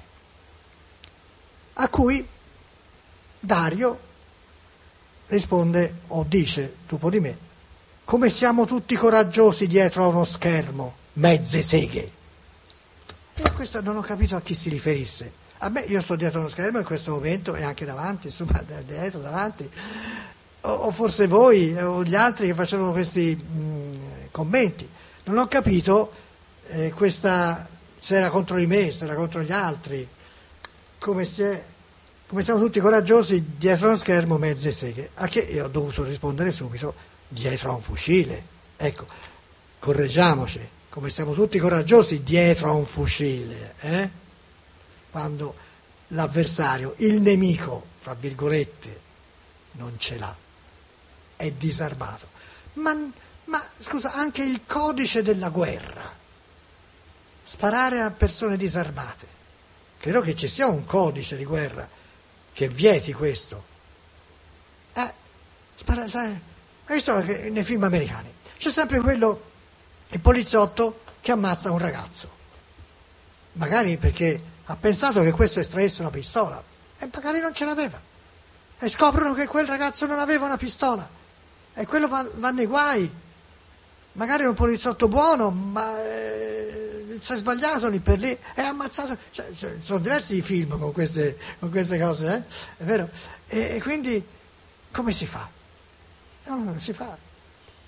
A cui Dario risponde o dice dopo di me, come siamo tutti coraggiosi dietro a uno schermo, mezze seghe. E questo non ho capito a chi si riferisse. A me, io sto dietro a uno schermo in questo momento e anche davanti, insomma, dietro, davanti. O, o forse voi o gli altri che facevano questi mh, commenti. Non ho capito Eh, questa, se era contro di me, se era contro gli altri, come, se, come siamo tutti coraggiosi dietro a uno schermo mezze seghe, a che io ho dovuto rispondere subito dietro a un fucile. Ecco, correggiamoci, come siamo tutti coraggiosi dietro a un fucile, eh? Quando l'avversario, il nemico, fra virgolette, non ce l'ha, è disarmato. Ma, ma scusa, anche il codice della guerra, sparare a persone disarmate. Credo che ci sia un codice di guerra che vieti questo. Eh, spara, sai, hai visto che nei film americani c'è sempre quello, il poliziotto che ammazza un ragazzo, magari perché ha pensato che questo estraesse una pistola e magari non ce l'aveva, e scoprono che quel ragazzo non aveva una pistola e quello va, va nei guai. Magari è un poliziotto buono, ma eh, si è sbagliato lì per lì, è ammazzato. Cioè, cioè, sono diversi i film con queste, con queste cose, eh? È vero? E, e quindi come si fa? No, non si fa.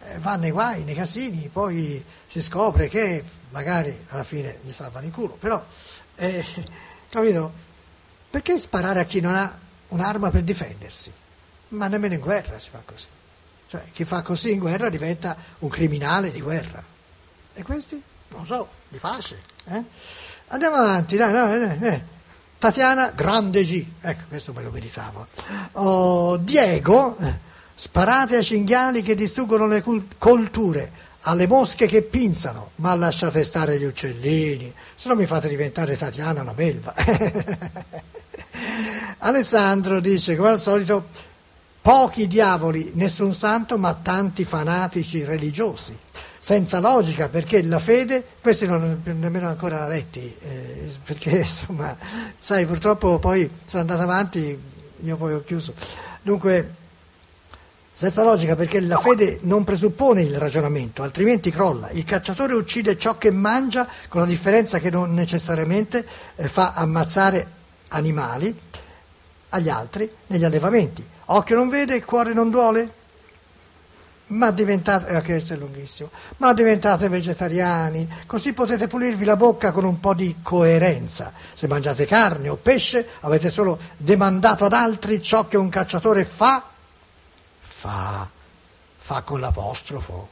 eh, va nei guai, nei casini, poi si scopre che magari alla fine gli salvano il culo, però, eh, capito? Perché sparare a chi non ha un'arma per difendersi? Ma nemmeno in guerra si fa così. Cioè, chi fa così in guerra diventa un criminale di guerra. E questi? Non so, di pace. Eh? Andiamo avanti, dai, dai, dai. Tatiana, grande G. Ecco, questo me lo meritavo. Oh, Diego, sparate ai cinghiali che distruggono le colture, alle mosche che pinzano, ma lasciate stare gli uccellini, se no mi fate diventare Tatiana una belva. Alessandro dice, come al solito, pochi diavoli, nessun santo, ma tanti fanatici religiosi, senza logica, perché la fede, questi non ho nemmeno ancora letti, eh, perché insomma, sai, purtroppo poi sono andato avanti, io poi ho chiuso. Dunque, senza logica, perché la fede non presuppone il ragionamento, altrimenti crolla. Il cacciatore uccide ciò che mangia, con la differenza che non necessariamente eh, fa ammazzare animali agli altri negli allevamenti. Occhio non vede, cuore non duole? Ma diventate, eh, questo è lunghissimo, ma diventate vegetariani, così potete pulirvi la bocca con un po' di coerenza. Se mangiate carne o pesce, avete solo demandato ad altri ciò che un cacciatore fa, fa, fa con l'apostrofo.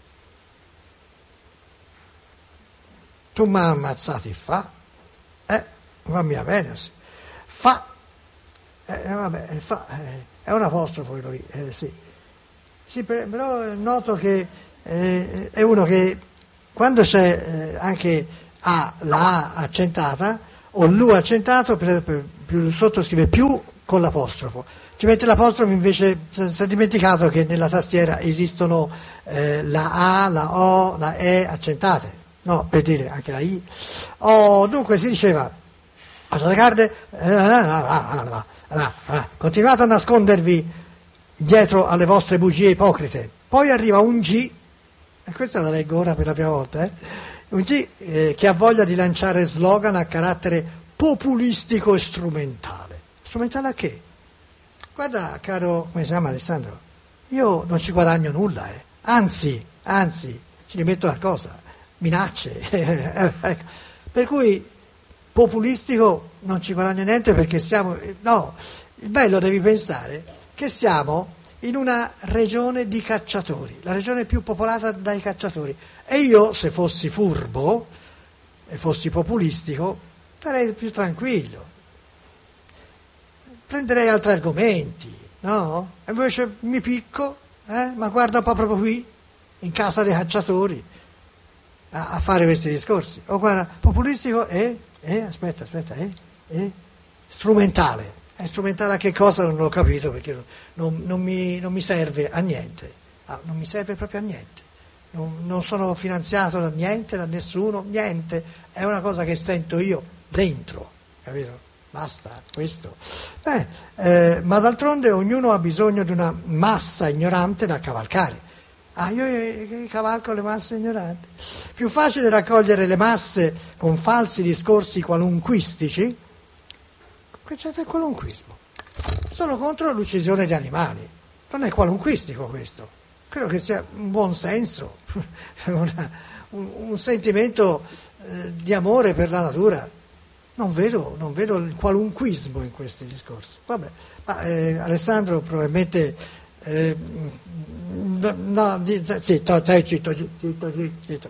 Tu mi hai ammazzati, fa, eh, va mia bene, sì. Fa, eh, vabbè, fa, eh, è un apostrofo quello lì, eh, sì. Sì, però noto che eh, è uno che quando c'è eh, anche A, la A accentata o l'U accentato, per, per, più sotto scrive più con l'apostrofo. Ci mette l'apostrofo, invece si è dimenticato che nella tastiera esistono eh, la A, la O, la E accentate, no, per dire anche la I. Oh, dunque si diceva, continuate a nascondervi dietro alle vostre bugie ipocrite. Poi arriva un G, e questa la leggo ora per la prima volta, eh? un G eh, che ha voglia di lanciare slogan a carattere populistico e strumentale. Strumentale a che? Guarda, caro, come si chiama Alessandro, io non ci guadagno nulla, eh. anzi, anzi, ci rimetto qualcosa, minacce, ecco. Per cui populistico non ci guadagno niente perché siamo, no, il bello devi pensare che siamo in una regione di cacciatori, la regione più popolata dai cacciatori, e io se fossi furbo e fossi populistico sarei più tranquillo, prenderei altri argomenti, no? E invece mi picco, eh? ma guarda un po' proprio qui, in casa dei cacciatori, a, a fare questi discorsi. O guarda, populistico e, e aspetta, aspetta, e, e strumentale. È strumentale a che cosa non l'ho capito, perché non, non, mi, non mi serve a niente, ah, non mi serve proprio a niente, non, non sono finanziato da niente, da nessuno, niente, è una cosa che sento io dentro, capito? Basta, questo. Beh, eh, ma d'altronde ognuno ha bisogno di una massa ignorante da cavalcare. Ah, io eh, cavalco le masse ignoranti. Più facile raccogliere le masse con falsi discorsi qualunquistici. C'è del qualunquismo. Sono contro l'uccisione di animali. Non è qualunquistico questo. Credo che sia un buon senso, una, un, un sentimento eh, di amore per la natura. Non vedo, non vedo il qualunquismo in questi discorsi. Vabbè, ma eh, Alessandro probabilmente eh, no, di, zitto, stai zitto, zitto, zitto.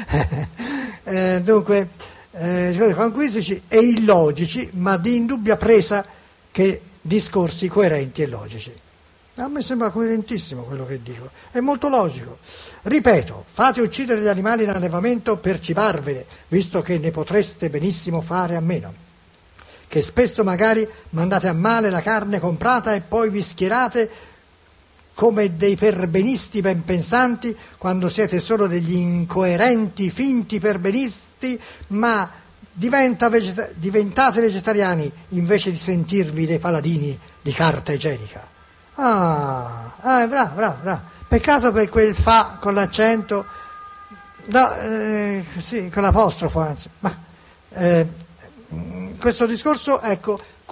eh, dunque. Eh, qualunquistici e illogici, ma di indubbia presa che discorsi coerenti e logici. A me sembra coerentissimo quello che dico, è molto logico. Ripeto, fate uccidere gli animali in allevamento per cibarvene, visto che ne potreste benissimo fare a meno, che spesso magari mandate a male la carne comprata e poi vi schierate come dei perbenisti ben pensanti, quando siete solo degli incoerenti, finti perbenisti, ma diventa vegeta- diventate vegetariani invece di sentirvi dei paladini di carta igienica. Ah, ah bravo, bravo, bravo. Peccato per quel fa con l'accento, no, eh, sì, con l'apostrofo, anzi. Ma eh, questo discorso, ecco, qui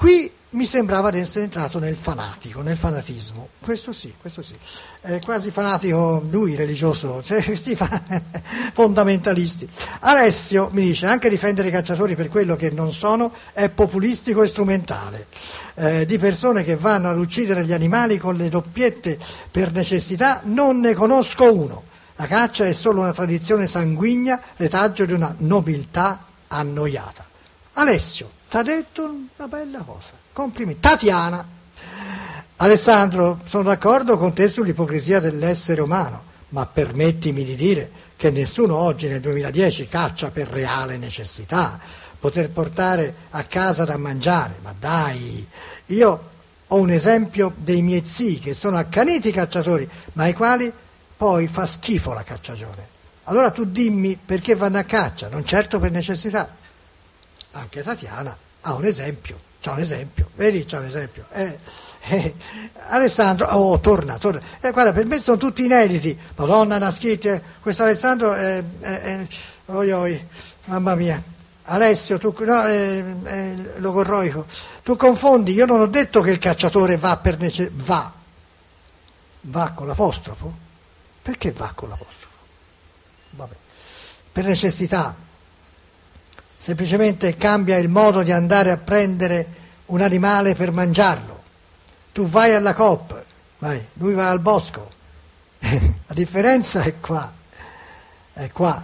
mi sembrava di essere entrato nel fanatico, nel fanatismo. Questo sì, questo sì. È quasi fanatico lui, religioso, cioè, questi fondamentalisti. Alessio mi dice, anche difendere i cacciatori per quello che non sono è populistico e strumentale. Eh, di persone che vanno ad uccidere gli animali con le doppiette per necessità non ne conosco uno. La caccia è solo una tradizione sanguigna, retaggio di una nobiltà annoiata. Alessio, ti ha detto una bella cosa. Complimenti. Tatiana. Alessandro, sono d'accordo con te sull'ipocrisia dell'essere umano, ma permettimi di dire che nessuno oggi nel duemiladieci caccia per reale necessità, poter portare a casa da mangiare. Ma dai, io ho un esempio dei miei zii che sono accaniti cacciatori, ma ai quali poi fa schifo la cacciagione. Allora tu dimmi perché vanno a caccia, non certo per necessità. Anche Tatiana ha un esempio, c'ha un esempio, vedi, c'ha un esempio. Eh, eh, Alessandro, oh, torna, torna. Eh, guarda, per me sono tutti inediti. Madonna Naschitti, questo Alessandro è, è, è oi oi, mamma mia. Alessio, tu, no, è, è logorroico. Tu confondi, io non ho detto che il cacciatore va per necessità, va, va con l'apostrofo? Perché va con l'apostrofo? Vabbè. Per necessità. Semplicemente cambia il modo di andare a prendere un animale per mangiarlo. Tu vai alla Coop, vai, lui va al bosco. La differenza è qua, è qua,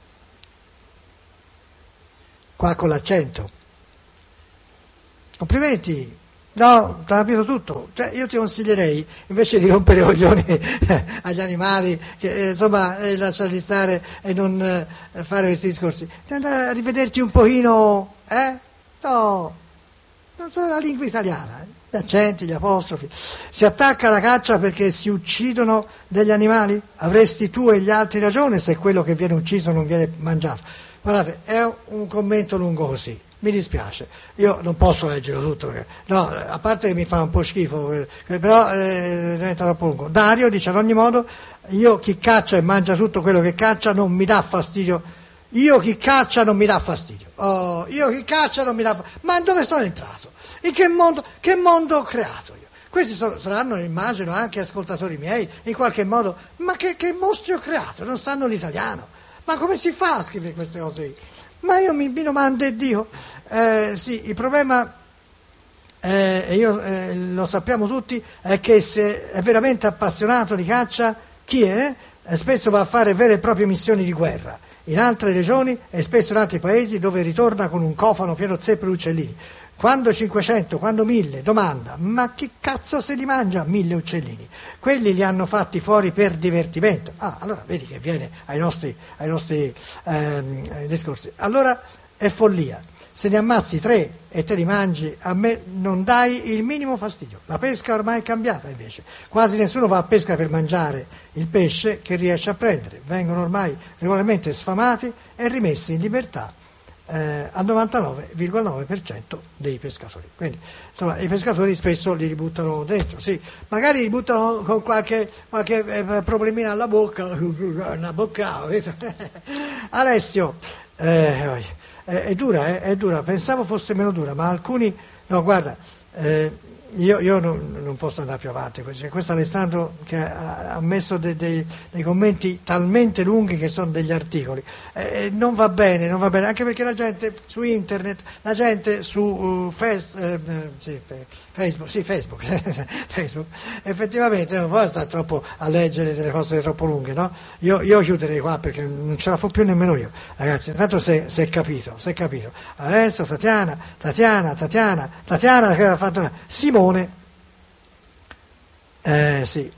qua con l'accento. Complimenti, no, ti ho capito tutto. Cioè, io ti consiglierei, invece di rompere i coglioni agli animali, che eh, insomma eh, lasciarli stare e non eh, fare questi discorsi, di andare a rivederti un pochino, eh? No, non so la lingua italiana, eh? Gli accenti, gli apostrofi. Si attacca alla caccia perché si uccidono degli animali? Avresti tu e gli altri ragione se quello che viene ucciso non viene mangiato. Guardate, è un commento lungo così. Mi dispiace, io non posso leggerlo tutto, perché, no, a parte che mi fa un po' schifo, eh, però eh, diventa troppo lungo. Dario dice, ad ogni modo, io chi caccia e mangia tutto quello che caccia non mi dà fastidio, io chi caccia non mi dà fastidio, oh, io chi caccia non mi dà fastidio, ma dove sono entrato? In che mondo, che mondo ho creato io? Questi sono, saranno, immagino, anche ascoltatori miei, in qualche modo, ma che, che mostri ho creato? Non sanno l'italiano, ma come si fa a scrivere queste cose qui? Ma io mi, mi domando e Dio, eh, sì, il problema, eh, e io, eh, lo sappiamo tutti, è che se è veramente appassionato di caccia, chi è? Eh, spesso va a fare vere e proprie missioni di guerra, in altre regioni e spesso in altri paesi dove ritorna con un cofano pieno zeppo di uccellini. Quando cinquecento, quando mille, domanda, ma chi cazzo se li mangia mille uccellini? Quelli li hanno fatti fuori per divertimento. Ah, allora vedi che viene ai nostri, ai nostri ehm, discorsi. Allora è follia. Se ne ammazzi tre e te li mangi, a me non dai il minimo fastidio. La pesca ormai è cambiata invece. Quasi nessuno va a pesca per mangiare il pesce che riesce a prendere. Vengono ormai regolarmente sfamati e rimessi in libertà. Eh, al novantanove virgola nove per cento dei pescatori. Quindi insomma i pescatori spesso li ributtano dentro, sì, magari li buttano con qualche, qualche eh, problemina alla bocca, una bocca. Alessio, eh, è, è dura, eh, è dura, pensavo fosse meno dura, ma alcuni, no guarda, eh, io, io non, non posso andare più avanti, questo Alessandro che ha, ha messo dei, dei, dei commenti talmente lunghi che sono degli articoli, eh, non va bene, non va bene, anche perché la gente su internet, la gente su uh, face, eh, sì, Facebook, sì, Facebook, Facebook, effettivamente non può stare troppo a leggere delle cose troppo lunghe, no? Io, io chiuderei qua perché non ce la faccio più nemmeno io, ragazzi, intanto si è capito, si è capito. Adesso Tatiana, Tatiana, Tatiana, Tatiana che ha fatto Simone, eh, sì,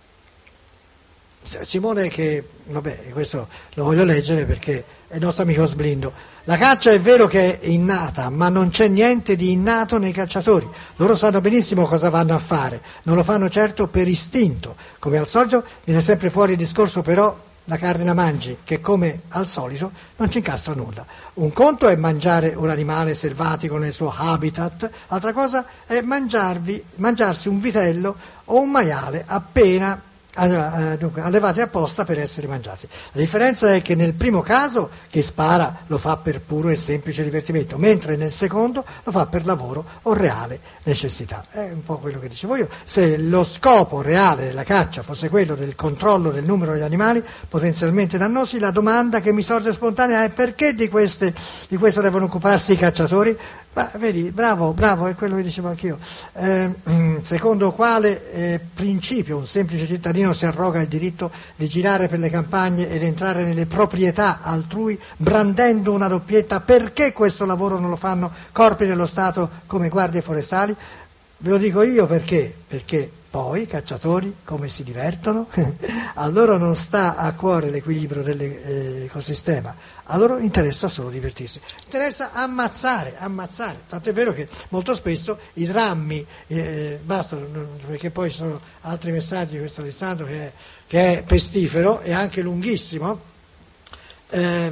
Simone che, vabbè, questo lo voglio leggere perché è il nostro amico Sblindo. La caccia è vero che è innata, ma non c'è niente di innato nei cacciatori. Loro sanno benissimo cosa vanno a fare, non lo fanno certo per istinto. Come al solito viene sempre fuori il discorso però la carne la mangi, che come al solito non ci incastra nulla. Un conto è mangiare un animale selvatico nel suo habitat, altra cosa è mangiarvi, mangiarsi un vitello o un maiale appena Allora, eh, dunque, allevati apposta per essere mangiati. La differenza è che nel primo caso chi spara lo fa per puro e semplice divertimento, mentre nel secondo lo fa per lavoro o reale necessità. È un po' quello che dicevo io. Se lo scopo reale della caccia fosse quello del controllo del numero degli animali potenzialmente dannosi, la domanda che mi sorge spontanea è: perché di, queste, di questo devono occuparsi i cacciatori? Ma vedi, bravo, bravo, è quello che dicevo anch'io. Eh, secondo quale eh, principio un semplice cittadino si arroga il diritto di girare per le campagne ed entrare nelle proprietà altrui brandendo una doppietta? Perché questo lavoro non lo fanno corpi dello Stato come guardie forestali? Ve lo dico io perché, perché poi i cacciatori come si divertono? A loro non sta a cuore l'equilibrio dell'ecosistema, a loro interessa solo divertirsi, interessa ammazzare, ammazzare, tant'è vero che molto spesso i drammi eh, bastano, perché poi ci sono altri messaggi di questo Alessandro che è, che è pestifero e anche lunghissimo, eh,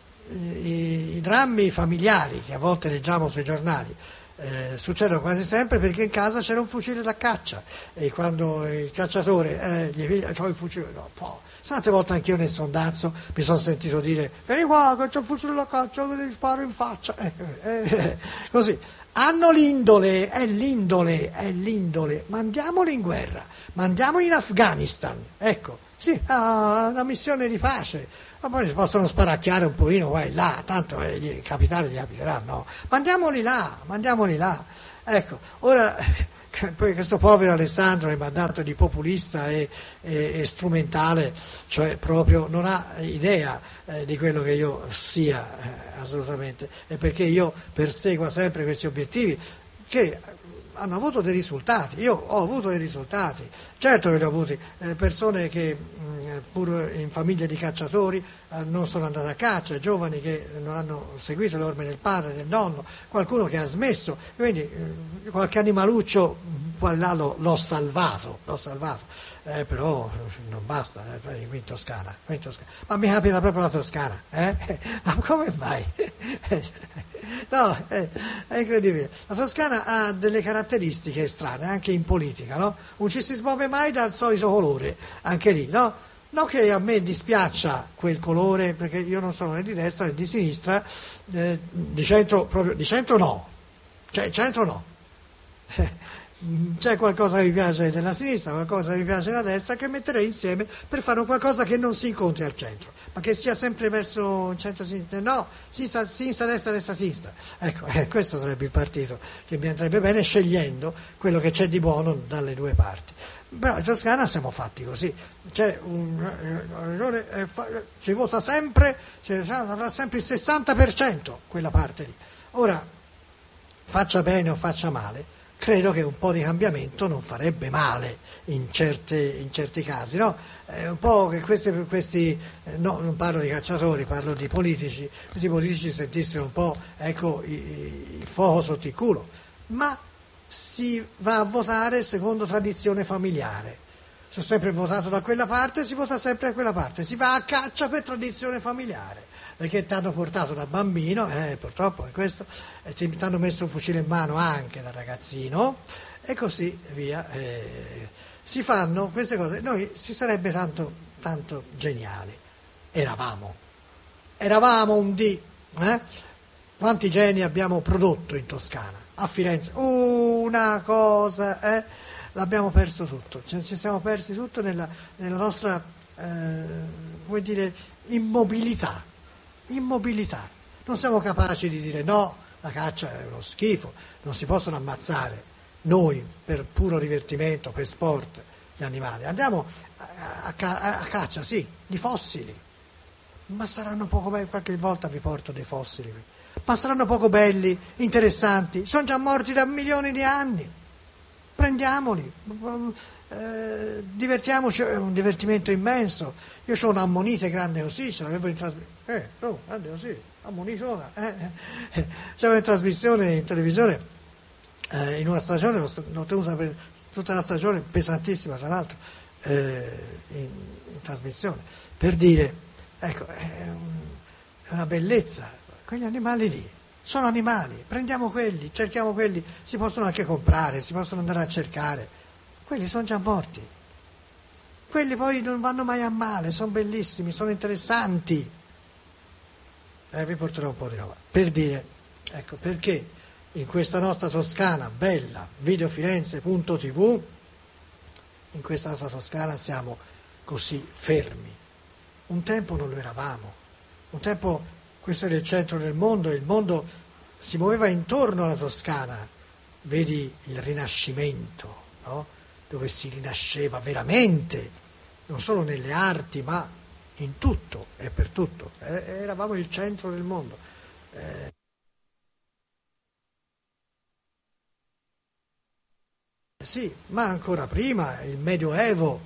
i, i drammi familiari che a volte leggiamo sui giornali Eh, succedono quasi sempre perché in casa c'era un fucile da caccia e quando il cacciatore eh, gli dice c'ho il fucile, no, po'. Tante volte anch'io nel sondazzo mi sono sentito dire vieni qua che c'ho il fucile da caccia che ti sparo in faccia, eh, eh, eh, così hanno l'indole, è l'indole, è l'indole, mandiamoli in guerra, mandiamoli in Afghanistan, ecco, sì, ah, una missione di pace. Ma poi si possono sparacchiare un pochino qua e là, tanto eh, gli capitali gli abiteranno, no? Mandiamoli là, mandiamoli là. Ecco, ora poi questo povero Alessandro è mandato di populista e, e, e strumentale, cioè proprio non ha idea eh, di quello che io sia eh, assolutamente, e perché io persegua sempre questi obiettivi che hanno avuto dei risultati, io ho avuto dei risultati, certo che li ho avuti, eh, persone che mh, pur in famiglie di cacciatori eh, non sono andate a caccia, giovani che non hanno seguito le orme del padre, del nonno, qualcuno che ha smesso, quindi eh, qualche animaluccio qua là l'ho, l'ho salvato, l'ho salvato. Eh, però non basta, eh, qui in Toscana, qui in Toscana, ma mi capita proprio la Toscana, eh? Ma come mai? No, è, è incredibile. La Toscana ha delle caratteristiche strane, anche in politica, no? Non ci si smuove mai dal solito colore, anche lì, no? Non che a me dispiaccia quel colore, perché io non sono né di destra né di sinistra, eh, di centro proprio, di centro no, cioè centro no. C'è qualcosa che mi piace della sinistra, qualcosa che mi piace della destra, che metterei insieme per fare qualcosa che non si incontri al centro, ma che sia sempre verso il centro-sinistra, no, sinistra, sinistra, destra, destra, sinistra. Ecco, eh, questo sarebbe il partito che mi andrebbe bene, scegliendo quello che c'è di buono dalle due parti. Però in Toscana siamo fatti così, c'è una regione, eh, fa, si vota sempre, cioè, avrà sempre il sessanta per cento quella parte lì. Ora, faccia bene o faccia male, credo che un po' di cambiamento non farebbe male in, certe, in certi casi, no? È un po' che questi, questi eh, no, non parlo di cacciatori, parlo di politici, questi politici sentissero un po', ecco, il, il fuoco sotto il culo, ma si va a votare secondo tradizione familiare. Se ho sempre votato da quella parte, si vota sempre da quella parte, si va a caccia per tradizione familiare, perché ti hanno portato da bambino, eh, purtroppo è questo, e ti hanno messo un fucile in mano anche da ragazzino, e così via. Eh, si fanno queste cose. Noi si sarebbe tanto, tanto geniali. Eravamo. Eravamo un dì. Eh? Quanti geni abbiamo prodotto in Toscana? A Firenze. Una cosa, eh? L'abbiamo perso tutto. Cioè, ci siamo persi tutto nella, nella nostra, eh, come dire, immobilità. Immobilità, non siamo capaci di dire no, la caccia è uno schifo, non si possono ammazzare noi per puro divertimento, per sport gli animali, andiamo a, a, a caccia, sì, di fossili, ma saranno poco belli, qualche volta vi porto dei fossili qui, ma saranno poco belli, interessanti, sono già morti da milioni di anni, prendiamoli, eh, divertiamoci, è un divertimento immenso. Io ho un'ammonite grande così, ce l'avevo in trasmissione, eh, oh, grande così, ammonitona, eh, eh. C'avevo in trasmissione in televisione, eh, in una stagione, l'ho tenuta per tutta la stagione, pesantissima tra l'altro, eh, in, in trasmissione, per dire, ecco, è, un, è una bellezza, quegli animali lì sono animali, prendiamo quelli, cerchiamo quelli, si possono anche comprare, si possono andare a cercare, quelli sono già morti. quelli poi non vanno mai a male, sono bellissimi, sono interessanti. Eh, vi porterò un po' di roba. Per dire, ecco, perché in questa nostra Toscana bella, videofirenze punto tivù, in questa nostra Toscana siamo così fermi. Un tempo non lo eravamo, un tempo questo era il centro del mondo e il mondo si muoveva intorno alla Toscana. Vedi il Rinascimento, no? Dove si rinasceva veramente, non solo nelle arti, ma in tutto e per tutto. Eravamo il centro del mondo. Eh, sì, ma ancora prima, il Medioevo.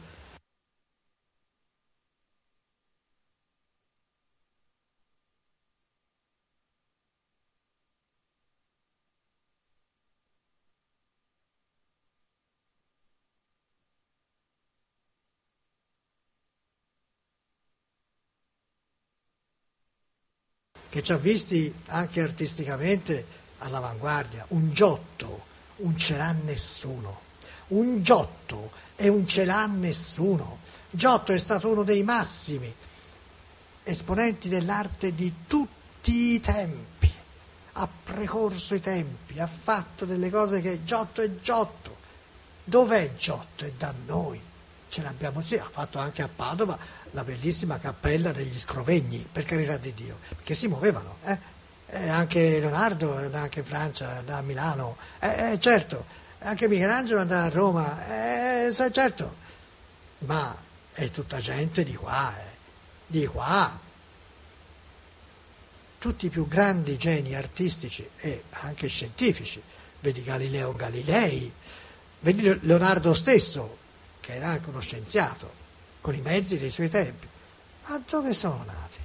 Che ci ha visti anche artisticamente all'avanguardia. Un Giotto, un ce l'ha nessuno. Un Giotto e un ce l'ha nessuno. Giotto è stato uno dei massimi esponenti dell'arte di tutti i tempi. Ha precorso i tempi, ha fatto delle cose che Giotto è Giotto. Dov'è Giotto? È da noi. Ce l'abbiamo, sì, ha fatto anche a Padova la bellissima cappella degli Scrovegni, per carità di Dio, perché si muovevano, eh? Eh, anche Leonardo andava anche in Francia, andava a Milano, eh, eh, certo, anche Michelangelo andava a Roma, eh, certo, ma è tutta gente di qua, eh, di qua. Tutti i più grandi geni artistici e anche scientifici, vedi Galileo Galilei, vedi Leonardo stesso, che era anche uno scienziato, con i mezzi dei suoi tempi. Ma dove sono nati?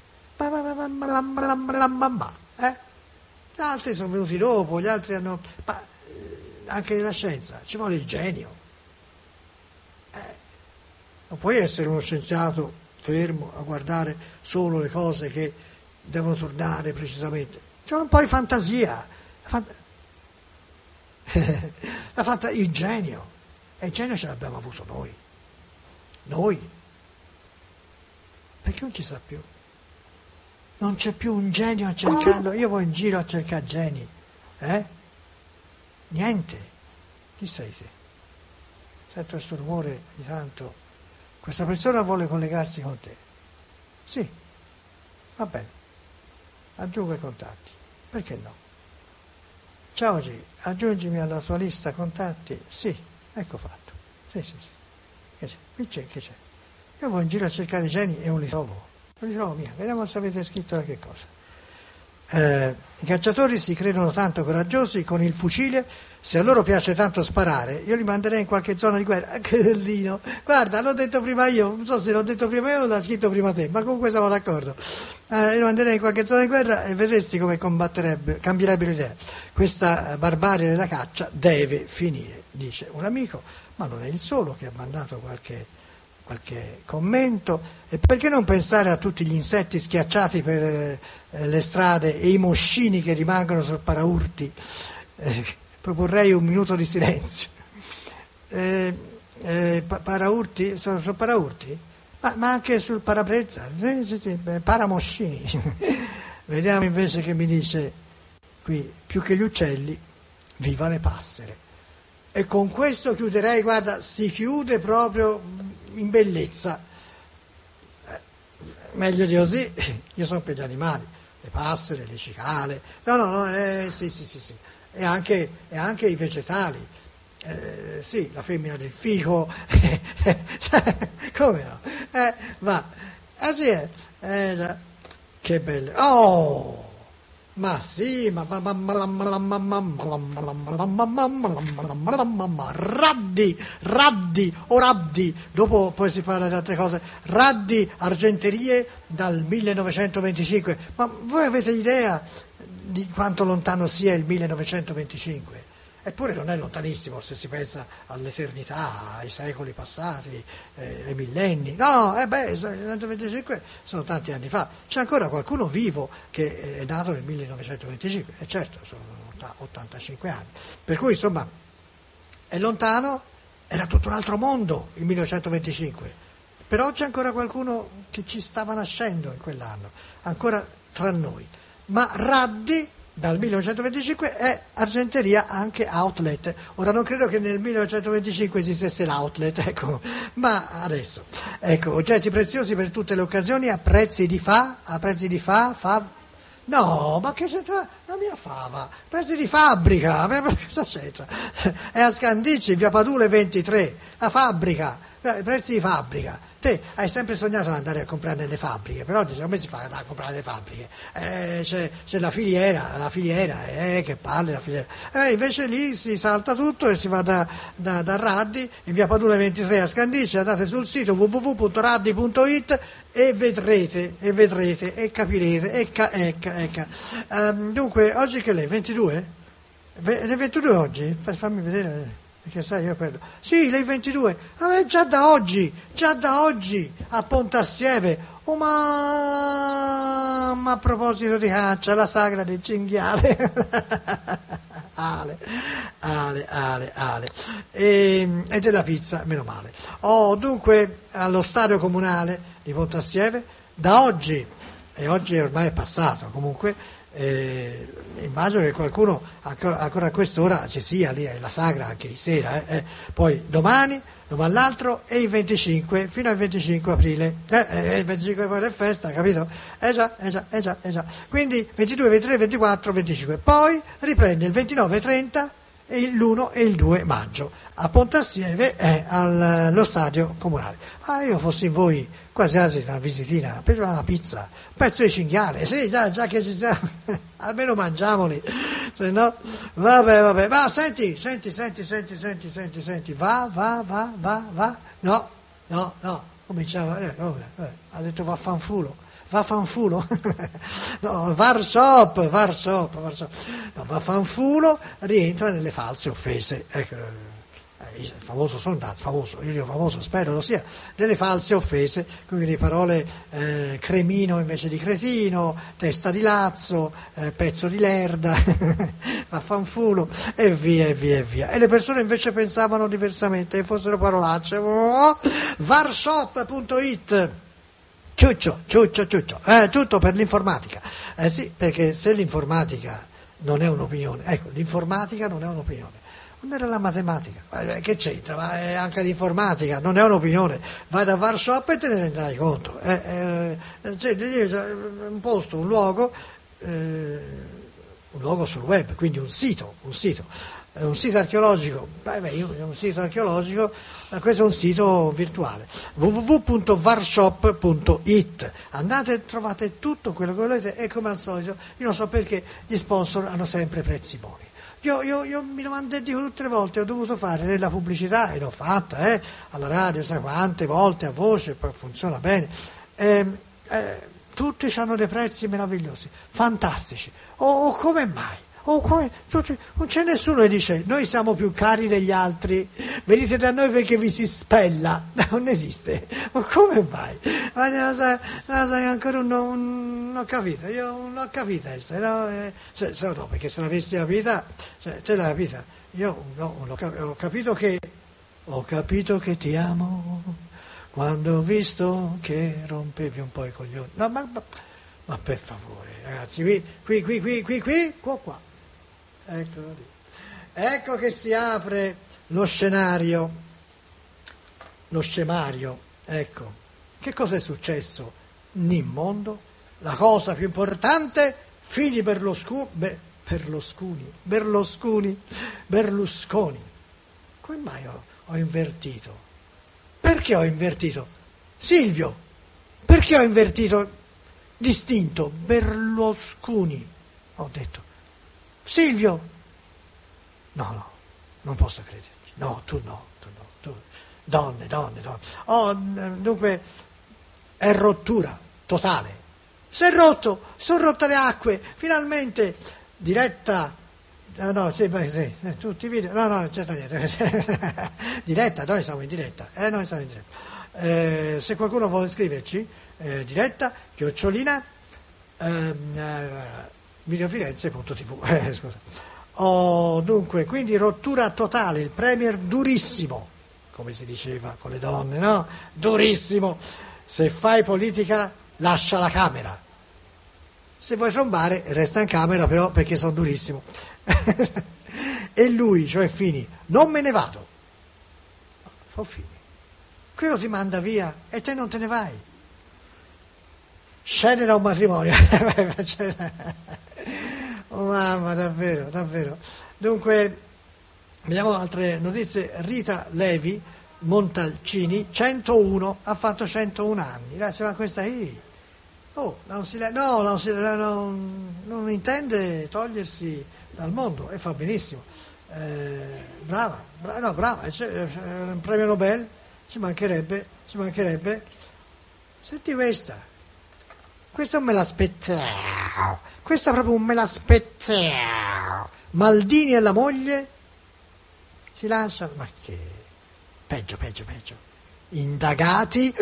Eh? Gli altri sono venuti dopo, gli altri hanno... Ma anche nella scienza ci vuole il genio. Eh, non puoi essere uno scienziato fermo a guardare solo le cose che devono tornare precisamente. C'è un po' di fantasia. La fant- la fant- il genio. E il genio ce l'abbiamo avuto noi. Noi. Perché non ci sa più? Non c'è più un genio a cercarlo. Io vado in giro a cercare geni. Eh? Niente. Chi sei te? Sento questo rumore di tanto. Questa persona vuole collegarsi con te. Sì. Va bene. Aggiungo i contatti. Perché no? Ciao G, aggiungimi alla tua lista contatti. Sì, ecco fatto. Sì, sì, sì. Che c'è? Qui c'è, che c'è? Io vado in giro a cercare geni e non li trovo. Non li trovo mia. Vediamo se avete scritto qualche cosa. Eh, I cacciatori si credono tanto coraggiosi con il fucile, se a loro piace tanto sparare, io li manderei in qualche zona di guerra. Che bellino! Guarda, l'ho detto prima io, non so se l'ho detto prima io o l'ha scritto prima te, ma comunque siamo d'accordo. Eh, li manderei in qualche zona di guerra e vedresti come combatterebbe, cambierebbe l'idea. Questa barbarie della caccia deve finire, dice un amico, ma non è il solo che ha mandato qualche qualche commento. E perché non pensare a tutti gli insetti schiacciati per eh, le strade e i moscini che rimangono sul paraurti? Eh, proporrei un minuto di silenzio. Eh, eh, pa- paraurti? Sono, sono paraurti? Ma, ma anche sul parabrezza, eh, sì, sì, paramoscini. Vediamo invece che mi dice qui, più che gli uccelli, viva le passere. E con questo chiuderei, guarda, si chiude proprio in bellezza. Eh, meglio di così, io sono per gli animali, le passere, le cicale, no, no, no, eh, sì, sì, sì, sì, e anche, e anche i vegetali, eh, sì, la femmina del fico, come no? Eh, va, ah sì, è, eh, già. Che belle, oh! Ma sì, ma raddi, raddi o raddi, dopo poi si parla di altre cose, raddi argenterie dal millenovecentoventicinque, ma voi avete idea di quanto lontano sia il millenovecentoventicinque? Eppure non è lontanissimo se si pensa all'eternità, ai secoli passati, eh, ai millenni. No, eh beh, il millenovecentoventicinque sono tanti anni fa. C'è ancora qualcuno vivo che è nato nel millenovecentoventicinque, e certo, sono ottantacinque anni. Per cui, insomma, è lontano, era tutto un altro mondo il millenovecentoventicinque. Per oggi ancora qualcuno che ci stava nascendo in quell'anno, ancora tra noi. Ma Raddi dal millenovecentoventicinque è argenteria anche outlet. Ora non credo che nel millenovecentoventicinque esistesse l'outlet, ecco, ma adesso. Ecco, oggetti preziosi per tutte le occasioni a prezzi di fa, a prezzi di fa, fa. No, ma che c'entra la mia fava? Prezzi di fabbrica, ma cosa c'entra? È a Scandicci, via Padule ventitré, la fabbrica, prezzi di fabbrica. Te hai sempre sognato di andare a comprare nelle fabbriche, però dici, come si fa a comprare nelle fabbriche? Eh, c'è, c'è la filiera, la filiera, eh, che palle la filiera. Eh, invece lì si salta tutto e si va da, da, da Raddi, in via Padule ventitré a Scandicci, andate sul sito w w w punto raddi punto i t e vedrete, e vedrete, e capirete, e ca, ecca, ecca. Um, dunque, oggi che lei? ventidue? Ve, le ventidue oggi? Per farmi vedere... Perché sai, io perdo. Sì, lei ventidue. Ah, già da oggi, già da oggi a Pontassieve. Oh, ma... ma a proposito di caccia, la sagra del cinghiale. Ale, ale, ale, ale. E, e della pizza, meno male. Oh, dunque, allo stadio comunale di Pontassieve, da oggi, e oggi ormai è passato, comunque... Eh, immagino che qualcuno ancora, ancora a quest'ora ci sia lì, è la sagra anche di sera, eh, eh. Poi domani, domani l'altro e il venticinque fino al venticinque aprile, eh, eh, il venticinque poi è festa, capito? Eh già, eh già, eh già, eh già. Quindi ventidue, ventitré, ventiquattro, venticinque, poi riprende il ventinove, trenta e l'uno e il due maggio a Pontassieve è allo stadio comunale. Ah, io fossi in voi quasi quasi una visitina, per una pizza, un pezzo di cinghiale, sì, già, già che ci siamo, almeno mangiamoli, se no, vabbè, vabbè, ma senti, senti, senti, senti, senti, senti, senti, va, va, va, va, va, no, no, no, cominciamo, eh, vabbè, ha detto vaffanfulo. Vaffanfulo, no, Varshop, Varshop, Varshop, no, vaffanfulo rientra nelle false offese, ecco, il famoso sondaggio, famoso, io dico famoso, spero lo sia, delle false offese, quindi parole eh, cremino invece di cretino, testa di lazzo, eh, pezzo di lerda, vaffanfulo, e via, e via, e via. E le persone invece pensavano diversamente, che fossero parolacce, oh, varshop punto it. Ciuccio, ciuccio, ciuccio, eh, tutto per l'informatica, eh sì, perché se l'informatica non è un'opinione, ecco, l'informatica non è un'opinione, non era la matematica, eh, che c'entra, ma è anche l'informatica, non è un'opinione, vai da Varshop e te ne renderai conto, eh, eh, cioè, un posto, un luogo, eh, un luogo sul web, quindi un sito, un sito. Un sito archeologico, beh, beh, un sito archeologico, questo è un sito virtuale, w w w punto varshop punto it, andate e trovate tutto quello che volete e come al solito, io non so perché gli sponsor hanno sempre prezzi buoni. Io, io, io mi domando, dico tutte le volte, ho dovuto fare della pubblicità e l'ho fatta, eh, alla radio, sai quante volte, a voce, poi funziona bene, eh, eh, tutti hanno dei prezzi meravigliosi, fantastici, o oh, oh, come mai? Oh, come, non c'è nessuno che dice noi siamo più cari degli altri, venite da noi perché vi si spella, non esiste, ma come mai? Ma la sa, la sa che ancora non, non ho capito, io non ho capito, no? Eh, se, se, no, perché se l'avessi capita, cioè, te l'hai capita, io no, ho capito che, ho capito che ti amo, quando ho visto che rompevi un po' i coglioni, no, ma, ma, ma per favore ragazzi, qui, qui, qui, qui, qui, qui, qua, qua. Eccolo lì. Ecco che si apre lo scenario, lo scemario, ecco. Che cosa è successo nel mondo? La cosa più importante, figli Berlusconi, be, Berlusconi, Berlusconi, Berlusconi. Come mai ho, ho invertito? Perché ho invertito? Silvio, perché ho invertito distinto? Berlusconi, ho detto. Silvio, no, no, non posso crederci, no, tu no, tu no, tu, donne, donne, donne, oh, dunque, è rottura totale, si è rotto, sono rotte le acque, finalmente, diretta, no, no, sì, sì, tutti i video, no, no, non c'è niente, diretta, noi siamo in diretta, eh, noi siamo in diretta, eh, se qualcuno vuole scriverci, eh, diretta, chiocciolina, ehm, eh, videofirenze punto t v eh, scusa. Oh, dunque, quindi rottura totale, il premier durissimo come si diceva con le donne, no? Durissimo. Se fai politica, lascia la Camera. Se vuoi trombare, resta in Camera, però, perché sono durissimo. E lui, cioè Fini, non me ne vado. Sono Fini. Quello ti manda via e te non te ne vai. Scene da un matrimonio. Oh mamma, davvero, davvero. Dunque, vediamo altre notizie. Rita Levi Montalcini, centouno, ha fatto centouno anni. Grazie, ma questa qui... Oh, non si, no, non, si, non, non intende togliersi dal mondo e fa benissimo. Eh, brava, brava, no, brava, c'è, c'è un premio Nobel, ci mancherebbe, ci mancherebbe. Senti questa, questa me l'aspettavo, questa proprio me l'aspettavo. Maldini e la moglie si lasciano, ma che, peggio, peggio, peggio, indagati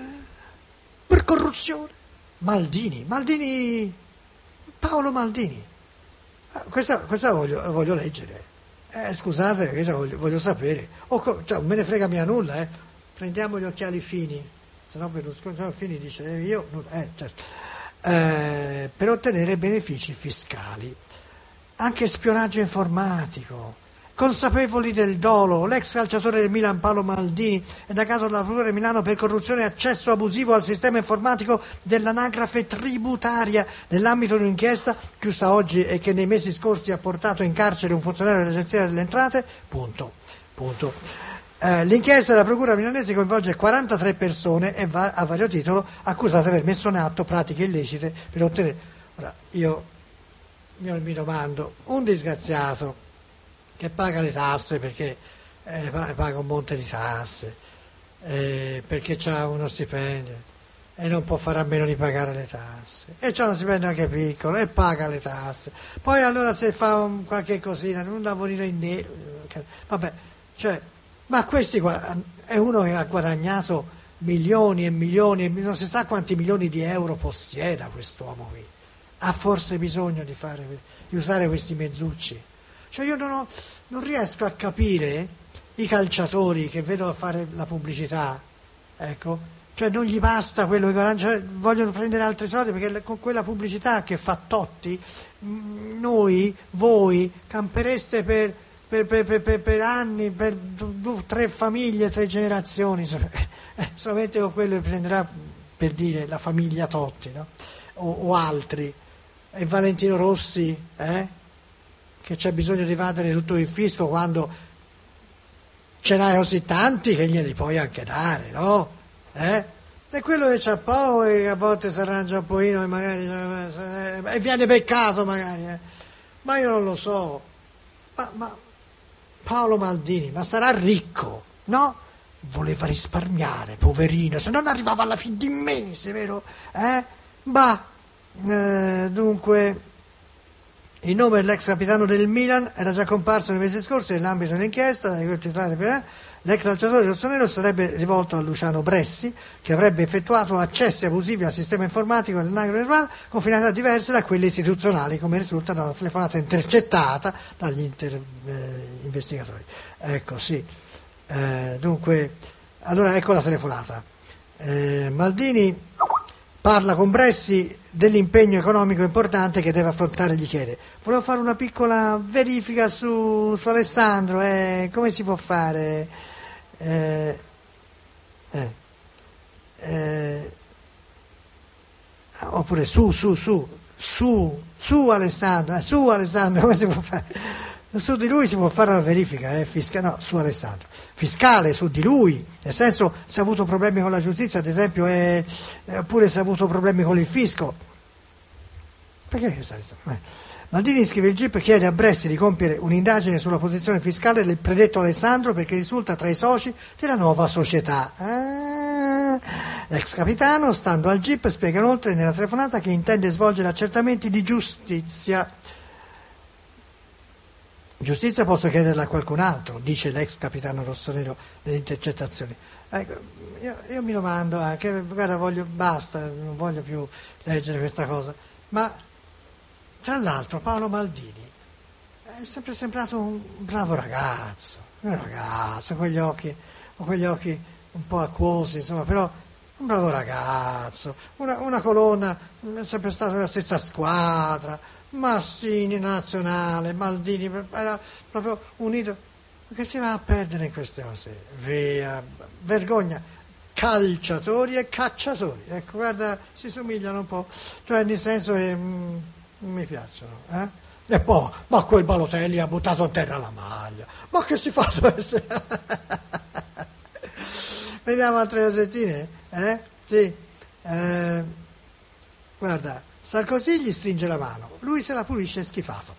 per corruzione. Maldini, Maldini, Paolo Maldini, questa, questa voglio, voglio leggere, eh, scusate, questa voglio, voglio sapere, oh, cioè, non me ne frega mia nulla, eh. Prendiamo gli occhiali fini, se no Berlusconi Fini dice, eh, io, eh, certo. eh, per ottenere benefici fiscali, anche spionaggio informatico. Consapevoli del dolo, l'ex calciatore del Milan Paolo Maldini è indagato dalla Procura di Milano per corruzione e accesso abusivo al sistema informatico dell'anagrafe tributaria nell'ambito di un'inchiesta chiusa oggi e che nei mesi scorsi ha portato in carcere un funzionario dell'Agenzia delle Entrate. Punto. Punto. Eh, l'inchiesta della Procura milanese coinvolge quarantatré persone e va a vario titolo accusate di aver messo in atto pratiche illecite per ottenere. Ora, io, io mi domando, un disgraziato che paga le tasse perché eh, paga un monte di tasse, eh, perché ha uno stipendio e non può fare a meno di pagare le tasse, e c'ha uno stipendio anche piccolo e paga le tasse, poi allora se fa un, qualche cosina, un lavorino in nero, vabbè, cioè, ma questi è uno che ha guadagnato milioni e milioni, e non si sa quanti milioni di euro possieda quest'uomo qui, ha forse bisogno di, fare, di usare questi mezzucci. Cioè io non, ho, non riesco a capire i calciatori che vedo fare la pubblicità, ecco, cioè non gli basta quello che guadagnano, cioè vogliono prendere altri soldi perché con quella pubblicità che fa Totti, noi, voi, campereste per, per, per, per, per, per anni, per due, tre famiglie, tre generazioni, eh, solamente con quello che prenderà, per dire, la famiglia Totti, no? o, o altri, e Valentino Rossi, eh? che c'è bisogno di evadere tutto il fisco quando ce n'hai così tanti che glieli puoi anche dare, no? Eh? E quello che c'ha poi a volte si arrangia un pochino e magari e viene beccato magari, eh? Ma io non lo so, ma, ma Paolo Maldini, ma sarà ricco, no? Voleva risparmiare, poverino, se non arrivava alla fine di mese, vero? Eh? Bah, eh, dunque... Il nome dell'ex capitano del Milan era già comparso nei mesi scorsi nell'ambito dell'inchiesta. L'ex calciatore rossonero sarebbe rivolto a Luciano Bressi, che avrebbe effettuato accessi abusivi al sistema informatico dell'anagrafe con finalità diverse da quelle istituzionali, come risulta da una telefonata intercettata dagli inter, eh, investigatori. Ecco, sì. Eh, dunque, allora ecco la telefonata. Eh, Maldini parla con Bressi dell'impegno economico importante che deve affrontare, gli chiede: volevo fare una piccola verifica su, su Alessandro, eh, come si può fare? Eh, eh, eh, oppure su, su, su, su, su Alessandro, eh, su Alessandro, come si può fare? Su di lui si può fare una verifica, eh, fiscale, no, su Alessandro, fiscale su di lui, nel senso se ha avuto problemi con la giustizia, ad esempio, eh, oppure se ha avuto problemi con il fisco. Perché questa risposta? Maldini scrive: il G I P chiede a Bressi di compiere un'indagine sulla posizione fiscale del predetto Alessandro perché risulta tra i soci della nuova società. Ah, l'ex capitano, stando al G I P, spiega inoltre nella telefonata che intende svolgere accertamenti di giustizia. Giustizia posso chiederla a qualcun altro, dice l'ex capitano rossonero delle intercettazioni. Ecco, io, io mi domando anche, guarda, voglio, basta, non voglio più leggere questa cosa, ma tra l'altro Paolo Maldini è sempre sembrato un bravo ragazzo, un ragazzo con gli occhi, con quegli occhi un po' acquosi, insomma, però un bravo ragazzo, una, una colonna, è sempre stato nella stessa squadra, Massini nazionale, Maldini, era proprio unito. Ma che si va a perdere in queste cose? Via, vergogna, calciatori e cacciatori, ecco, guarda, si somigliano un po', cioè nel senso che mm, mi piacciono, eh? E poi, ma quel Balotelli ha buttato a terra la maglia, ma che si fa ad essere? Vediamo altre cosettine, eh? Sì, eh, guarda, Sarkozy gli stringe la mano, lui se la pulisce schifato.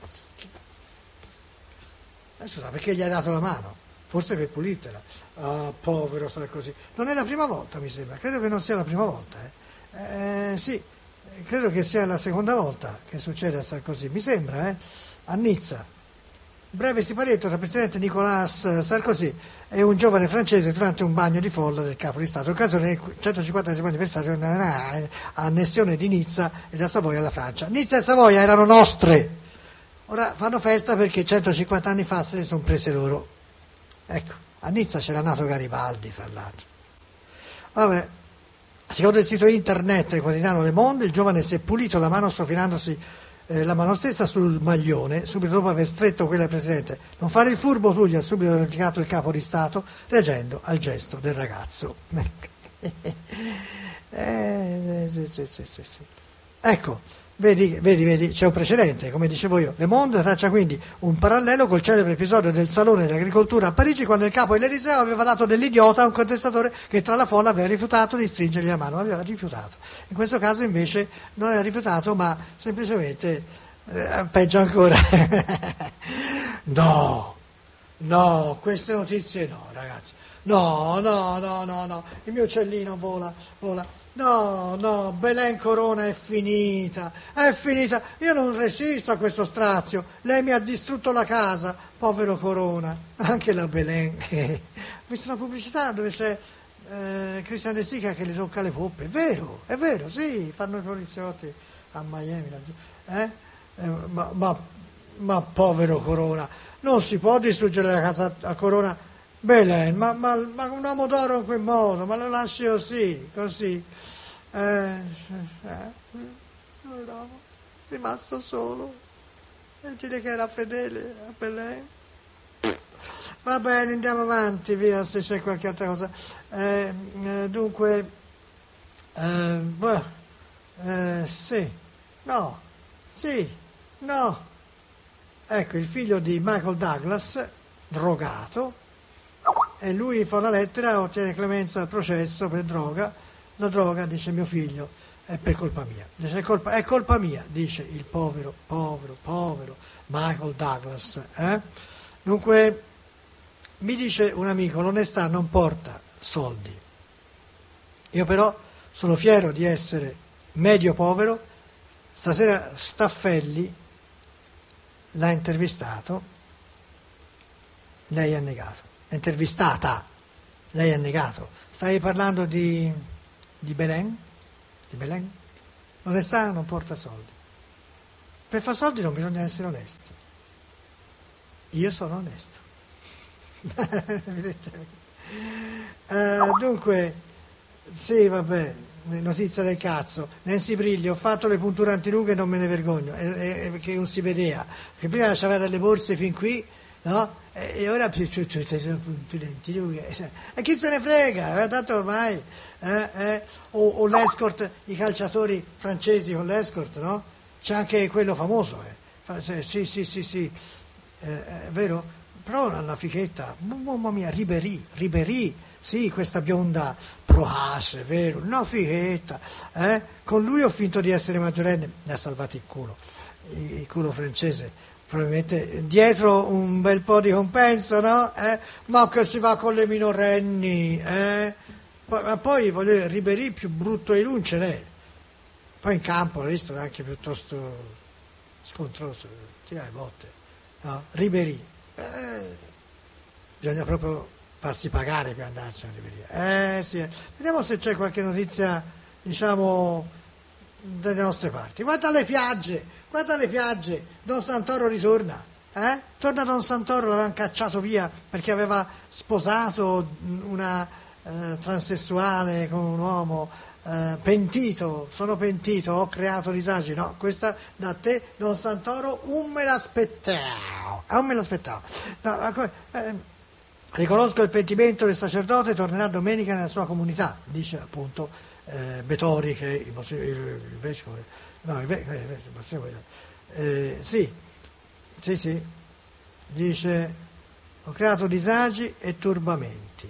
Eh, scusa, perché gli hai dato la mano? Forse per pulirtela. Ah, povero Sarkozy. Non è la prima volta, mi sembra, credo che non sia la prima volta. Eh. Eh, sì, credo che sia la seconda volta che succede a Sarkozy, mi sembra, eh? A Nizza. Breve siparietto tra il presidente Nicolas Sarkozy e un giovane francese durante un bagno di folla del capo di Stato, occasione del centocinquantesimo anniversario dell'annessione di Nizza e della Savoia alla Francia. Nizza e Savoia erano nostre, ora fanno festa perché centocinquanta anni fa se le sono prese loro. Ecco, a Nizza c'era nato Garibaldi, fra l'altro. Vabbè, secondo il sito internet del quotidiano Le Monde, il giovane si è pulito la mano strofinandosi Eh, la mano stessa sul maglione, subito dopo aver stretto quella del presidente. Non fare il furbo, tu, gli ha subito replicato il capo di Stato, reagendo al gesto del ragazzo. eh, sì, sì, sì, sì. Ecco, vedi, vedi, vedi, c'è un precedente, come dicevo io. Le Monde traccia quindi un parallelo col celebre episodio del Salone dell'Agricoltura a Parigi, quando il capo dell'Eliseo aveva dato dell'idiota a un contestatore che tra la folla aveva rifiutato di stringergli la mano, aveva rifiutato. In questo caso invece non aveva rifiutato, ma semplicemente, eh, peggio ancora. No, no, queste notizie no, ragazzi. No, no, no, no, no, il mio uccellino vola, vola. No, no, Belen Corona è finita, è finita. Io non resisto a questo strazio. Lei mi ha distrutto la casa, povero Corona. Anche la Belen. Ho visto una pubblicità dove c'è eh, Christian De Sica che le tocca le poppe. È vero, è vero, sì, fanno i poliziotti a Miami. Eh? Eh, ma, ma, ma povero Corona, non si può distruggere la casa a Corona. Belen, ma, ma, ma un uomo d'oro in quel modo, ma lo lasci così, così. Eh, eh, sono rimasto solo. E dire che era fedele a Belen. Va bene, andiamo avanti, via, se c'è qualche altra cosa. Eh, eh, dunque, eh, beh, eh, sì, no, sì, no. Ecco, il figlio di Michael Douglas, drogato, e lui fa una lettera, ottiene clemenza al processo per droga. La droga, dice mio figlio, è per colpa mia. Dice, è, colpa, è colpa mia, dice il povero, povero, povero Michael Douglas. Eh? Dunque, mi dice un amico, l'onestà non porta soldi. Io però sono fiero di essere medio povero. Stasera Staffelli l'ha intervistato, lei ha negato. Intervistata, lei ha negato. Stavi parlando di, di Belen? Di Belen? L'onestà non porta soldi. Per fare soldi non bisogna essere onesti. Io sono onesto. eh, dunque, sì, vabbè, notizia del cazzo. Nancy Brilli, ho fatto le punture antirughe e non me ne vergogno, eh, eh, perché non si vedeva. Perché prima lasciava delle borse fin qui, no? E ora più e chi se ne frega, tanto ormai eh, eh, o, o l'escort, i calciatori francesi con l'escort, no? C'è anche quello famoso, eh. sì sì sì sì, eh, è vero, però una fichetta, mamma mia, Ribéry, Ribéry, sì, questa bionda Proace, è vero, una fichetta, eh? Con lui ho finto di essere maggiorenne, mi ha salvato il culo, il culo francese. Probabilmente dietro un bel po' di compenso, no? Eh? Ma che si va con le minorenni, eh? Poi, ma poi voglio dire, Ribéry più brutto di lui non ce n'è. Poi in campo l'ho visto anche piuttosto scontroso, tira le botte, no? Ribéry, eh, bisogna proprio farsi pagare per andarci a Ribéry. Eh sì, eh. Vediamo se c'è qualche notizia, diciamo, dalle nostre parti. Guarda le piagge, guarda le piagge, Don Santoro ritorna, Eh? Torna Don Santoro, l'avevano cacciato via perché aveva sposato una eh, transessuale con un uomo, eh, pentito, sono pentito, ho creato disagi. No, questa da te, Don Santoro, un me l'aspettavo, un me l'aspettavo. No, eh, riconosco il pentimento del sacerdote, tornerà domenica nella sua comunità, dice appunto eh, Betori, che il, il, il vescovo, no, il vescovo, eh, sì, sì, sì, dice, ho creato disagi e turbamenti.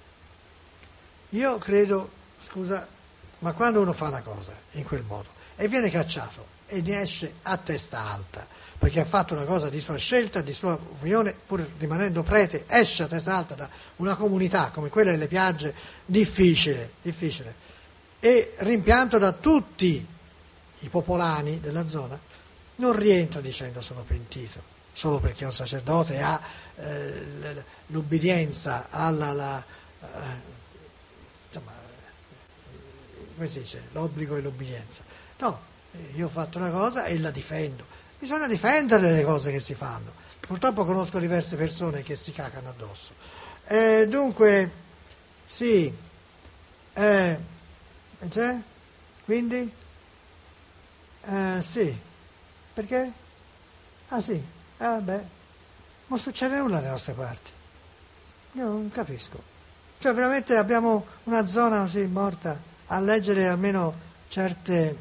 Io credo, scusa, ma quando uno fa una cosa in quel modo e viene cacciato e ne esce a testa alta, perché ha fatto una cosa di sua scelta, di sua opinione, pur rimanendo prete, esce a testa alta da una comunità come quella delle piagge, difficile, difficile, e rimpianto da tutti i popolani della zona, non rientra dicendo sono pentito, solo perché è un sacerdote e ha eh, l'ubbidienza, alla, la, eh, insomma, come si dice, l'obbligo e l'ubbidienza. No, io ho fatto una cosa e la difendo. Bisogna difendere le cose che si fanno. Purtroppo conosco diverse persone che si cacano addosso. Eh, dunque, sì, eh, c'è? Quindi? Eh, sì. Perché? Ah sì, ah, vabbè, non succede nulla dalle nostre parti. Io non capisco. Cioè veramente abbiamo una zona così morta a leggere almeno certe,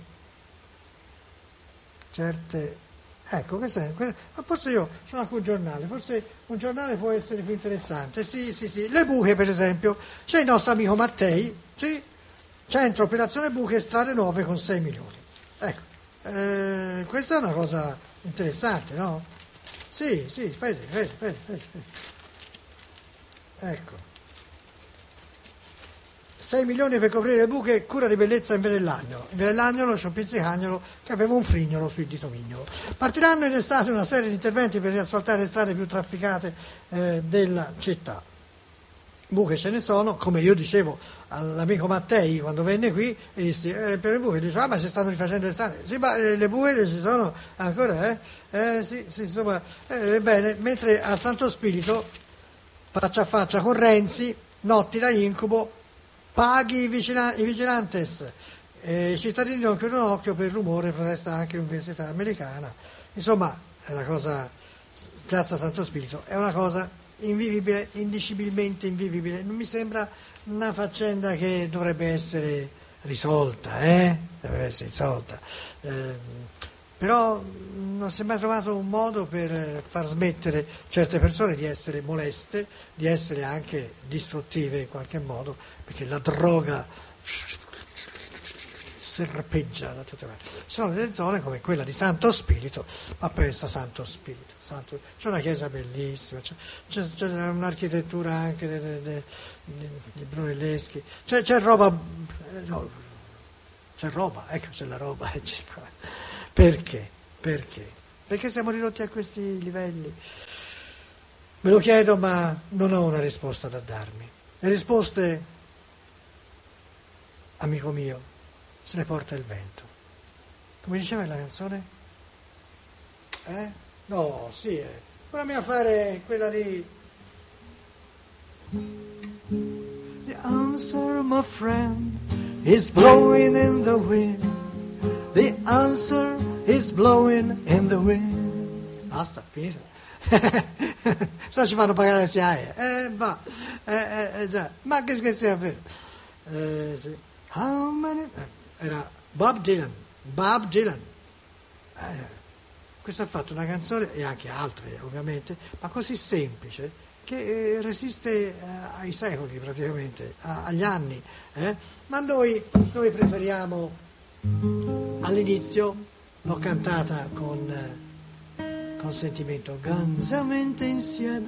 certe, ecco, questo è, questo, ma forse io sono anche un giornale, forse un giornale può essere più interessante. Sì, sì, sì, le buche per esempio, c'è il nostro amico Mattei, sì, centro operazione buche, strade nuove con sei milioni. Ecco, eh, questa è una cosa interessante, no? Sì, sì, vedi, vedi, vedi, vedi. Ecco. sei milioni per coprire le buche, cura di bellezza in Venellagnolo. In Venellagnolo c'è un pizzicagnolo che aveva un frignolo sul dito mignolo. Partiranno in estate una serie di interventi per riasfaltare le strade più trafficate eh, della città. Buche ce ne sono, come io dicevo all'amico Mattei quando venne qui, e dissi, eh, per le buche, dice, ah ma si stanno rifacendo le strade. Sì, ma eh, le buche ci sono ancora, eh? Eh sì, sì, insomma, eh, bene, mentre a Santo Spirito, faccia a faccia con Renzi, notti da incubo, paghi i, vigila- i vigilantes, eh, i cittadini non chiudono occhio per il rumore, protesta anche l'Università Americana. Insomma, è una cosa, Piazza Santo Spirito, è una cosa invivibile, indicibilmente invivibile. Non mi sembra una faccenda che dovrebbe essere risolta, eh? Dovrebbe essere risolta. Eh, però non si è mai trovato un modo per far smettere certe persone di essere moleste, di essere anche distruttive in qualche modo, perché la droga serpeggia da tutte le parti. Ci sono delle zone come quella di Santo Spirito, ma pensa Santo Spirito, Santo, c'è una chiesa bellissima, c'è, c'è, c'è un'architettura anche di Brunelleschi, c'è, c'è roba, no, c'è roba, ecco c'è la roba, c'è qua. Perché? Perché? Perché siamo ridotti a questi livelli? Me lo chiedo, ma non ho una risposta da darmi. Le risposte, amico mio, se ne porta il vento. Come diceva la canzone? Eh? No, sì, eh. Proviamo a fare quella di... The answer, my friend, is blowing in the wind. The answer is blowing in the wind. Basta, finito. Se no ci fanno pagare le S I A E. Eh, ma, eh, eh, già. Ma che scherzi vero? Eh, sì. How many... Eh, era Bob Dylan. Bob Dylan. Eh, questo ha fatto una canzone, e anche altre ovviamente, ma così semplice, che eh, resiste eh, ai secoli praticamente, a, agli anni. Eh? Ma noi, noi preferiamo... All'inizio l'ho cantata con, eh, con sentimento, gansamente insieme.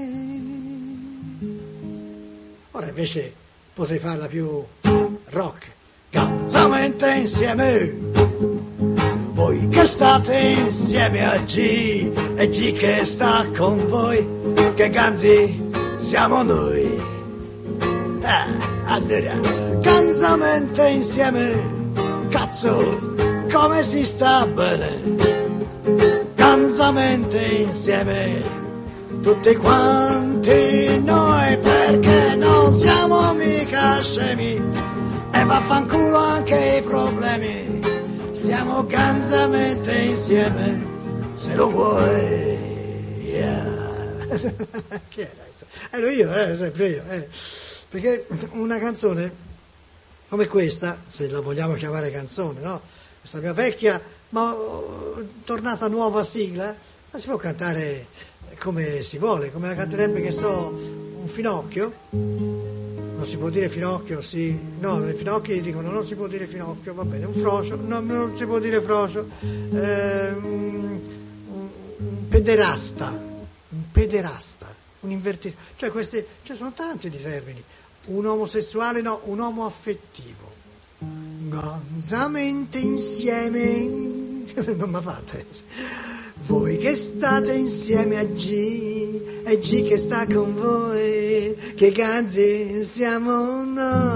Ora invece potrei farla più rock. Gansamente insieme, voi che state insieme a G e G che sta con voi, che ganzi siamo noi. Ah, allora, gansamente insieme, cazzo, come si sta bene? Ganza gansamente insieme, tutti quanti noi, perché non siamo mica scemi, e vaffanculo anche i problemi, stiamo gansamente insieme, se lo vuoi, yeah. Chi era? Ero io, ero sempre io, eh. Perché una canzone come questa, se la vogliamo chiamare canzone, no? Questa mia vecchia, ma tornata nuova sigla, la si può cantare come si vuole, come la canterebbe, che so, un finocchio. Non si può dire finocchio, sì, no, i finocchi dicono non si può dire finocchio, va bene, un frocio, no, non si può dire frocio, eh, un, un pederasta, un pederasta, un invertito, cioè questi, ce sono tanti di termini. Un omosessuale, no, un uomo affettivo. Gansamente insieme, non mi fate. Voi che state insieme a G, e G che sta con voi, che ganzi siamo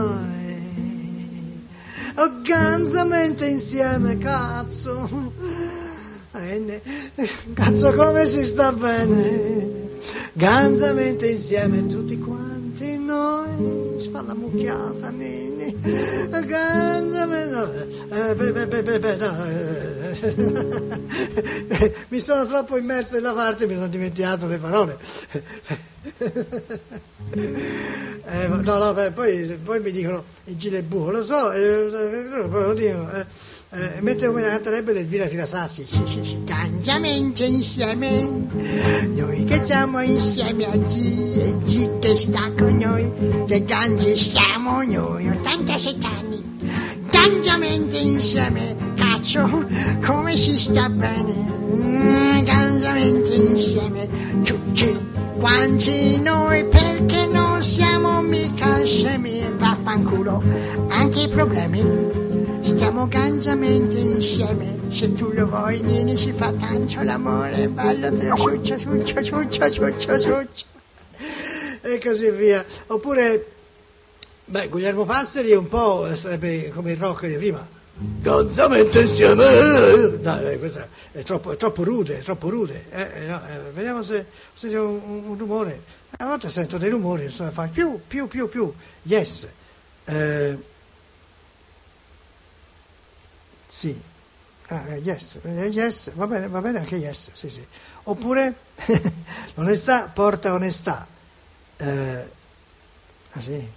noi. Oh, gansamente insieme, cazzo. Eh, cazzo come si sta bene. Gansamente insieme tutti quanti noi, si fa la mucchiata, nini. Gansamente, eh, be, be, be, be, be, no, eh. Mi sono troppo immerso nella parte e mi sono dimenticato le parole. Eh, no, no, beh, poi, poi mi dicono il gilebuco, lo so, eh, poi lo dicono. Eh. Eh, mentre come la canterebbe l'Elvira Tirasassi, gansamente insieme, noi che siamo insieme a G, e G che sta con noi, che ganzi siamo noi, ottantasette anni, gansamente insieme, cazzo, come si sta bene, mm, gansamente insieme, tutti quanti noi, perché non siamo mica scemi, vaffanculo, anche i problemi. Stiamo gansamente insieme, se tu lo vuoi, Nini, ci fa tanto l'amore, bello, te lo succio, succio, succio, succio, succio, e così via. Oppure, beh, Guglielmo Passeri è un po', sarebbe come il rock di prima, gansamente insieme, dai, questa è troppo, è troppo rude, è troppo rude, eh, no, eh, vediamo se sento un, un rumore, a volte sento dei rumori, insomma, fa più, più, più, più, yes, eh, sì, ah, yes, yes, va bene, va bene anche yes, sì, sì. Oppure l'onestà porta onestà. Eh, ah sì,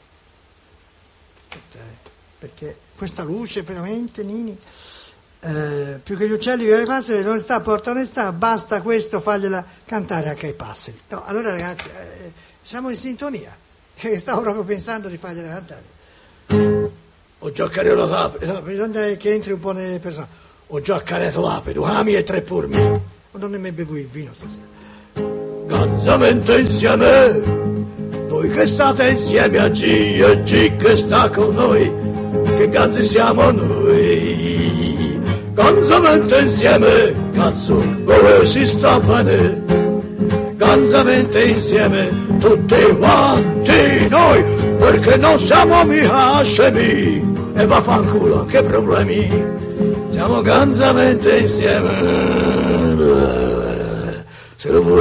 perché questa luce veramente, Nini, eh, più che gli uccelli che le passeri, l'onestà porta onestà, basta questo, fagliela cantare anche ai passeri. No, allora ragazzi, eh, siamo in sintonia, stavo proprio pensando di fargliela cantare. Ho già caricato l'ape, no, bisogna che entri un po' nelle persone. Ho già caricato l'ape, due ami e tre pormi. Non ne mi bevo il vino stasera. Gansamente insieme, voi che state insieme a G, e G che sta con noi, che ganzi siamo noi. Gansamente insieme, cazzo, dove si sta bene. Gansamente insieme, tutti quanti noi, perché non siamo mica scemi, e vaffanculo anche problemi, siamo gansamente insieme, se lo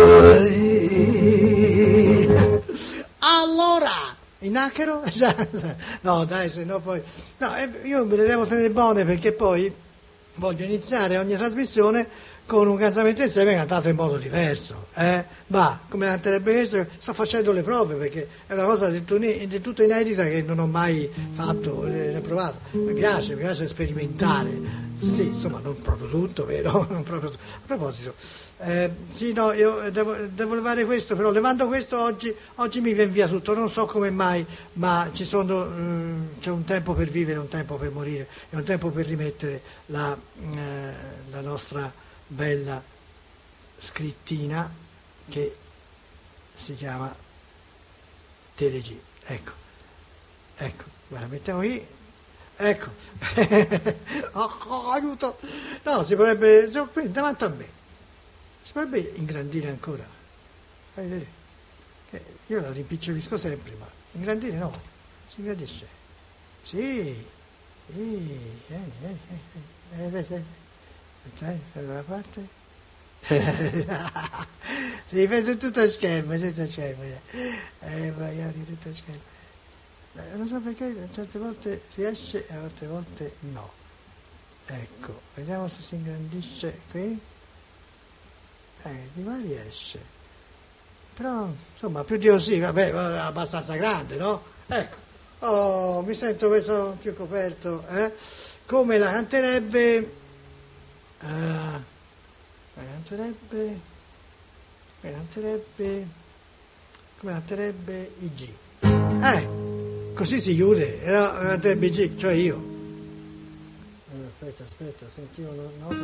vuoi. Allora, in acchero? No dai, se no poi, no, io me le devo tenere buone, perché poi voglio iniziare ogni trasmissione con un gansamente insieme cantato in modo diverso, eh? Ma come canterebbe questo, sto facendo le prove, perché è una cosa del tutto inedita che non ho mai fatto, ne ho provato. Mi piace, mi piace sperimentare, sì, insomma, non proprio tutto, vero? Non proprio tutto. A proposito, eh, sì, no, io devo, devo levare questo, però levando questo oggi, oggi mi viene via tutto, non so come mai, ma ci sono, eh, c'è un tempo per vivere, un tempo per morire, e un tempo per rimettere la, eh, la nostra bella scrittina che si chiama Teleg. Ecco, ecco, guarda, mettiamo qui, ecco. Oh, oh, aiuto, no, si potrebbe, qui davanti a me si potrebbe ingrandire ancora, fai vedere, eh, io la rimpicciolisco sempre, ma ingrandire no, si ingrandisce, sì, sì, eh, eh, eh, eh, eh, eh. Dai, fai da una parte, si vede tutto a schermo, tutto a schermo. Eh, Maiani, tutto a schermo. Eh, non so perché certe volte riesce e altre volte no. Ecco, vediamo se si ingrandisce qui. Eh, di qua riesce. Però, insomma, più di così, vabbè, abbastanza grande, no? Ecco, oh, mi sento questo più coperto, eh? Come la canterebbe... Uh, la canterebbe... Come canterebbe... Come canterebbe i G. Eh, così si chiude, no? Canterebbe i G, cioè io. Aspetta, aspetta, sentivo una nota.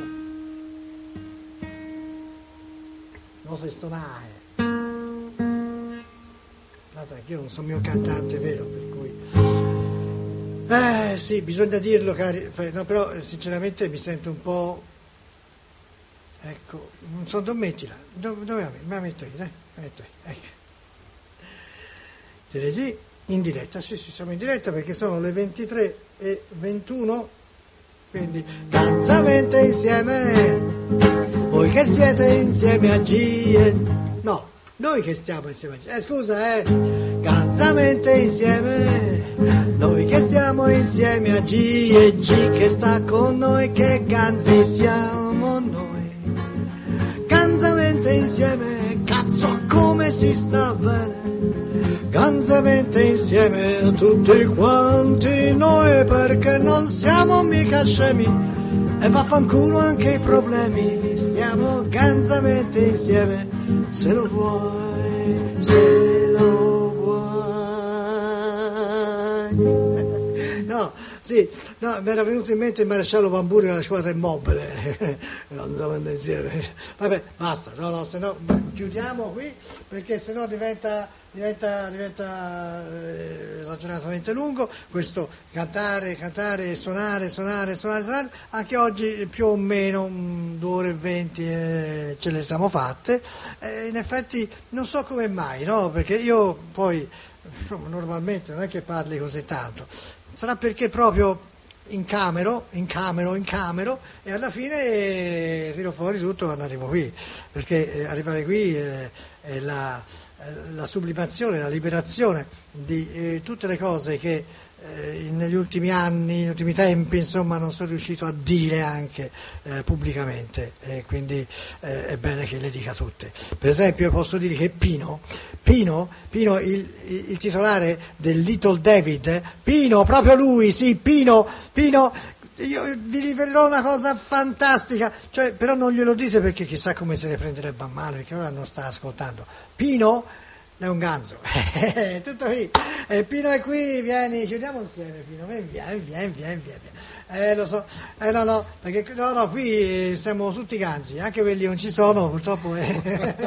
Nota stonare. Guarda, io non sono mio cantante, vero, per cui... Eh, sì, bisogna dirlo, cari... No, però, sinceramente, mi sento un po'... Ecco, non so, dove mettila? Dove, dove la metto? Me la metto io, dai, me la metto io, ecco. Telegi, in diretta, sì, sì, siamo in diretta perché sono le ventitré e ventuno, quindi gansamente insieme, voi che siete insieme a G, no, noi che stiamo insieme a G, eh scusa, eh, gansamente insieme, noi che stiamo insieme a G e G che sta con noi, che ganzi siamo noi, gansamente insieme, cazzo come si sta bene. Gansamente insieme tutti quanti noi, perché non siamo mica scemi e vaffanculo anche i problemi, stiamo gansamente insieme, se lo vuoi, se lo vuoi. No, sì, no, mi era venuto in mente il maresciallo Vamburi della squadra immobile, gansamente insieme. Vabbè, basta, no, no, se no chiudiamo qui, perché se no diventa... diventa, diventa eh, esageratamente lungo questo cantare, cantare, suonare, suonare, suonare, suonare. Anche oggi più o meno mh, due ore e venti eh, ce le siamo fatte, eh, in effetti non so come mai, no? Perché io poi insomma, normalmente non è che parli così tanto, sarà perché proprio incamero, incamero, incamero e alla fine eh, tiro fuori tutto quando arrivo qui, perché eh, arrivare qui eh, è la... la sublimazione, la liberazione di eh, tutte le cose che eh, negli ultimi anni, negli ultimi tempi, insomma, non sono riuscito a dire anche eh, pubblicamente, e quindi eh, è bene che le dica tutte. Per esempio, posso dire che Pino, Pino, Pino il, il, il titolare del Little David, Pino, proprio lui, sì, Pino, Pino. Io vi rivelerò una cosa fantastica, cioè, però non glielo dite perché chissà come se ne prenderebbe a mano, perché ora non sta ascoltando. Pino è un ganzo, tutto qui. Eh, Pino è qui, vieni, chiudiamo insieme, Pino, vieni, vieni, vieni, vieni, vieni. Eh, lo so, eh, no, no, perché no, no, qui siamo tutti ganzi, anche quelli non ci sono, purtroppo. Eh.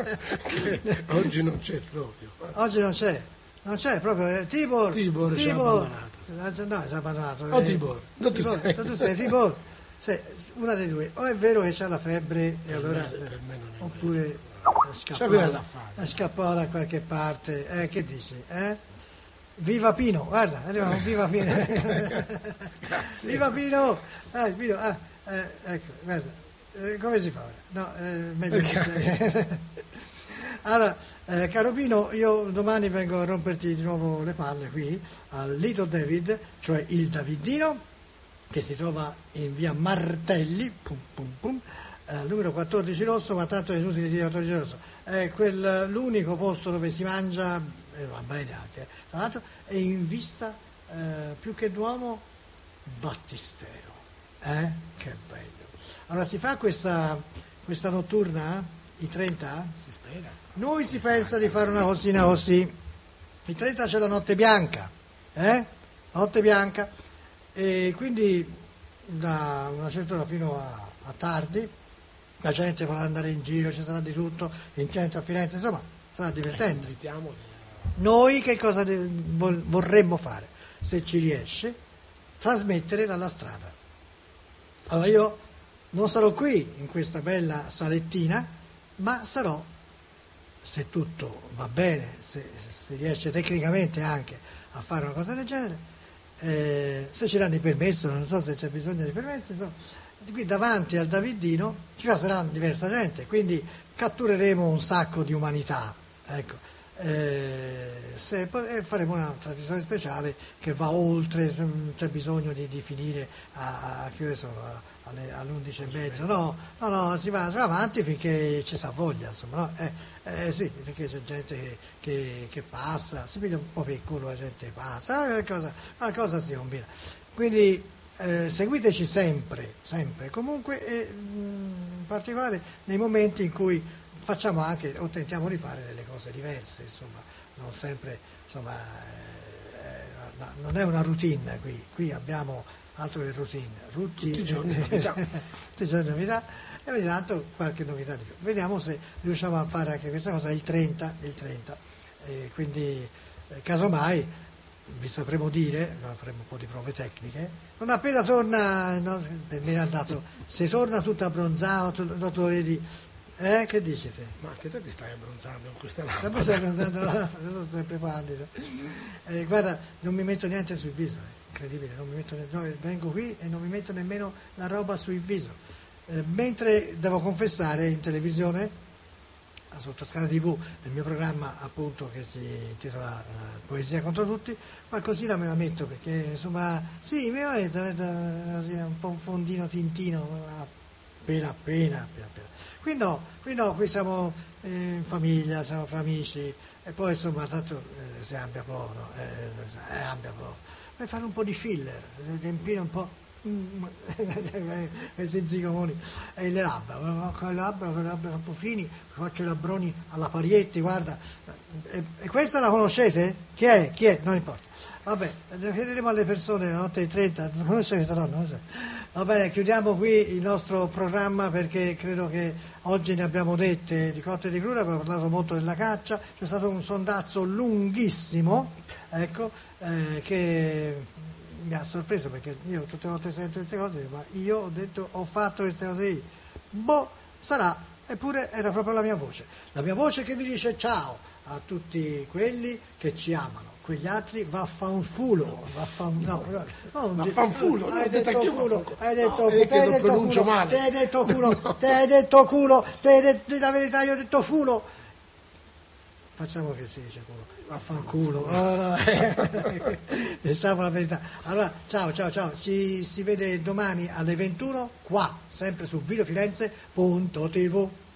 Oggi non c'è proprio. Oggi non c'è, non c'è proprio, eh, Tibor, Tibor, Tibor ci ha abbandonato. No, ci ha abbandonato. Oh, Tibor, non tu Tibor, sei. tu sei Tibor. Sei una dei due, o è vero che c'ha la febbre e per allora me, per me non è oppure vero. è scappato, da fare. è scappato da qualche parte, eh, che dici? Eh? Viva Pino, guarda, arriviamo, viva Pino. Grazie. Viva Pino, eh, Pino, ah, eh, ecco, guarda, eh, come si fa ora? No, eh, meglio che... Allora, eh, caro Pino, io domani vengo a romperti di nuovo le palle qui al Little David, cioè il Davidino, che si trova in via Martelli, pum, pum, pum, eh, numero quattordici rosso, ma tanto è inutile dire quattordici rosso, è quel, l'unico posto dove si mangia, e eh, va bene anche, tra l'altro, è in vista eh, più che Duomo Battistero, eh? Che bello. Allora si fa questa, questa notturna, i trenta? Si spera. Noi si pensa di fare una cosina così, il trenta c'è la notte bianca, eh? Notte bianca, e quindi da una certa ora fino a, a tardi la gente vorrà andare in giro, ci sarà di tutto, in centro a Firenze, insomma sarà divertente. Noi che cosa de- vol- vorremmo fare, se ci riesce, trasmettere dalla strada. Allora io non sarò qui in questa bella salettina, ma sarò, se tutto va bene, se si riesce tecnicamente anche a fare una cosa del genere, eh, se ci danno il permesso, non so se c'è bisogno di permesso, insomma, qui davanti al Daviddino ci passerà diversa gente, quindi cattureremo un sacco di umanità, ecco. Eh, se, eh, faremo una tradizione speciale che va oltre, c'è bisogno di, di finire a, a che ore sono, alle, alle undici e mezzo, no, no, no, si va, si va avanti finché ci sa voglia, insomma, no? eh, eh, sì, perché c'è gente che, che, che passa, si piglia un po' per il culo, la gente passa, qualcosa, qualcosa si combina. Quindi eh, seguiteci sempre, sempre, comunque, e, in particolare nei momenti in cui facciamo anche o tentiamo di fare delle cose diverse, insomma, non sempre, insomma, eh, non è una routine qui, qui abbiamo altro che routine, Rutti, tutti i giorni novità, tutti i giorni novità e ogni tanto qualche novità di più. Vediamo se riusciamo a fare anche questa cosa il trenta, il trenta, e quindi eh, casomai vi sapremo dire, faremo un po' di prove tecniche, non appena torna, no, per me è andato, se torna tutto abbronzato, tu, tu lo vedi. Eh, che dici te? ma anche te ti stai abbronzando con questa Sempre lampada. stai abbronzando la lampada, sono sempre pallido. Eh, guarda, non mi metto niente sul viso, eh. Incredibile, non mi metto ne- no, vengo qui e non mi metto nemmeno la roba sul viso. Eh, mentre devo confessare in televisione, su Toscana tivù, nel mio programma appunto che si intitola eh, Poesia contro tutti, qualcosina me la metto perché insomma, sì, me la metto, metto così, un po' un fondino tintino, appena appena, appena, appena. Qui no, qui no, qui siamo eh, in famiglia, siamo fra amici e poi insomma tanto eh, si abbia poco, no? eh, eh, abbia poco. Per fare un po' di filler, riempire un po' questi zigomoni e le labbra, con le labbra, con le labbra un po' fini, faccio i labbroni alla Parietti, guarda, e, e questa la conoscete? Chi è? Chi è? Non importa. Vabbè, chiederemo alle persone alle notte e trenta, non conosce questa donna? Non so. Va bene, chiudiamo qui il nostro programma perché credo che oggi ne abbiamo dette di cotte e di crude, abbiamo parlato molto della caccia, c'è stato un sondazzo lunghissimo, ecco, eh, che mi ha sorpreso perché io tutte le volte sento queste cose, ma io ho detto, ho fatto queste cose lì, boh, sarà, eppure era proprio la mia voce, la mia voce che vi dice ciao a tutti quelli che ci amano. Quegli altri vaffanfulo, vaffan, no, no, no, Vaffanfulo, hai no, detto detto culo, culo. hai detto, No, te è che hai lo detto pronuncio culo, male. te hai detto culo, te hai detto culo, te hai detto la verità, io ho detto fulo. Facciamo che si dice culo, vaffanculo, oh, no. Diciamo la verità. Allora, ciao, ciao, ciao, ci si vede domani alle ventuno qua, sempre su videofirenze punto tivù.